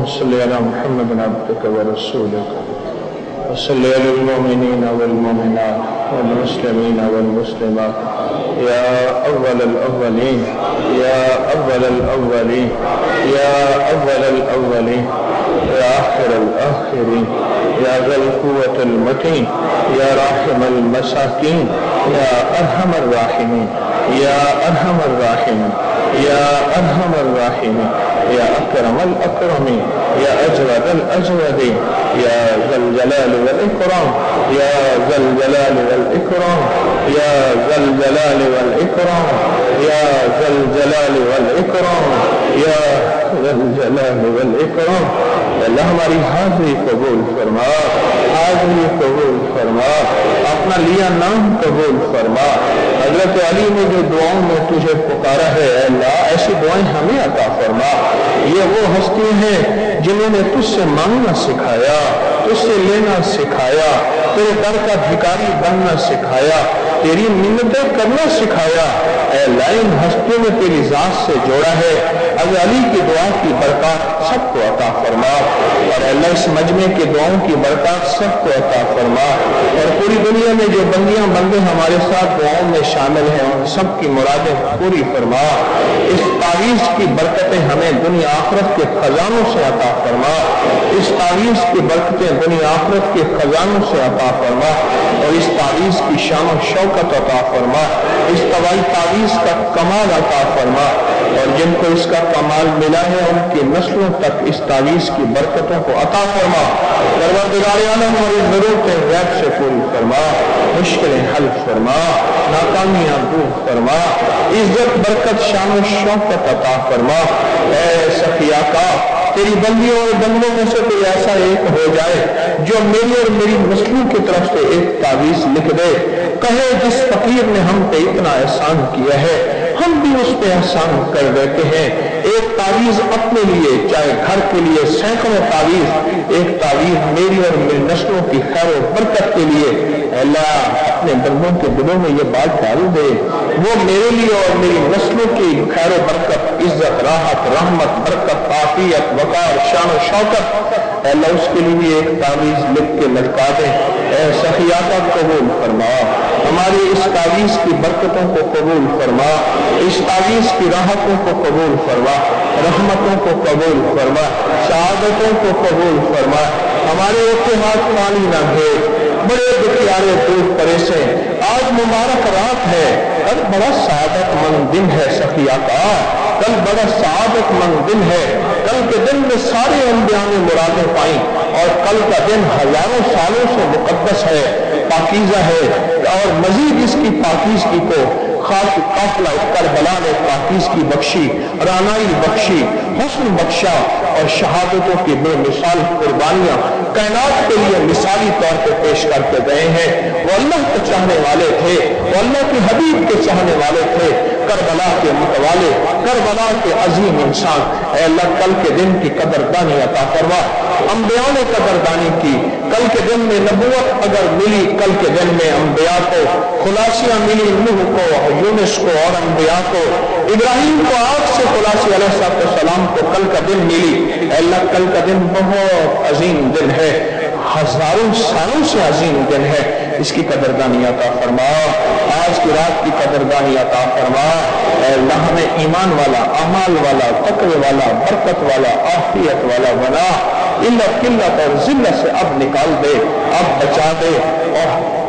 صل على محمد عبدك ورسولك وصل على المؤمنين والمؤمنات والمسلمين والمسلمات يا أول الأولين يا أول الأولين يا أول الأولين يا آخر الآخرين يا ذا القوة المتين يا راحم المساكين يا أرحم الراحمين يا أرحم الراحمين يا أرحم الراحمين يا أكرم الأكرمين يا أجود الأجودين يا ذا الجلال والإكرام يا ذا الجلال والإكرام يا ذا الجلال والإكرام يا ذا الجلال والإكرام يا ذا الجلال والإكرام اللہ ہماری حاضری قبول فرما، حاضری قبول فرما، اپنا لیا نام قبول فرما۔ حضرت علی نے جو دعاؤں میں تجھے پکارا ہے اے اللہ ایسی دعائیں ہمیں عطا فرما۔ یہ وہ ہستی ہیں جنہوں نے تجھ سے مانگنا سکھایا، تجھ سے لینا سکھایا، تیرے در کا بھکاری بننا سکھایا، تیری منتیں کرنا سکھایا۔ اے اللہ ان ہستیوں میں تیری ذات سے جوڑا ہے، حضرت علی کی دعا کی برکات سب کو عطا فرما، اور اللہ اس مجمع کی دعاؤں کی برکات سب کو عطا فرما، اور پوری دنیا میں جو بندیاں بندے ہمارے ساتھ دعاؤں میں شامل ہیں ان سب کی مرادیں پوری فرما۔ اس تعویذ کی برکتیں ہمیں دنیا آخرت کے خزانوں سے عطا فرما، اس تعویذ کی برکتیں دنیا آخرت کے خزانوں سے عطا فرما، اور اس تعویذ کی شان و شوکت عطا فرما، اس طوائی تعویذ کا کمال عطا فرما، اور جن کو اس کا کمال ملا ہے ان کی نسلوں تک اس تعویذ کی برکتوں کو عطا فرما۔ پروردگار عالم ہماری ضرورتیں غیب سے پوری فرما، مشکلیں حل فرما، ناکامیاں دور فرما، عزت برکت شان و شوکت عطا فرما۔ اے سخی آقا تیری بندیوں اور بندوں میں سے کوئی ایسا ایک ہو جائے جو میری اور میری نسلوں کی طرف سے ایک تعویذ لکھ دے، کہے جس فقیر نے ہم پہ اتنا احسان کیا ہے ہم بھی اس پہ احسان کر دیتے ہیں، ایک تعویذ اپنے لیے چاہے گھر کے لیے سینکڑوں تعویذ، ایک تعویذ میری اور میری نسلوں کی خیر و برکت کے لیے۔ اللہ اپنے بندوں کے دلوں میں یہ بات ڈال دے وہ میرے لیے اور میری نسلوں کی خیر و برکت، عزت، راحت، رحمت، برکت، عافیت، وقار، شان و شوکت اللہ اس کے لیے ایک تعویذ لکھ کے لٹکا دے۔ اے سخیاتہ قبول فرما، ہماری اس تعویذ کی برکتوں کو قبول فرما، اس تعویذ کی راحتوں کو قبول فرما، رحمتوں کو قبول فرما، سعادتوں کو قبول فرما۔ ہمارے اتحاد پانی نہ بھیج، بڑے دکھیارے دور پریشے، آج مبارک رات ہے، کل بڑا سعادت مند دن ہے سخیہ کا، کل بڑا سعادت مند دن ہے، کل کے دن میں سارے انبیاء نے مرادیں پائیں، اور کل کا دن ہزاروں سالوں سے مقدس ہے، پاکیزہ ہے، اور مزید اس کی پاکیزگی کو خاص قافلہ کربلا نے پاکیز کی بخشی، رانائی بخشی، حسن بخشا، اور شہادتوں کی بے مثال قربانیاں کائنات کے لیے مثالی طور پہ پیش کرتے گئے ہیں۔ وہ اللہ کے چاہنے والے تھے، وہ اللہ کے حبیب کے چاہنے والے تھے، کربلا کے متوالے، کربلا کے عظیم انسان۔ اے اللہ کل کے دن کی قدردانی عطا فرما، انبیاء نے قدردانی کی، کل کے دن میں نبوت اگر ملی، کل کے دن میں انبیاء کو خلاصیاں ملی، نوح کو، یونس کو اور انبیاء کو، ابراہیم کو آگ سے خلاصی علیہ السلام کو کل کا دن ملی۔ اے اللہ کل کا دن بہت عظیم دن ہے، ہزاروں سالوں سے عظیم دن ہے، اس کی قدردانی عطا فرما، آج کی رات کی قدردانی عطا فرما۔ اے اللہ ہمیں ایمان والا، اعمال والا، تقوی والا، برکت والا، عافیت والا بنا، علت قلت اور ذلت سے اب نکال دے، اب بچا دے، اور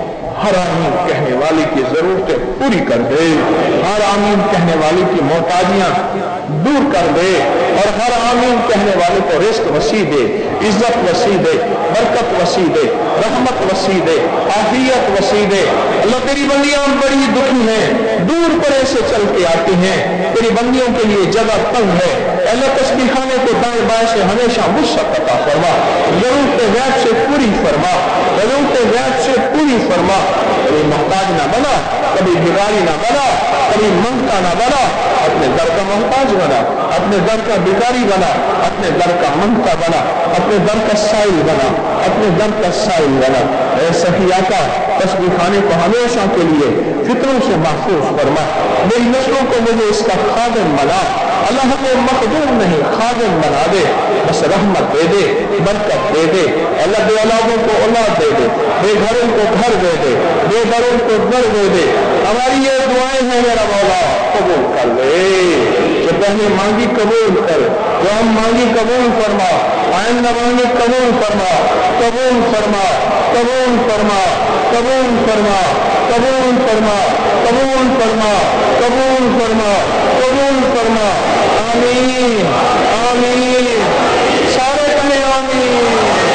ہر آمین کہنے والی کی ضرورتیں پوری کر دے، ہر آمین کہنے والی کی محتاجیاں دور کر دے، اور ہر آمین کہنے والے کو رزق وسیع دے، عزت وسیع دے، برکت وسیع دے، رحمت وسیع دے، عافیت وسیع دے۔ اللہ تیری بندیاں بڑی دکھی ہیں، دور پرے سے چل کے آتی ہیں، تیری بندیوں کے لیے جگہ تنگ ہے، اللہ تسبیح خانے کو دائیں بائیں سے ہمیشہ وسعت عطا فرما، ضرورت غیب سے پوری فرما، ضرورت غیب سے پوری فرما۔ کبھی محتاج نہ بنا، کبھی بھکاری نہ بنا، کبھی منگتا نہ بنا، اپنے در کا محتاج بنا، اپنے در کا بھکاری بنا، اپنے در کا منگتا بنا، اپنے در کا سائل بنا، اپنے در کا سائل بنا۔ اے سخی آقا تسبیح خانے کو ہمیشہ کے لیے فطروں سے محفوظ فرما، میری نسلوں کو مجھے اس کا خادم بنا، اللہ ہمیں مخدوم نہیں خادم بنا دے، بس رحمت دے دے، برکت دے دے، اللہ بے اولادوں کو اولاد دے دے، بے گھروں کو گھر دے دے، بے گھروں کو گھر دے دے۔ ہماری یہ دعائیں ہیں میرا مولا قبول کر لے، جو پہلے مانگی قبول کر، جو ہم مانگی قبول فرما، آئندہ مانگی قبول فرما، قبول فرما، قبول فرما، قبول فرما، قبول فرما، قبول فرما، قبول فرما، قبول فرما۔ آمین آمین، سارے کہیں آمین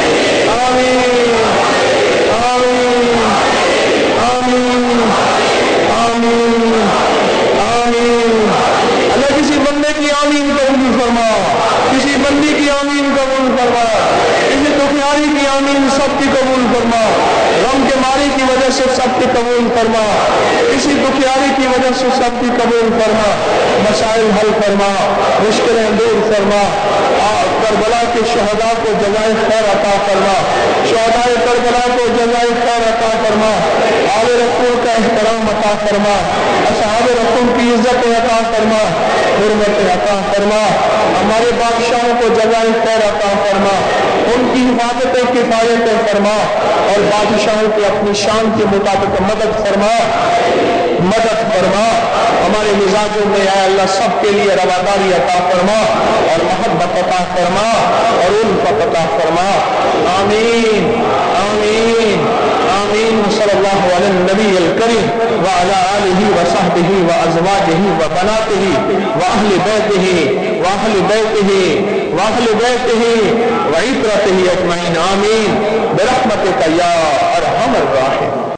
آمین آمین آمین آمین آمین۔ اللہ کسی بندے کی آمین قبول فرما، کسی بندی کی آمین قبول فرما، کسی دکھیاری کی آمین سب کی قبول فرما، غم کے ماری کی وجہ سے سب کی قبول فرما، کسی دکھیاری کی وجہ سے سب کی قبول فرما، مسائل حل فرما، مشکلیں دور فرما، کربلا کے شہداء کو جزائے خیر عطا فرما، شہدائے کربلا کو جزائے خیر عطا فرما، آل رسول کا احترام عطا فرما، اصحاب رسول کی عزت عطا فرما، حرمت عطا فرما، ہمارے بادشاہوں کو جزائے خیر عطا فرما، ان کی حفاظت کفایت فرما، اور بادشاہوں کی اپنی شان کے مطابق مدد فرما، مدد فرما، ہمارے مزاجوں میں اے اللہ سب کے لیے رواداری عطا فرما اور محبت عطا فرما اور الفت عطا فرما۔ آمین آمین آمین۔ صلی اللہ علی النبی الکریم وعلی آلہ وصحبہ وازواجہ وبناتہ واہل بیتہ واہل بیتہ واہل بیتہ وعترتہ اجمعین آمین برحمتک یا ارحم الراحمین۔